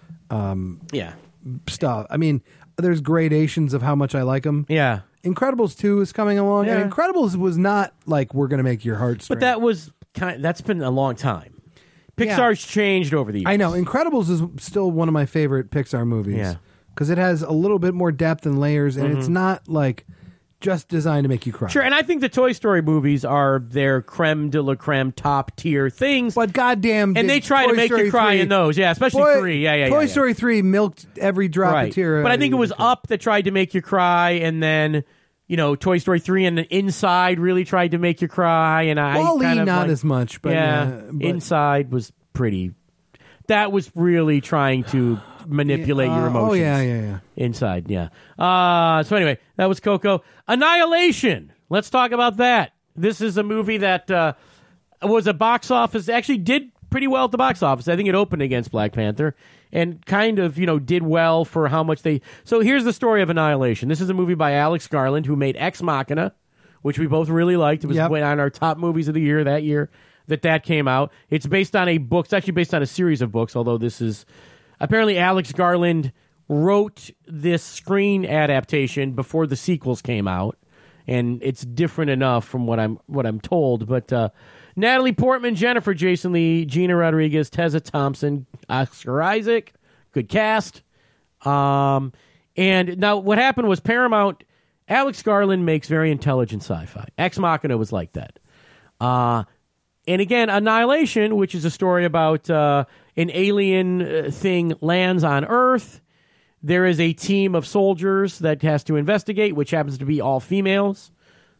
B: stuff. I mean, there's gradations of how much I like them.
A: Yeah.
B: Incredibles 2 is coming along,
A: Yeah.
B: and Incredibles was not like we're going to make your heart strain.
A: But that was that's been a long time. Pixar's changed over the years.
B: I know. Incredibles is still one of my favorite Pixar movies.
A: Yeah.
B: Because it has a little bit more depth and layers, and it's not like just designed to make you cry.
A: Sure, and I think the Toy Story movies are their creme de la creme top tier things.
B: But goddamn,
A: and they try to make you cry in those, especially 3.
B: Toy Story 3 milked every drop of tear.
A: But I think it was Up that tried to make you cry, and then Toy Story 3 and Inside really tried to make you cry, and
B: not as much, but
A: Inside was pretty. That was really trying to manipulate your emotions.
B: Oh yeah.
A: Inside, so anyway, that was Coco. Annihilation. Let's talk about that. This is a movie that was a box office. Actually, did pretty well at the box office. I think it opened against Black Panther and kind of did well for how much they. So here's the story of Annihilation. This is a movie by Alex Garland, who made Ex Machina, which we both really liked. It was on our top movies of the year that year that came out. It's based on a book. It's actually based on a series of books, although this is apparently Alex Garland wrote this screen adaptation before the sequels came out, and it's different enough from what I'm told. But Natalie Portman, Jennifer Jason Leigh, Gina Rodriguez, Tessa Thompson, Oscar Isaac, good cast. And now what happened was Paramount. Alex Garland makes very intelligent sci-fi. Ex Machina was like that. And again, Annihilation, which is a story about an alien thing lands on Earth. There is a team of soldiers that has to investigate, which happens to be all females.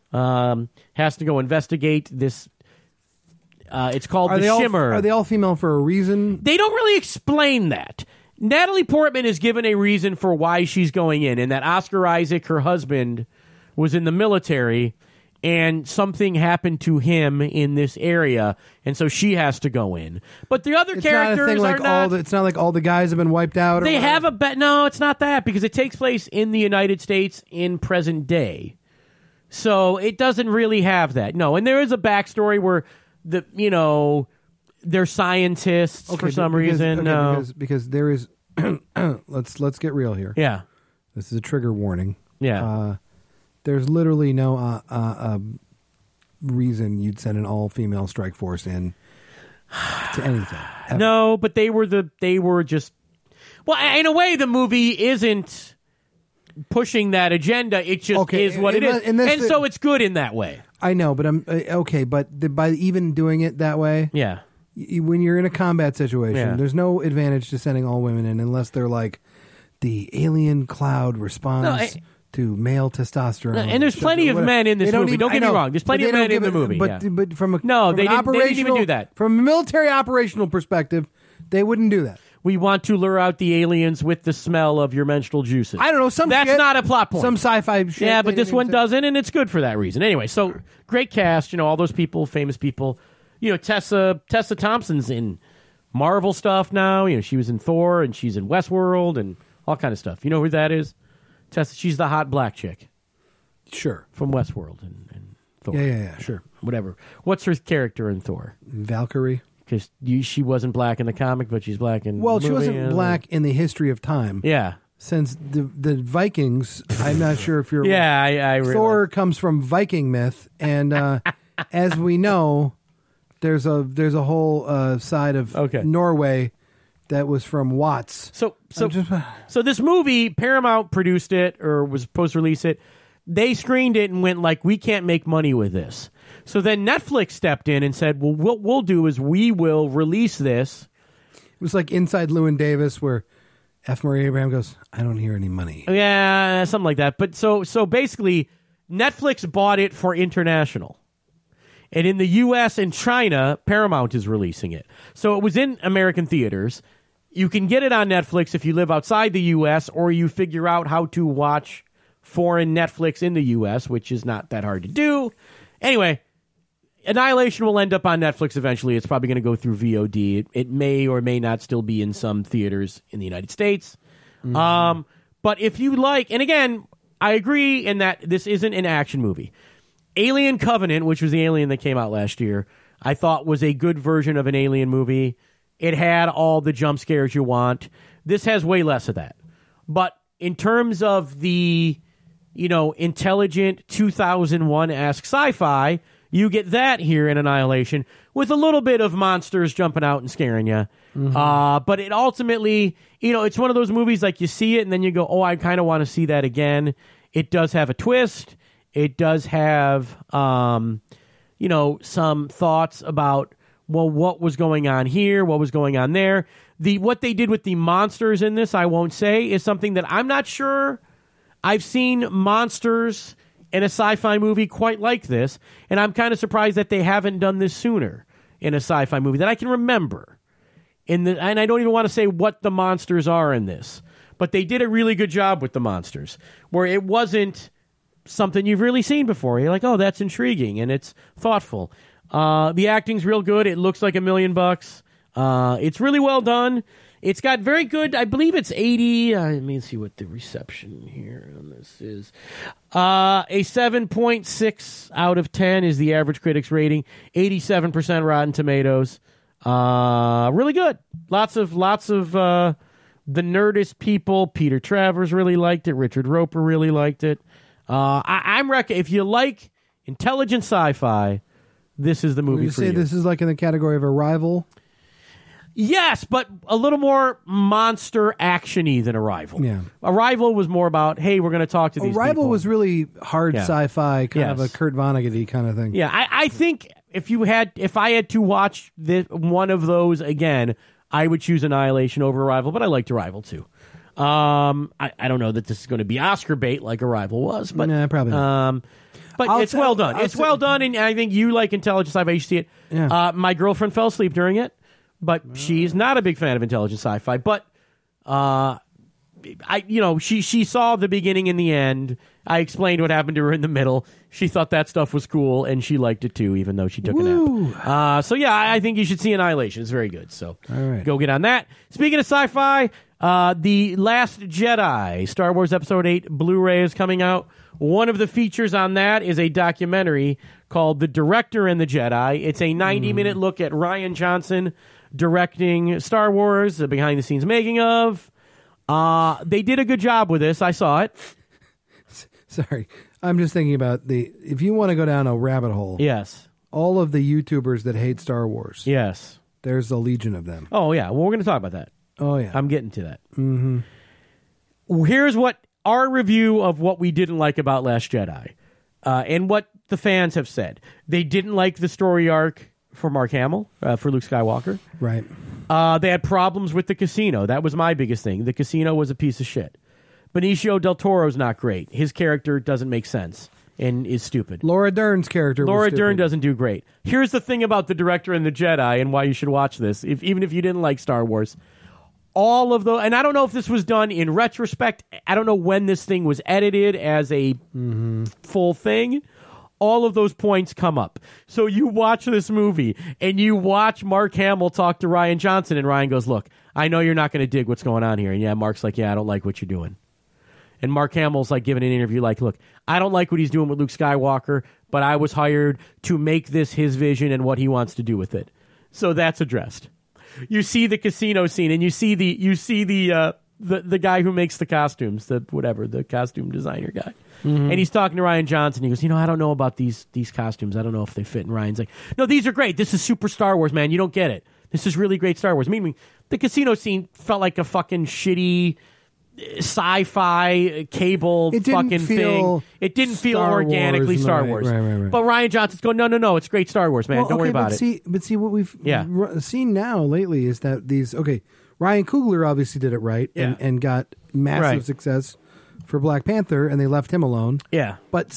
A: Has to go investigate this. It's called The Shimmer.
B: Are they all female for a reason?
A: They don't really explain that. Natalie Portman is given a reason for why she's going in, and that Oscar Isaac, her husband, was in the military, and something happened to him in this area, and so she has to go in. But the other characters are not.
B: It's not like all the guys have been wiped out.
A: They have a bet. No, it's not that, because it takes place in the United States in present day, so it doesn't really have that. No, and there is a backstory where they're scientists for some reason. No.
B: Because there is. let's get real here.
A: Yeah.
B: This is a trigger warning.
A: Yeah.
B: There's literally no reason you'd send an all-female strike force in to anything. Ever.
A: No, but they were just. Well, in a way, the movie isn't pushing that agenda. It just is what it is, and so it's good in that way.
B: I know, but I'm okay. But by even doing it that way,
A: yeah.
B: When you're in a combat situation,
A: Yeah.
B: there's no advantage to sending all women in unless they're like the alien cloud responds to male testosterone.
A: And there's plenty of men in this movie. Don't get me wrong. There's plenty of men in the movie.
B: But from a
A: they didn't even do that.
B: From a military operational perspective, they wouldn't do that.
A: We want to lure out the aliens with the smell of your menstrual juices.
B: I don't know.
A: That's not a plot point.
B: Some sci-fi shit.
A: Yeah, but this one doesn't, and it's good for that reason. Anyway, so great cast. All those people, famous people. Tessa Thompson's in Marvel stuff now. She was in Thor, and she's in Westworld, and all kind of stuff. You know who that is? Tessa. She's the hot black chick.
B: Sure.
A: From Westworld and Thor.
B: Yeah. Sure.
A: Whatever. What's her character in Thor?
B: Valkyrie.
A: Because she wasn't black in the comic, but she's black in the movie.
B: She wasn't black in the history of time.
A: Yeah.
B: Since the Vikings, I'm not sure if you're...
A: Yeah, I
B: Thor comes from Viking myth, and as we know... There's a whole side of Norway that was from Watts.
A: So this movie, Paramount produced it or was supposed to release it. They screened it and went like, we can't make money with this. So then Netflix stepped in and said, well, what we'll do is we will release this.
B: It was like Inside Llewyn Davis where F. Murray Abraham goes, I don't hear any money.
A: Yeah, something like that. But so basically, Netflix bought it for international. And in the U.S. and China, Paramount is releasing it. So it was in American theaters. You can get it on Netflix if you live outside the U.S. or you figure out how to watch foreign Netflix in the U.S., which is not that hard to do. Anyway, Annihilation will end up on Netflix eventually. It's probably going to go through VOD. It may or may not still be in some theaters in the United States. Mm-hmm. But if you like, and again, I agree in that this isn't an action movie. Alien Covenant, which was the Alien that came out last year, I thought was a good version of an Alien movie. It had all the jump scares you want. This has way less of that. But in terms of the, intelligent 2001-esque sci-fi, you get that here in Annihilation with a little bit of monsters jumping out and scaring you. Mm-hmm. But it ultimately, it's one of those movies like you see it and then you go, oh, I kind of want to see that again. It does have a twist. It does have, some thoughts about, well, what was going on here, what was going on there. What they did with the monsters in this, I won't say, is something that I'm not sure I've seen monsters in a sci-fi movie quite like this, and I'm kind of surprised that they haven't done this sooner in a sci-fi movie that I can remember. And I don't even want to say what the monsters are in this, but they did a really good job with the monsters, where it wasn't something you've really seen before. You're like, oh, that's intriguing, and it's thoughtful. The acting's real good. It looks like $1 million. It's really well done. It's got very good, I believe it's 80. Let me see what the reception here on this is. A 7.6 out of 10 is the average critics rating. 87% Rotten Tomatoes. Really good. Lots of the Nerdist people. Peter Travers really liked it. Richard Roper really liked it. I'm if you like intelligent sci-fi, this is the movie for you.
B: This is like in the category of Arrival?
A: Yes, but a little more monster action-y than Arrival.
B: Yeah.
A: Arrival was more about, hey, we're going to talk to these people.
B: Arrival was really hard sci-fi, kind of a Kurt Vonnegut-y kind of thing.
A: Yeah, I think if I had to watch one of those again, I would choose Annihilation over Arrival, but I liked Arrival too. I don't know that this is going to be Oscar bait like Arrival was, but
B: nah, probably not.
A: But it's well done. It's well done, and I think you like intelligent sci-fi. You should see it.
B: Yeah.
A: My girlfriend fell asleep during it, but she's not a big fan of intelligent sci-fi. But she saw the beginning and the end. I explained what happened to her in the middle. She thought that stuff was cool, and she liked it too, even though she took a nap. So yeah, I think you should see Annihilation. It's very good. So go get on that. Speaking of sci-fi, The Last Jedi, Star Wars Episode 8 Blu-ray is coming out. One of the features on that is a documentary called The Director and the Jedi. It's a 90-minute look at Rian Johnson directing Star Wars, the behind-the-scenes making of. They did a good job with this. I saw it.
B: Sorry. I'm just thinking about if you want to go down a rabbit hole,
A: Yes.
B: all of the YouTubers that hate Star Wars,
A: Yes.
B: there's a legion of them.
A: Oh, yeah. Well, we're going to talk about that.
B: Oh, yeah.
A: I'm getting to that. Mm-hmm. Here's what our review of what we didn't like about Last Jedi and what the fans have said. They didn't like the story arc for Mark Hamill, for Luke Skywalker.
B: Right.
A: They had problems with the casino. That was my biggest thing. The casino was a piece of shit. Benicio del Toro's not great. His character doesn't make sense and is stupid.
B: Laura Dern's character was
A: Laura
B: stupid.
A: Dern doesn't do great. Here's the thing about The Director and the Jedi and why you should watch this, even if you didn't like Star Wars. All of those, and I don't know if this was done in retrospect. I don't know when this thing was edited as a full thing. All of those points come up. So you watch this movie and you watch Mark Hamill talk to Rian Johnson, and Ryan goes, "Look, I know you're not going to dig what's going on here." And yeah, Mark's like, "Yeah, I don't like what you're doing." And Mark Hamill's like giving an interview like, "Look, I don't like what he's doing with Luke Skywalker, but I was hired to make this his vision and what he wants to do with it." So that's addressed. You see the casino scene, and you see the guy who makes the costumes, the costume designer guy. And he's talking to Rian Johnson. He goes, "I don't know about these costumes. I don't know if they fit." And Ryan's like, "No, these are great. This is super Star Wars, man. You don't get it. This is really great Star Wars." Meaning, the casino scene felt like a fucking shitty sci-fi cable fucking thing. It didn't feel organically Star Wars.
B: Right.
A: But Rian Johnson's going, no, it's great Star Wars, man. Don't worry about it.
B: But see, what we've seen now lately is that Ryan Coogler obviously did it right and got massive success for Black Panther, and they left him alone.
A: Yeah.
B: But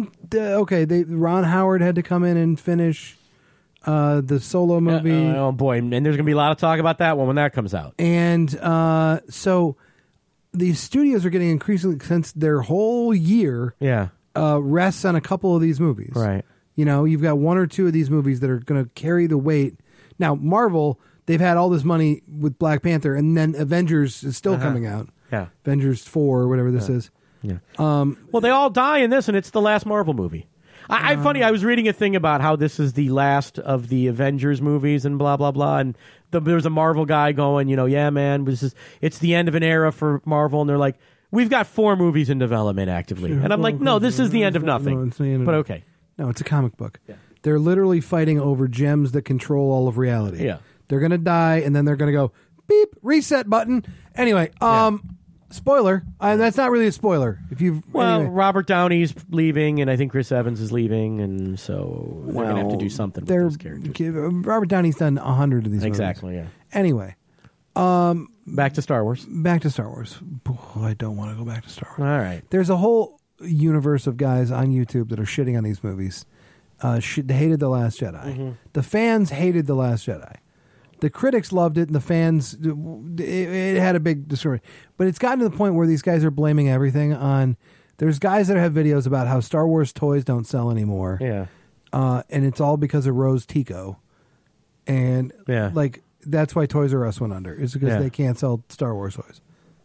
B: Ron Howard had to come in and finish the Solo movie.
A: Oh boy, and there's going to be a lot of talk about that one when that comes out.
B: And so these studios are getting increasingly, since their whole year rests on a couple of these movies.
A: Right.
B: You've got one or two of these movies that are going to carry the weight. Now, Marvel, they've had all this money with Black Panther, and then Avengers is still coming out.
A: Yeah.
B: Avengers 4 or whatever this is.
A: Yeah. Well, they all die in this, and it's the last Marvel movie. Funny, I was reading a thing about how this is the last of the Avengers movies and blah, blah, blah. And there was a Marvel guy going, yeah, man, it's the end of an era for Marvel. And they're like, we've got 4 movies in development actively. And I'm like, no, this is the end of nothing. But okay.
B: No, it's a comic book. Yeah. They're literally fighting over gems that control all of reality.
A: Yeah.
B: They're going to die, and then they're going to go, beep, reset button. Anyway, spoiler. That's not really a spoiler.
A: Robert Downey's leaving, and I think Chris Evans is leaving, and so they're going to have to do something with those characters.
B: Robert Downey's done 100 of these
A: exactly,
B: movies.
A: Yeah.
B: Anyway.
A: Back to Star Wars.
B: Boy, I don't want to go back to Star Wars.
A: All right.
B: There's a whole universe of guys on YouTube that are shitting on these movies. They hated The Last Jedi. Mm-hmm. The fans hated The Last Jedi. The critics loved it, and the fans, it had a big discovery. But it's gotten to the point where these guys are blaming everything on... There's guys that have videos about how Star Wars toys don't sell anymore.
A: Yeah.
B: And it's all because of Rose Tico. And, that's why Toys R Us went under. It's because they can't sell Star Wars toys.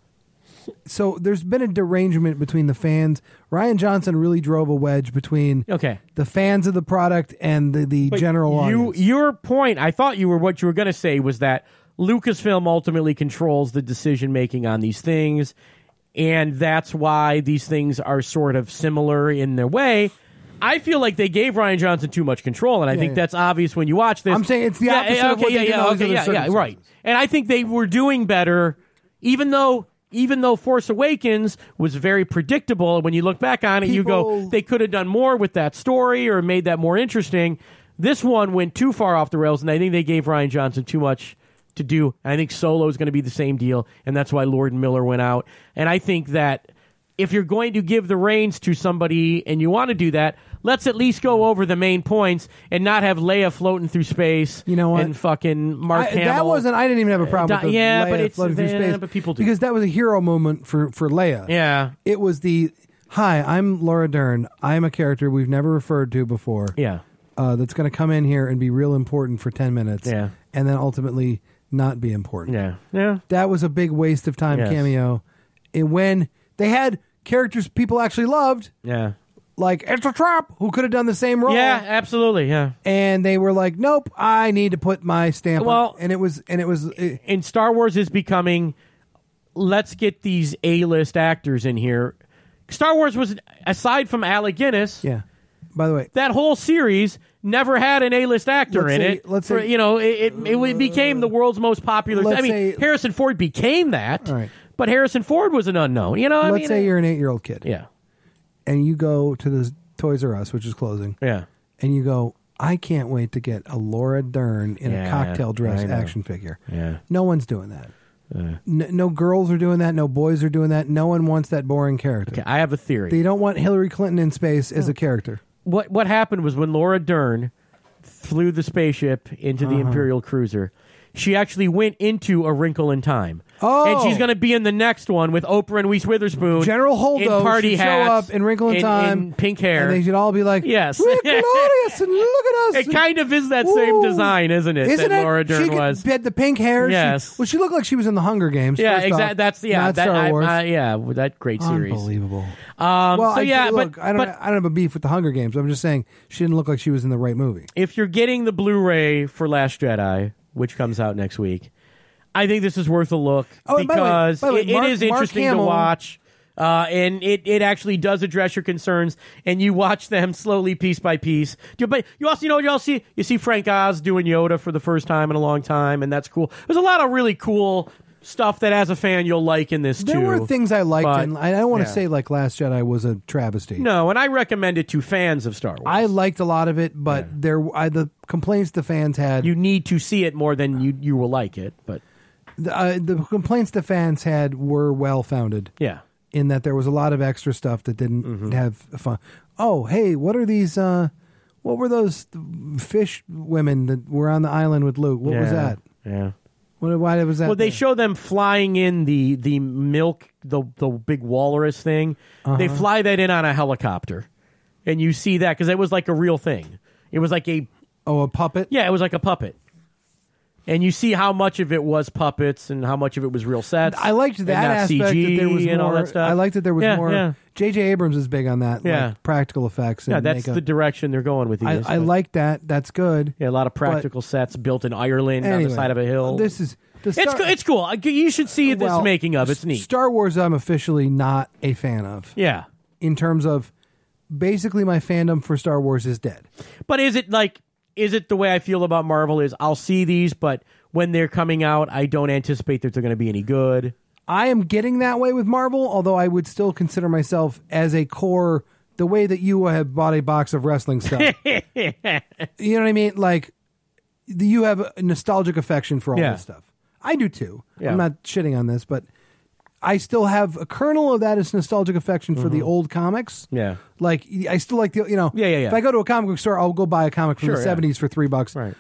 B: So there's been a derangement between the fans. Rian Johnson really drove a wedge between the fans of the product and the general audience.
A: Your point, I thought what you were going to say was that Lucasfilm ultimately controls the decision-making on these things, and that's why these things are sort of similar in their way. I feel like they gave Rian Johnson too much control, and I think that's obvious when you watch this.
B: I'm saying it's the opposite of what they did.
A: Right. And I think they were doing better, even though Force Awakens was very predictable. When you look back on it, you go, they could have done more with that story or made that more interesting. This one went too far off the rails, and I think they gave Rian Johnson too much to do. And I think Solo is going to be the same deal, and that's why Lord and Miller went out. And I think that if you're going to give the reins to somebody and you want to do that, let's at least go over the main points and not have Leia floating through space.
B: You know what?
A: And fucking Mark Hamill.
B: I didn't even have a problem with Leia floating through space.
A: But people do.
B: Because that was a hero moment for Leia.
A: Yeah.
B: It was hi, I'm Laura Dern. I'm a character we've never referred to before.
A: Yeah.
B: That's going to come in here and be real important for 10 minutes.
A: Yeah.
B: And then ultimately not be important.
A: Yeah. Yeah.
B: That was a big waste of time cameo. And when they had characters people actually loved.
A: Yeah.
B: like, it's a trap, who could have done the same role.
A: Yeah, absolutely. Yeah.
B: And they were like, nope, I need to put my stamp on. And it was.
A: And Star Wars is becoming, let's get these A-list actors in here. Star Wars was, aside from Alec Guinness.
B: Yeah. By the way,
A: that whole series never had an A-list actor in it.
B: Let's say,
A: it became the world's most popular. Harrison Ford became that.
B: All right.
A: But Harrison Ford was an unknown.
B: Let's say you're an 8-year-old kid.
A: Yeah.
B: And you go to the Toys R Us, which is closing.
A: Yeah.
B: And you go, I can't wait to get a Laura Dern in a cocktail dress action figure.
A: Yeah.
B: No one's doing that. No girls are doing that. No boys are doing that. No one wants that boring character.
A: Okay, I have a theory.
B: They don't want Hillary Clinton in space as a character.
A: What happened was when Laura Dern flew the spaceship into the Imperial cruiser, she actually went into A Wrinkle in Time.
B: Oh.
A: And she's going to be in the next one with Oprah and Reese Witherspoon.
B: General Holdo
A: in party
B: should
A: hats,
B: show up in Wrinkle in Time.
A: In pink hair.
B: And they should all be like,
A: yes.
B: We're glorious and look at us.
A: It kind of is that same design, isn't it?
B: Isn't
A: that
B: it?
A: Laura Dern was.
B: She had the pink hair.
A: Yes.
B: She looked like she was in the Hunger Games.
A: Yeah, exactly. That's
B: not Star Wars.
A: That great series.
B: Unbelievable.
A: Look,
B: I don't have a beef with the Hunger Games. I'm just saying she didn't look like she was in the right movie.
A: If you're getting the Blu-ray for Last Jedi, which comes out next week, I think this is worth a look because
B: by the way,
A: it is interesting to watch. And it actually does address your concerns, and you watch them slowly, piece by piece. But you also, you see Frank Oz doing Yoda for the first time in a long time, and that's cool. There's a lot of really cool stuff that, as a fan, you'll like in this,
B: There
A: too.
B: were things I liked, and I don't want to say like Last Jedi was a travesty.
A: No, and I recommend it to fans of Star Wars.
B: I liked a lot of it, but the complaints the fans had...
A: You need to see it more than you will like it, but...
B: The complaints the fans had were well-founded.
A: Yeah.
B: In that there was a lot of extra stuff that didn't have fun. Oh, hey, what are these... what were those fish women that were on the island with Luke? What was that?
A: Yeah.
B: Why was that?
A: Well, they show them flying in the milk, the big walrus thing. They fly that in on a helicopter. And you see that because it was like a real thing. It was like a
B: puppet?
A: Yeah, it was like a puppet. And you see how much of it was puppets and how much of it was real sets.
B: I liked that aspect
A: CG
B: that there was
A: and
B: more.
A: all that stuff.
B: I liked that there was more.
A: Yeah.
B: J.J. Abrams is big on that.
A: Yeah.
B: Like practical effects. And
A: that's the direction they're going with these.
B: I like that. That's good.
A: Yeah, a lot of practical sets built in Ireland on the side of a hill.
B: This is
A: it's cool. You should see this making of. It's neat.
B: Star Wars I'm officially not a fan of.
A: Yeah.
B: In terms of basically my fandom for Star Wars is dead.
A: But is it the way I feel about Marvel is I'll see these, but when they're coming out, I don't anticipate that they're going to be any good.
B: I am getting that way with Marvel, although I would still consider myself as a core, the way that you have bought a box of wrestling stuff. You know what I mean? Like, you have a nostalgic affection for all this stuff. I do too.
A: Yeah.
B: I'm not shitting on this, but I still have a kernel of that as nostalgic affection for the old comics.
A: Yeah.
B: Like, I still like the,
A: Yeah.
B: If I go to a comic book store, I'll go buy a comic from the 70s for $3.
A: Right.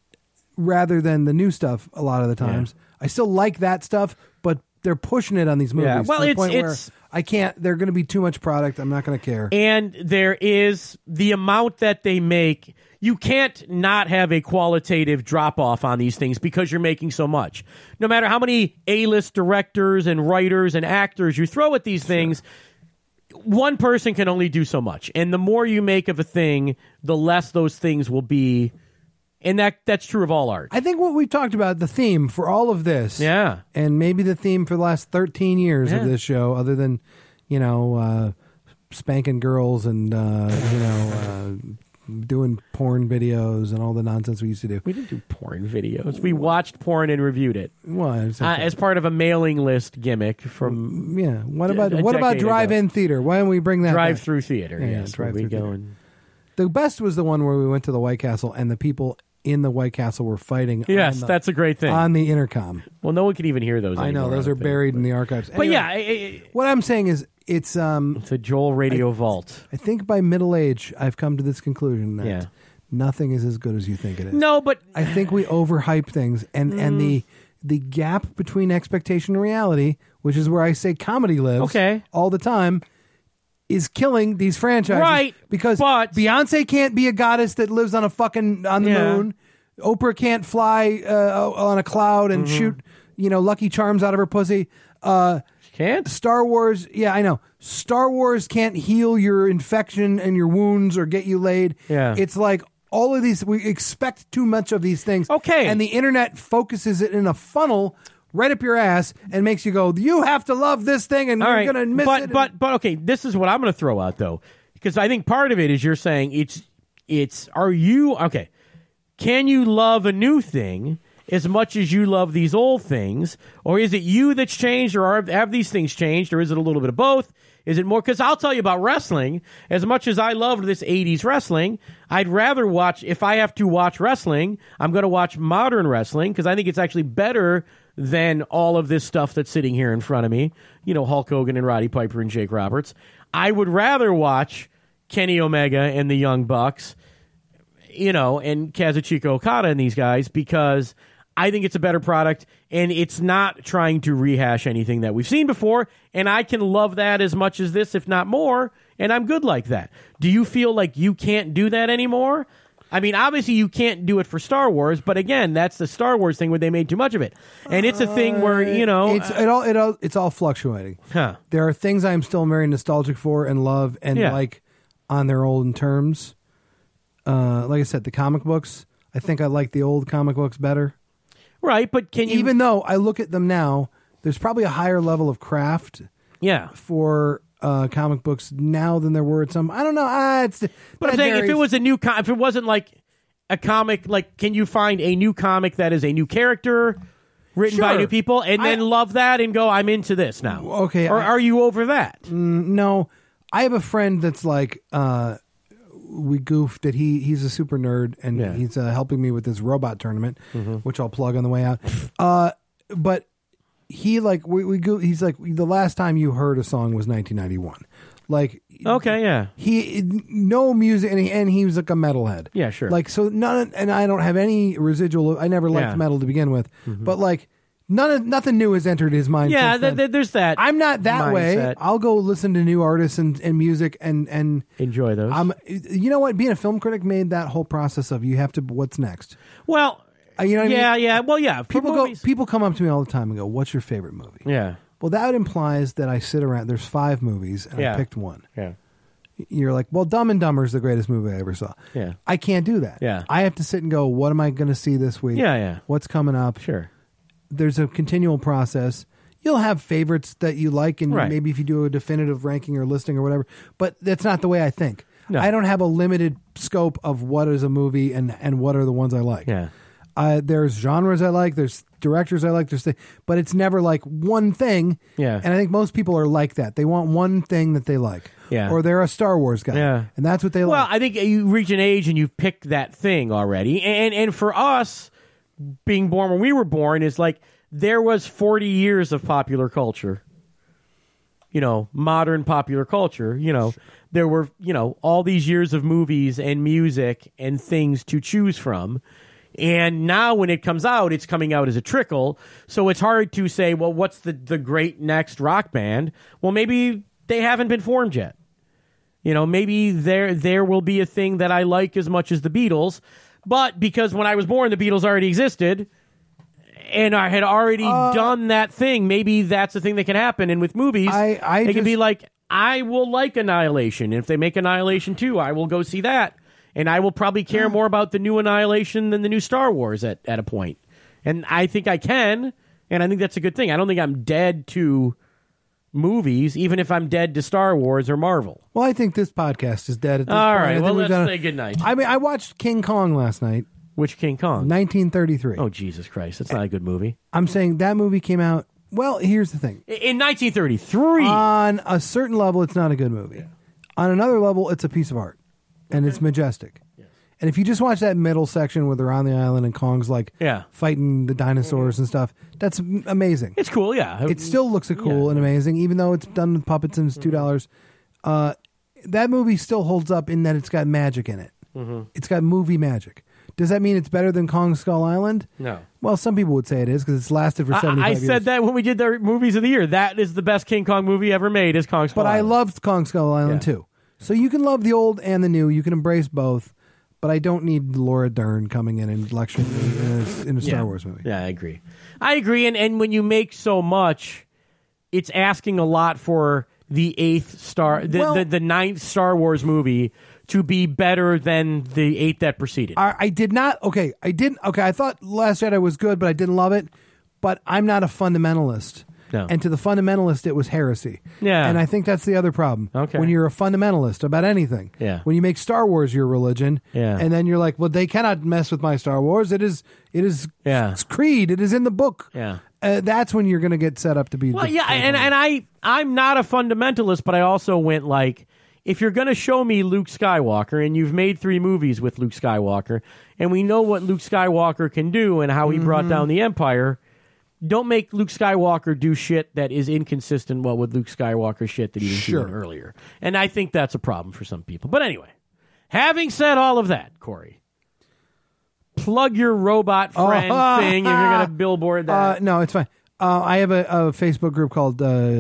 B: Rather than the new stuff a lot of the times. I still like that stuff, but they're pushing it on these movies.
A: Yeah. Well,
B: to the point where I can't, they're going to be too much product. I'm not going to care.
A: And there is the amount that they make. You can't not have a qualitative drop-off on these things because you're making so much. No matter how many A-list directors and writers and actors you throw at these things, one person can only do so much. And the more you make of a thing, the less those things will be. And that's true of all art.
B: I think what we talked about, the theme for all of this, and maybe the theme for the last 13 years of this show, other than, spanking girls and, doing porn videos and all the nonsense we used to do.
A: We didn't do porn videos. We watched porn and reviewed it.
B: Well,
A: as part of a mailing list gimmick from
B: What about drive-in theater? Why don't we bring that
A: drive-through theater?
B: Drive-through theater.
A: And...
B: The best was the one where we went to the White Castle and the people in the White Castle were fighting.
A: Yes, that's a great thing.
B: On the intercom.
A: Well, no one can even hear those anymore.
B: I know, those are buried in the archives.
A: But
B: anyway, what I'm saying is it's
A: a Joel Radio Vault.
B: I think by middle age I've come to this conclusion that nothing is as good as you think it is.
A: No, but
B: I think we overhype things and the gap between expectation and reality, which is where I say comedy lives all the time, is killing these franchises.
A: Right.
B: Because Beyonce can't be a goddess that lives on the moon. Oprah can't fly on a cloud and shoot, Lucky Charms out of her pussy.
A: Can't?
B: Star Wars, yeah, I know. Star Wars can't heal your infection and your wounds or get you laid.
A: Yeah.
B: It's like all of these, we expect too much of these things.
A: Okay.
B: And the internet focuses it in a funnel right up your ass and makes you go, you have to love this thing and you're going to miss it.
A: But okay, this is what I'm going to throw out, though. Because I think part of it is you're saying can you love a new thing as much as you love these old things? Or is it you that's changed, or have these things changed, or is it a little bit of both? Is it more? Because I'll tell you about wrestling. As much as I loved this 80s wrestling, I'd rather watch, if I have to watch wrestling, I'm going to watch modern wrestling because I think it's actually better than all of this stuff that's sitting here in front of me. You know, Hulk Hogan and Roddy Piper and Jake Roberts. I would rather watch Kenny Omega and the Young Bucks, you know, and Kazuchika Okada and these guys, because I think it's a better product and it's not trying to rehash anything that we've seen before. And I can love that as much as this, if not more. And I'm good like that. Do you feel like you can't do that anymore? I mean, obviously you can't do it for Star Wars, but again, that's the Star Wars thing where they made too much of it. And it's a thing where, you know,
B: it's all fluctuating.
A: Huh.
B: There are things I'm still very nostalgic for and love and like on their old terms. Like I said, the comic books, I think I like the old comic books better.
A: Right, but can you...
B: Even though I look at them now, there's probably a higher level of craft for comic books now than there were at some... I don't know.
A: But I'm saying, if it was a new... if it wasn't like a comic, like, can you find a new comic that is a new character written by new people and then love that and go, I'm into this now?
B: Okay.
A: Or are you over that?
B: No. I have a friend that's like... we goofed that he's a super nerd and he's helping me with this robot tournament, which I'll plug on the way out. But he like he's like, the last time you heard a song was 1991. Like,
A: okay, yeah.
B: He no music and he was like a metalhead.
A: Yeah, sure.
B: Like, so and I don't have any residual. I never liked metal to begin with, but like. Nothing new has entered his mind.
A: Yeah, there's that.
B: I'm not that
A: mindset.
B: way. I'll go listen to new artists and music and
A: enjoy those.
B: You know what? Being a film critic made that whole process of you have to. What's next?
A: Well,
B: you know what I mean?
A: Yeah. Well, yeah.
B: People come up to me all the time and go, "What's your favorite movie?"
A: Yeah.
B: Well, that implies that I sit around. There's 5 movies and I picked one.
A: Yeah.
B: You're like, well, Dumb and Dumber is the greatest movie I ever saw.
A: Yeah.
B: I can't do that.
A: Yeah.
B: I have to sit and go, what am I going to see this week?
A: Yeah.
B: What's coming up?
A: Sure.
B: There's a continual process. You'll have favorites that you like, and
A: right.
B: maybe if you do a definitive ranking or listing or whatever, but that's not the way I think.
A: No.
B: I don't have a limited scope of what is a movie and what are the ones I like.
A: Yeah.
B: There's genres I like, there's directors I like, but it's never like one thing.
A: Yeah.
B: And I think most people are like that. They want one thing that they like.
A: Yeah.
B: Or they're a Star Wars guy.
A: Yeah.
B: And that's what they like.
A: Well, I think you reach an age and you've picked that thing already. And for us, being born when we were born is like there was 40 years of popular culture. You know, modern popular culture. You know, there were, you know, all these years of movies and music and things to choose from. And now when it comes out, it's coming out as a trickle. So it's hard to say, well, what's the great next rock band? Well, maybe they haven't been formed yet. You know, maybe there will be a thing that I like as much as the Beatles. But because when I was born, the Beatles already existed, and I had already done that thing, maybe that's the thing that can happen. And with movies, it can be like, I will like Annihilation. And if they make Annihilation 2, I will go see that. And I will probably care more about the new Annihilation than the new Star Wars at a point. And I think I can, and I think that's a good thing. I don't think I'm dead to movies, even if I'm dead to Star Wars or Marvel.
B: Well, I think this podcast is dead at this point.
A: All right, well, let's say goodnight.
B: I mean, I watched King Kong last night.
A: Which King Kong?
B: 1933.
A: Oh, Jesus Christ. That's not a good movie.
B: I'm saying that movie came out... Well, here's the thing.
A: In 1933.
B: On a certain level, it's not a good movie. Yeah. On another level, it's a piece of art. And it's majestic. Yes. And if you just watch that middle section where they're on the island and Kong's like fighting the dinosaurs and stuff, that's amazing.
A: It's cool, yeah.
B: It still looks cool and amazing, even though it's done with puppets and it's $2. That movie still holds up in that it's got magic in it. Mm-hmm. It's got movie magic. Does that mean it's better than Kong Skull Island?
A: No.
B: Well, some people would say it is because it's lasted for 75 years.
A: I said that when we did the movies of the year. That is the best King Kong movie ever made is Kong Skull Island.
B: But I loved Kong Skull Island too. So you can love the old and the new. You can embrace both. But I don't need Laura Dern coming in and lecturing me in a Star Wars movie.
A: Yeah, I agree. And when you make so much, it's asking a lot for the the ninth Star Wars movie to be better than the 8 that preceded.
B: I did not. Okay, I didn't. Okay, I thought Last Jedi was good, but I didn't love it. But I'm not a fundamentalist.
A: No.
B: And to the fundamentalist, it was heresy.
A: Yeah.
B: And I think that's the other problem.
A: Okay.
B: When you're a fundamentalist about anything.
A: Yeah.
B: When you make Star Wars your religion.
A: Yeah.
B: And then you're like, well, they cannot mess with my Star Wars. It is
A: Yeah.
B: it's creed. It is in the book.
A: Yeah.
B: That's when you're going to get set up to be.
A: Well, yeah, and I'm not a fundamentalist, but I also went like, if you're going to show me Luke Skywalker, and you've made 3 movies with Luke Skywalker, and we know what Luke Skywalker can do and how he brought down the Empire, don't make Luke Skywalker do shit that is inconsistent with Luke Skywalker shit that he was doing earlier. And I think that's a problem for some people. But anyway, having said all of that, Corey, plug your robot friend thing if you're going to billboard that.
B: No, it's fine. I have a Facebook group called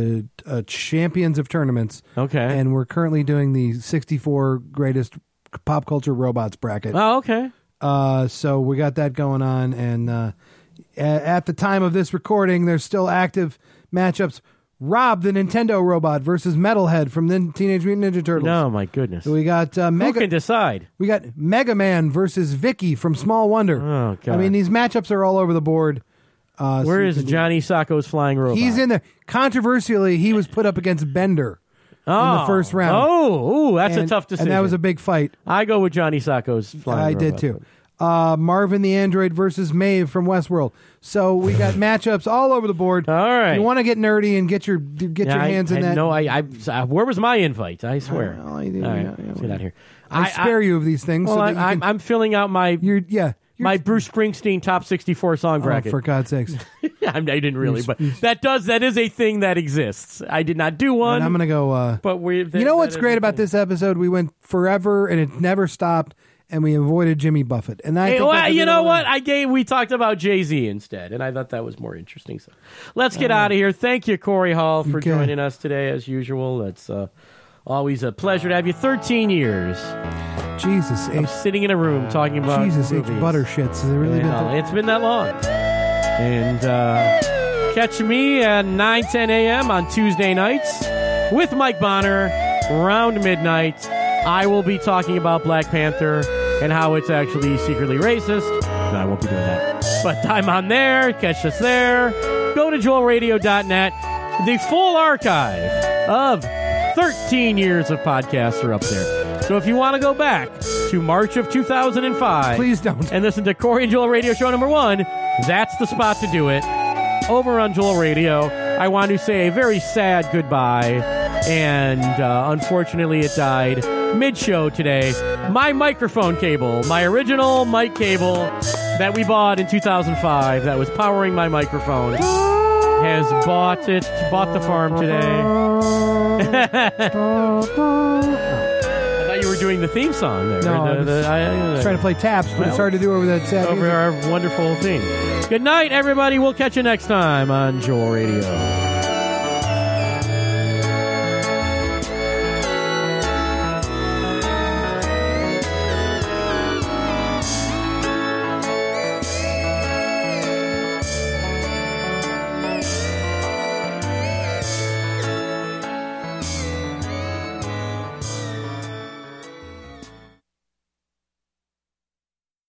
B: Champions of Tournaments.
A: Okay.
B: And we're currently doing the 64 greatest pop culture robots bracket.
A: Oh, okay.
B: So we got that going on. And at the time of this recording, there's still active matchups. Rob, the Nintendo robot, versus Metalhead from the Teenage Mutant Ninja Turtles.
A: No, my goodness.
B: We got
A: Who can decide?
B: We got Mega Man versus Vicky from Small Wonder.
A: Oh, God.
B: I mean, these matchups are all over the board.
A: Where is Johnny Sacco's flying robot?
B: He's in there. Controversially, he was put up against Bender in the first round.
A: Oh, that's a tough decision.
B: And that was a big fight.
A: I go with Johnny Sacco's flying robot.
B: I did too. Marvin the Android versus Maeve from Westworld. So we got matchups all over the board.
A: All right.
B: If you want to get nerdy and get your hands in that.
A: No, where was my invite? I swear.
B: All
A: right, let's get out here.
B: I spare you of these things.
A: Well,
B: so that
A: I'm filling out my my Bruce Springsteen top 64 song bracket.
B: For God's sakes.
A: I didn't really, but that is a thing that exists. I did not do one.
B: And I'm going to go.
A: But
B: you know what's great about this episode? We went forever and it never stopped. And we avoided Jimmy Buffett. And
A: you know what? We talked about Jay-Z instead, and I thought that was more interesting. So let's get out of here. Thank you, Corey Hall, for joining us today, as usual. It's always a pleasure to have you. 13 years.
B: Jesus.
A: I'm sitting in a room talking about
B: Jesus H. Butter shits. Has it really been
A: it's been that long. And catch me at 9, 10 a.m. on Tuesday nights with Mike Bonner around midnight. I will be talking about Black Panther and how it's actually secretly racist. No, I won't be doing that. But I'm on there. Catch us there. Go to joelradio.net. The full archive of 13 years of podcasts are up there. So if you want to go back to March of 2005...
B: Please don't.
A: ...and listen to Corey and Joel Radio Show number 1, that's the spot to do it. Over on Joel Radio, I want to say a very sad goodbye. And unfortunately, it died mid-show today. My microphone cable, my original mic cable that we bought in 2005 that was powering my microphone, has bought the farm today. I thought you were doing the theme song there.
B: No, I was trying to play taps, but it's hard to do over that sad
A: over
B: music.
A: our wonderful theme. Good night, everybody. We'll catch you next time on Joel Radio.